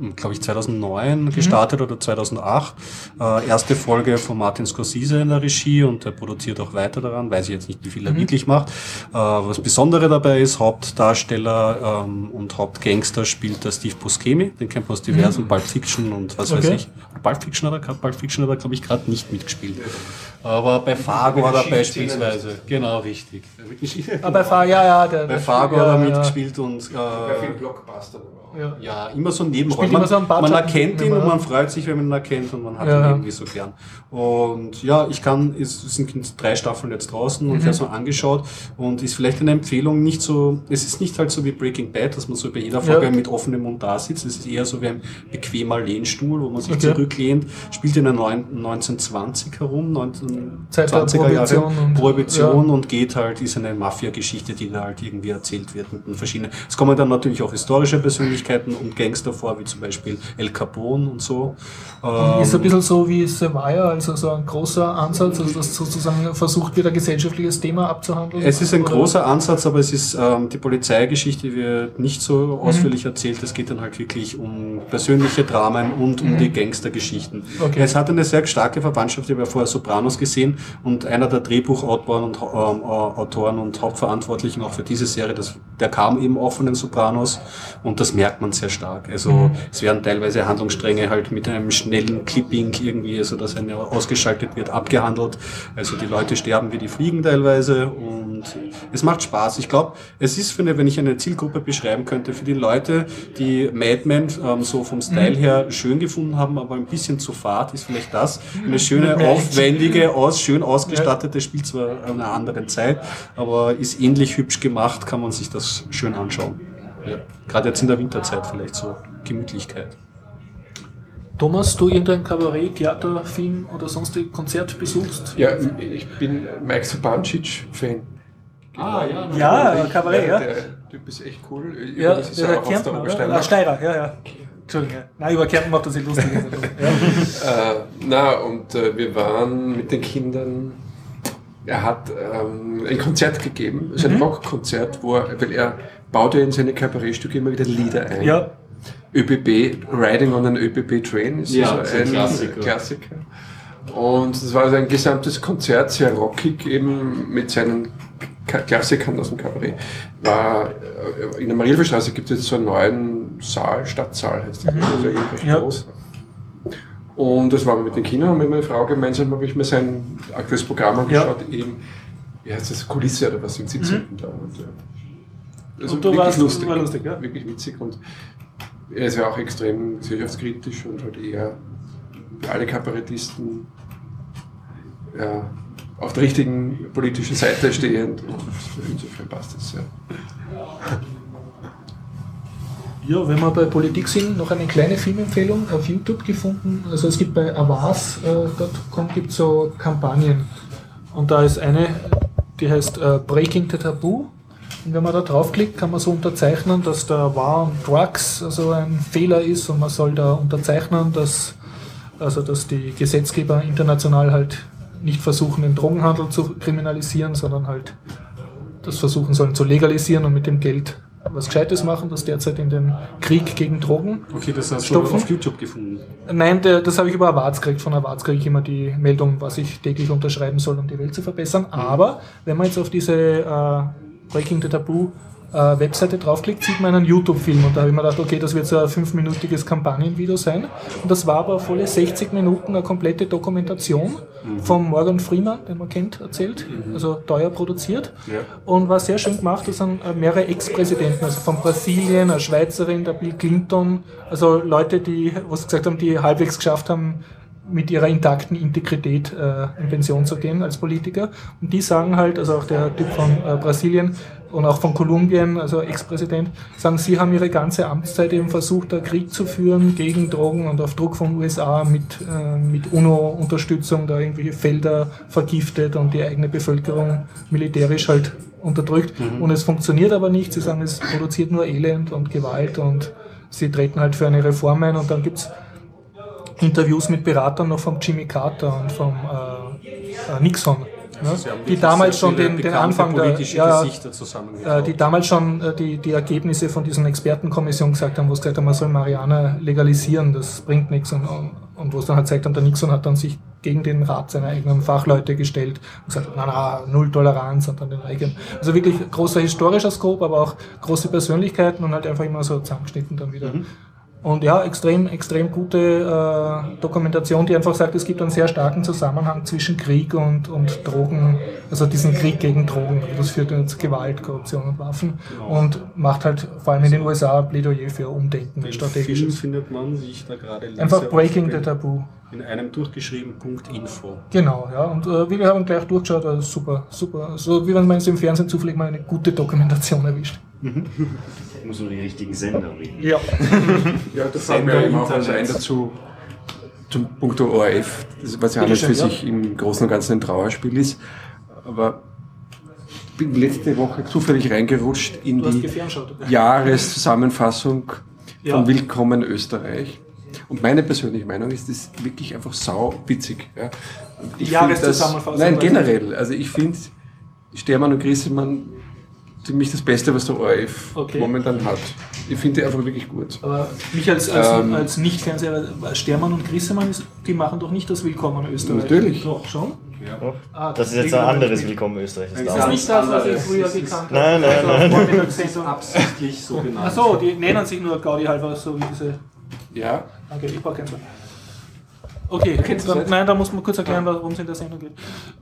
glaube ich, zweitausendneun mhm. gestartet oder zweitausendacht. Äh, erste Folge von Martin Scorsese in der Regie und der produziert auch weiter daran, weiß ich jetzt nicht, wie viel er mhm. wirklich macht. Äh, was Besondere dabei ist, Hauptdarsteller ähm, und Hauptgangster spielt der Steve Buscemi, den kennt man aus diversen mhm. Pulp Fiction und was okay. weiß ich. Pulp Fiction hat er, Pulp Fiction hat er, glaube ich, gerade nicht mitgespielt. Aber bei Fargo hat er beispielsweise, genau, richtig. Aber bei Fargo, ja, ja. Der, bei Fargo ja, hat er mitgespielt ja. und äh, bei vielen Blockbuster. Ja. ja, immer so Nebenrollen. Man, so man erkennt ihn und man freut sich, wenn man ihn erkennt und man hat ja. ihn irgendwie so gern. Und ja, ich kann, es sind drei Staffeln jetzt draußen und mhm. ich habe es mir angeschaut und ist vielleicht eine Empfehlung, nicht so, es ist nicht halt so wie Breaking Bad, dass man so bei jeder Folge ja. mit offenem Mund da sitzt. Es ist eher so wie ein bequemer Lehnstuhl, wo man sich okay. zurücklehnt, spielt in der neunzehnhundertzwanzig herum, neunzehnhundertzwanziger Jahre und, Prohibition ja. und geht halt, ist eine Mafia-Geschichte, die da halt irgendwie erzählt wird mit den verschiedenen. Es kommen dann natürlich auch historische Persönlichkeiten und Gangster vor, wie zum Beispiel El Capone und so. Ähm, ist ein bisschen so wie Survivor, also so ein großer Ansatz, also dass sozusagen versucht wird, ein gesellschaftliches Thema abzuhandeln? Es ist ein oder? großer Ansatz, aber es ist ähm, die Polizeigeschichte wird nicht so ausführlich mhm. erzählt. Es geht dann halt wirklich um persönliche Dramen und um mhm. die Gangstergeschichten. Okay. Es hat eine sehr starke Verwandtschaft, ich habe ja vorher Sopranos gesehen und einer der Drehbuchautoren und, ähm, Autoren und Hauptverantwortlichen auch für diese Serie, das, der kam eben auch von den Sopranos und das merkt man sehr stark. Also mhm. es werden teilweise Handlungsstränge halt mit einem schnellen Clipping irgendwie, also dass eine ausgeschaltet wird, abgehandelt. Also die Leute sterben wie die Fliegen teilweise und es macht Spaß. Ich glaube, es ist für eine, wenn ich eine Zielgruppe beschreiben könnte, für die Leute, die Mad Men ähm, so vom Style her schön gefunden haben, aber ein bisschen zu fad, ist vielleicht das. Eine schöne, aufwendige, aus, schön ausgestattete, spielt zwar in einer anderen Zeit, aber ist ähnlich hübsch gemacht, kann man sich das schön anschauen. Ja. Gerade jetzt in der Winterzeit vielleicht so Gemütlichkeit. Thomas, du irgendein Kabarett, Theater, Film oder sonstig Konzert besuchst? Ja, ich bin Mike Sabancic-Fan. Ah, ja. Ja, ja Kabarett, ja. Der Typ ist echt cool. Ja, der, der Kärntner, oder? Ah, Steirer, ja, ja. Entschuldigung, ja. Nein, über Kärnten macht das nicht lustig. ja. äh, na, und äh, wir waren mit den Kindern, er hat ähm, ein Konzert gegeben, also ein mhm. Rockkonzert, wo er, weil er baut ja in seine Kabarettstücke immer wieder Lieder ein. Ja. ÖBB, Riding on an ÖBB-Train ist ja, so ein, ein Klassiker. Klassiker. Und das war also ein gesamtes Konzert, sehr rockig, eben mit seinen Klassikern aus dem Kabarett. War, in der Marienstraße gibt es jetzt so einen neuen Saal, Stadtsaal heißt der, mhm. also recht ja. groß. Und das war mit den Kindern und mit meiner Frau gemeinsam, habe ich mir sein aktuelles Programm angeschaut, ja. eben, wie heißt das, Kulisse oder was, im siebzehnten. Mhm. Da. Und, also und du wirklich warst, lustig, war lustig, ja? Wirklich witzig und er ist ja auch extrem gesellschaftskritisch und halt eher alle Kabarettisten ja, auf der richtigen politischen Seite stehend und insofern passt das ja. Ja, wenn wir bei Politik sind, noch eine kleine Filmempfehlung auf YouTube gefunden. Also es gibt bei avas Punkt com gibt so Kampagnen und da ist eine, die heißt äh, Breaking the Taboo. Und wenn man da draufklickt, kann man so unterzeichnen, dass der War on Drugs also ein Fehler ist und man soll da unterzeichnen, dass, also dass die Gesetzgeber international halt nicht versuchen, den Drogenhandel zu kriminalisieren, sondern halt das versuchen sollen zu legalisieren und mit dem Geld was Gescheites machen, das derzeit in den Krieg gegen Drogen Okay, das hast stopfen. du auf YouTube gefunden? Nein, der, das habe ich über avas gekriegt. Von avas kriege ich immer die Meldung, was ich täglich unterschreiben soll, um die Welt zu verbessern. Mhm. Aber wenn man jetzt auf diese äh, Breaking the Taboo äh, Webseite draufklickt, sieht man einen YouTube-Film und da habe ich mir gedacht, okay, das wird so ein fünfminütiges Kampagnenvideo sein und das war aber volle sechzig Minuten eine komplette Dokumentation mhm. von Morgan Freeman, den man kennt, erzählt, mhm. also teuer produziert ja. und war sehr schön gemacht. Das sind äh, mehrere Ex-Präsidenten, also von Brasilien, eine Schweizerin, der Bill Clinton, also Leute, die, was gesagt haben, die halbwegs geschafft haben, mit ihrer intakten Integrität äh, in Pension zu gehen als Politiker. Und die sagen halt, also auch der Typ von äh, Brasilien und auch von Kolumbien, also Ex-Präsident, sagen, sie haben ihre ganze Amtszeit eben versucht, da Krieg zu führen gegen Drogen und auf Druck von U S A mit, äh, mit UNO-Unterstützung da irgendwelche Felder vergiftet und die eigene Bevölkerung militärisch halt unterdrückt. Mhm. Und es funktioniert aber nicht. Sie sagen, es produziert nur Elend und Gewalt und sie treten halt für eine Reform ein und dann gibt's Interviews mit Beratern noch vom Jimmy Carter und vom äh, äh, Nixon. Also Sie haben die wirklich damals sehr schon viele den, den bekannte Anfang der, politische ja, Gesichter äh, zusammengetragen. die damals schon äh, die, die Ergebnisse von diesen Expertenkommissionen gesagt haben, wo es gesagt haben, man soll Marihuana legalisieren, das bringt nichts. Und, und wo es dann halt zeigt, und der Nixon hat dann sich gegen den Rat seiner eigenen Fachleute gestellt und gesagt, na, na, null Toleranz und dann den eigenen. Also wirklich großer historischer Scope, aber auch große Persönlichkeiten und halt einfach immer so zusammengeschnitten dann wieder. Mhm. Und ja, extrem, extrem gute äh, Dokumentation, die einfach sagt, es gibt einen sehr starken Zusammenhang zwischen Krieg und, und Drogen, also diesen Krieg gegen Drogen. Das führt dann zu Gewalt, Korruption und Waffen genau. Und macht halt vor allem in den U S A ein Plädoyer für Umdenken. Den Film findet man, wie ich da gerade lese. Einfach Breaking the Taboo. In einem durchgeschrieben Punkt Info. Genau, ja. Und äh, wir haben gleich durchgeschaut, also super, super. So wie wenn man im Fernsehen zufällig mal eine gute Dokumentation erwischt. Mhm. Muss nur die richtigen Sender reden. Ja. Ja, das sagen wir eben auch also ein dazu zum Punkt O R F, was ja nicht für sich im Großen und Ganzen ein Trauerspiel ist. Aber ich bin letzte Woche zufällig reingerutscht in die Jahreszusammenfassung ja. von Willkommen Österreich. Und meine persönliche Meinung ist, das ist wirklich einfach sau witzig. Ja. Die Jahreszusammenfassung? Nein, generell. Also ich finde Stermann und Grissemann ziemlich das Beste, was der O R F okay. momentan hat. Ich finde die einfach wirklich gut. Aber mich als, als, ähm, als Nicht-Fernseher, Stermann und Grissemann, ist, die machen doch nicht das Willkommen Österreich. Natürlich. Doch, schon? Ja. Ah, das ist jetzt ein anderes Willkommen Österreich. Das, das ist nicht das, was ich früher gekannt habe. Nein, nein, also, nein. Das ist absichtlich so genannt. Achso, die nennen sich nur Gaudi halber so wie diese... Ja. Okay, ich brauche keinen Zweifel. Okay, dann, nein, da muss man kurz erklären, worum es in der Sendung geht.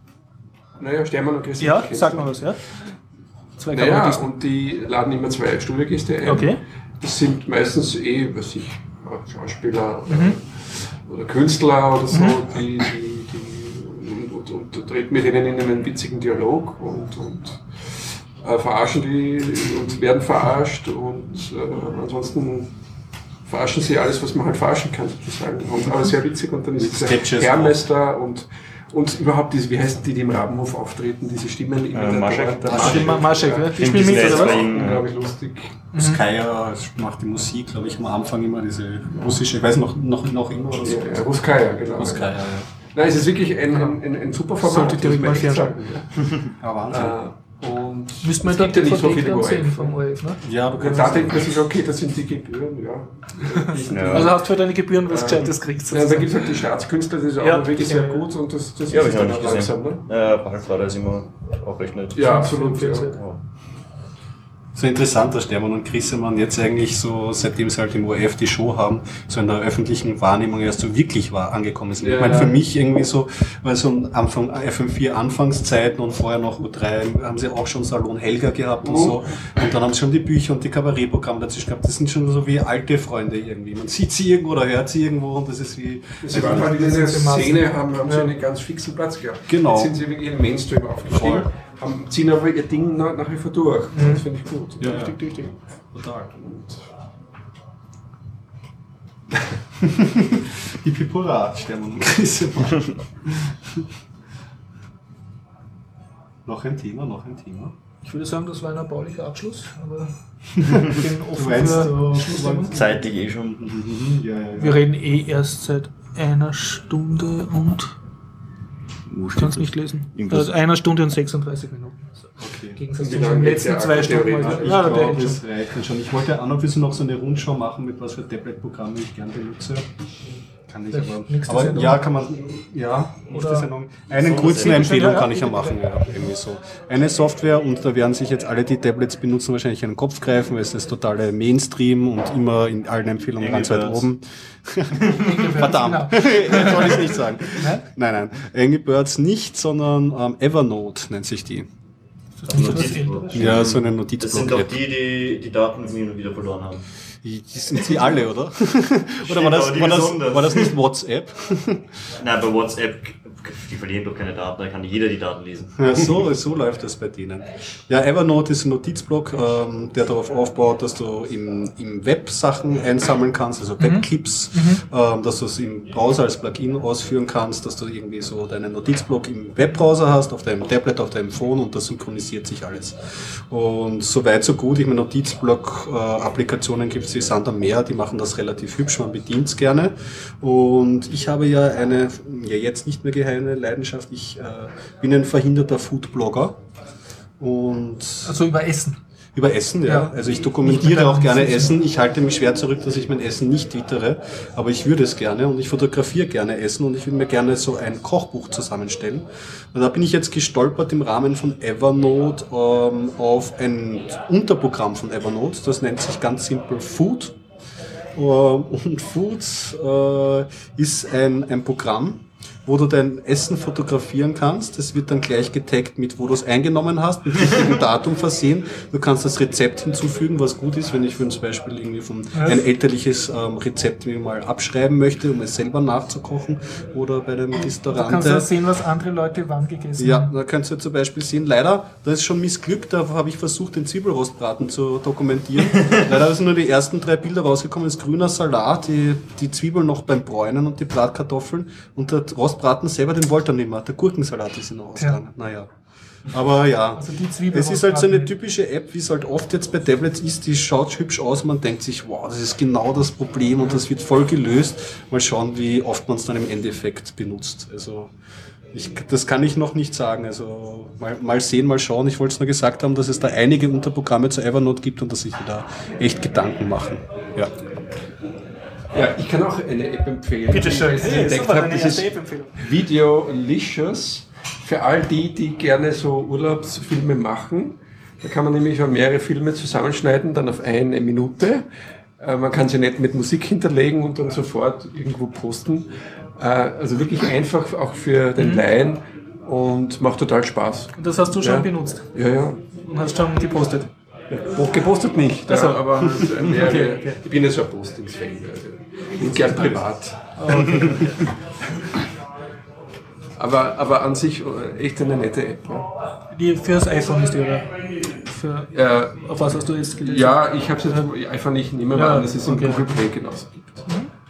Naja, Stermann und Grissemann. Ja, sag mal was, ja. Zwei naja, und die laden immer zwei Studiogäste ein. Okay. Das sind meistens eh, was ich, Schauspieler oder, mhm. oder Künstler oder so, mhm. die, die, die und, und, und treten mit ihnen in einen witzigen Dialog und, und äh, verarschen die und werden verarscht und äh, ansonsten verarschen sie alles, was man halt verarschen kann, sozusagen. Und, aber sehr witzig und dann ist der Hermes da und Und überhaupt diese, wie heißen die, die im Rabenhof auftreten, diese Stimmen? Äh, Maschek. Maschek, ja. Die spielen mit, oder was? Glaube ich, lustig. Mhm. Ruskaya macht die Musik, glaube ich, am Anfang immer diese russische, ich weiß noch, noch, noch immer oder so. Ja, ja, Ruskaya, genau. Ruskaya, ja. Nein, es ist wirklich ein, ein, ein, ein super Format. Sollte direkt mal fernschalten. Ja, Wahnsinn. Äh, und müsste man da ja nicht so viele sehen vom O R F, ne? Ja, du kannst da denkt man sich, okay, das sind die Gebühren, ja. ja. Also hast du für deine Gebühren was Gescheites kriegst. Ja, da gibt es halt die Staatskünstler, das ist auch ja, wirklich sehr gut und das, das ja, ist dann auch langsam, ne? Ja, Palf war das immer auch recht nett. Ja, absolut, ja. So interessant, dass Stermann und Grissemann jetzt eigentlich so, seitdem sie halt im O R F die Show haben, so in der öffentlichen Wahrnehmung erst so wirklich war, angekommen sind. Ja, ich meine, für mich irgendwie so, weil so am Anfang F M vier Anfangszeiten und vorher noch U drei haben sie auch schon Salon Helga gehabt und so. Und dann haben sie schon die Bücher und die Kabarettprogramme dazwischen gehabt. Das sind schon so wie alte Freunde irgendwie. Man sieht sie irgendwo oder hört sie irgendwo und das ist wie... Sie waren halt in dieser Szene, haben, haben sie einen ganz fixen Platz gehabt. Genau. Jetzt sind sie wirklich in den Mainstream aufgestiegen. Haben, ziehen aber ihr Ding nach, nach wie vor durch. Mhm. Das finde ich gut. Ja, richtig, ja. richtig. Total. Die Pipura, Stermann und Grissemann. Noch ein Thema, noch ein Thema. Ich würde sagen, das war ein erbaulicher Abschluss, aber ich bin offen du meinst, für Schlussthemen. Zeitlich eh schon. Ja, ja, ja. Wir reden eh erst seit einer Stunde und... Ich kann es nicht lesen. Also einer Stunde und sechsunddreißig Minuten. Okay. Im Gegensatz zu den letzten zwei Stunden. Ich ja, glaube, das reicht dann schon. Ich wollte auch noch ein bisschen noch so eine Rundschau machen, mit was für Tablet-Programmen ich gerne benutze. Kann ich aber. Aber Sendung? Ja, kann man. Ja, nächste Sendung. Einen so kurzen Empfehlung kann ich ja machen. Ja, irgendwie so. Eine Software und da werden sich jetzt alle, die Tablets benutzen, wahrscheinlich einen Kopf greifen, weil es ist totale Mainstream und immer in allen Empfehlungen ganz weit oben. Verdammt, jetzt soll ich es nicht sagen. Nein, nein. Angry Birds nicht, sondern ähm, Evernote nennt sich die. Notizblock. Ja, so eine Notizblock. Das sind doch die, die die Daten von mir wieder verloren haben. Die sind sie alle, oder? Oder war das, war, das, war das nicht WhatsApp? Nein, bei WhatsApp, die verlieren doch keine Daten, da kann jeder die Daten lesen. Ja, so, so läuft das bei denen. Ja, Evernote ist ein Notizblock, ähm, der darauf aufbaut, dass du im, im Web Sachen einsammeln kannst, also Webclips, mhm. ähm, dass du es im Browser als Plugin ausführen kannst, dass du irgendwie so deinen Notizblock im Webbrowser hast, auf deinem Tablet, auf deinem Phone und das synchronisiert sich alles. Und so weit, so gut. Ich meine, Notizblock-Applikationen gibt es wie Sand am Meer, die machen das relativ hübsch, man bedient es gerne. Und ich habe ja eine, ja jetzt nicht mehr geheime meine Leidenschaft. Ich äh, bin ein verhinderter Foodblogger und Also über Essen. über Essen, ja. Ja. Also ich Nicht dokumentiere mit auch gerne deinem Essen. Ich halte mich schwer zurück, dass ich mein Essen nicht twittere, aber ich würde es gerne und ich fotografiere gerne Essen und ich würde mir gerne so ein Kochbuch zusammenstellen. Und da bin ich jetzt gestolpert im Rahmen von Evernote ähm, auf ein Unterprogramm von Evernote, das nennt sich ganz simpel Food. Ähm, und Food äh, ist ein, ein Programm, wo du dein Essen fotografieren kannst. Das wird dann gleich getaggt mit, wo du es eingenommen hast, mit richtigem Datum versehen. Du kannst das Rezept hinzufügen, was gut ist, wenn ich für zum Beispiel irgendwie von ein elterliches ähm, Rezept mir mal abschreiben möchte, um es selber nachzukochen oder bei einem Restaurant. Da kannst du sehen, was andere Leute wann gegessen Ja, haben. da kannst du zum Beispiel sehen, leider, da ist schon missglückt, da habe ich versucht, den Zwiebelrostbraten zu dokumentieren. Leider sind nur die ersten drei Bilder rausgekommen, das grüner Salat, die, die Zwiebeln noch beim Bräunen und die Bratkartoffeln und der Rostbraten selber, den wollte er nicht mehr. Der Gurkensalat ist noch ausgegangen. Ja. Naja. Aber ja, Also die Zwiebelrostbraten. es ist halt so eine typische App, wie es halt oft jetzt bei Tablets ist, die schaut hübsch aus, man denkt sich, wow, das ist genau das Problem und das wird voll gelöst. Mal schauen, wie oft man es dann im Endeffekt benutzt. Also ich, das kann ich noch nicht sagen. Also mal, mal sehen, mal schauen. Ich wollte es nur gesagt haben, dass es da einige Unterprogramme zu Evernote gibt und dass sich da echt Gedanken machen. Ja. Ja, ich kann auch eine App empfehlen. Bitte schön. die ich Hey, entdeckt super, habe. deine Das erste ist App-Empfehlung. Videolicious. Für all die, die gerne so Urlaubsfilme machen. Da kann man nämlich auch mehrere Filme zusammenschneiden, dann auf eine Minute. Äh, man kann sie nicht mit Musik hinterlegen und dann sofort irgendwo posten. Äh, also wirklich einfach auch für den Laien und macht total Spaß. Und das hast du schon Ja. benutzt Ja, ja. und hast schon gepostet. Gepostet nicht, Ach so. ja, aber mehrere, Okay, okay. ich bin ja so ein Postingsfan. Und gern privat. aber, aber an sich äh, echt eine nette App. Ja. Die fürs iPhone ist die, oder? Für, Äh, auf was hast du jetzt gedacht? ja, ich habe es jetzt einfach nicht nehmen Ja, an, dass es im okay. Google Play genauso gibt.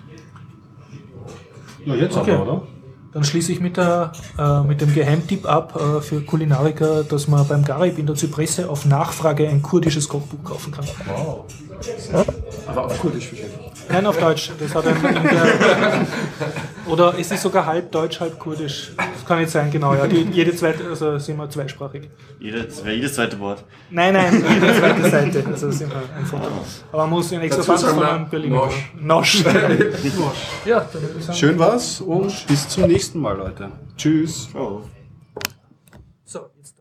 Na, jetzt Okay. aber, oder? Dann schließe ich mit, der, äh, mit dem Geheimtipp ab äh, für Kulinariker, dass man beim Garib in der Zypresse auf Nachfrage ein kurdisches Kochbuch kaufen kann. Wow. Aber auf Kurdisch wahrscheinlich. Nein, auf Deutsch. Das hat ein, in der, oder es ist sogar halb Deutsch, halb Kurdisch. Das kann nicht sein, genau. Ja. Die, jede zweite, also sind wir zweisprachig. Jedes, jedes zweite Wort. Nein, nein, jede zweite Seite. Also sind wir ein Foto. Aber man muss ein extra Dazu Band sagen von wir einem Berliner. Nosch. Nosch. Ja, dann würde ich sagen. Schön war's und bis zum nächsten Mal, Leute. Tschüss. Oh. So, jetzt.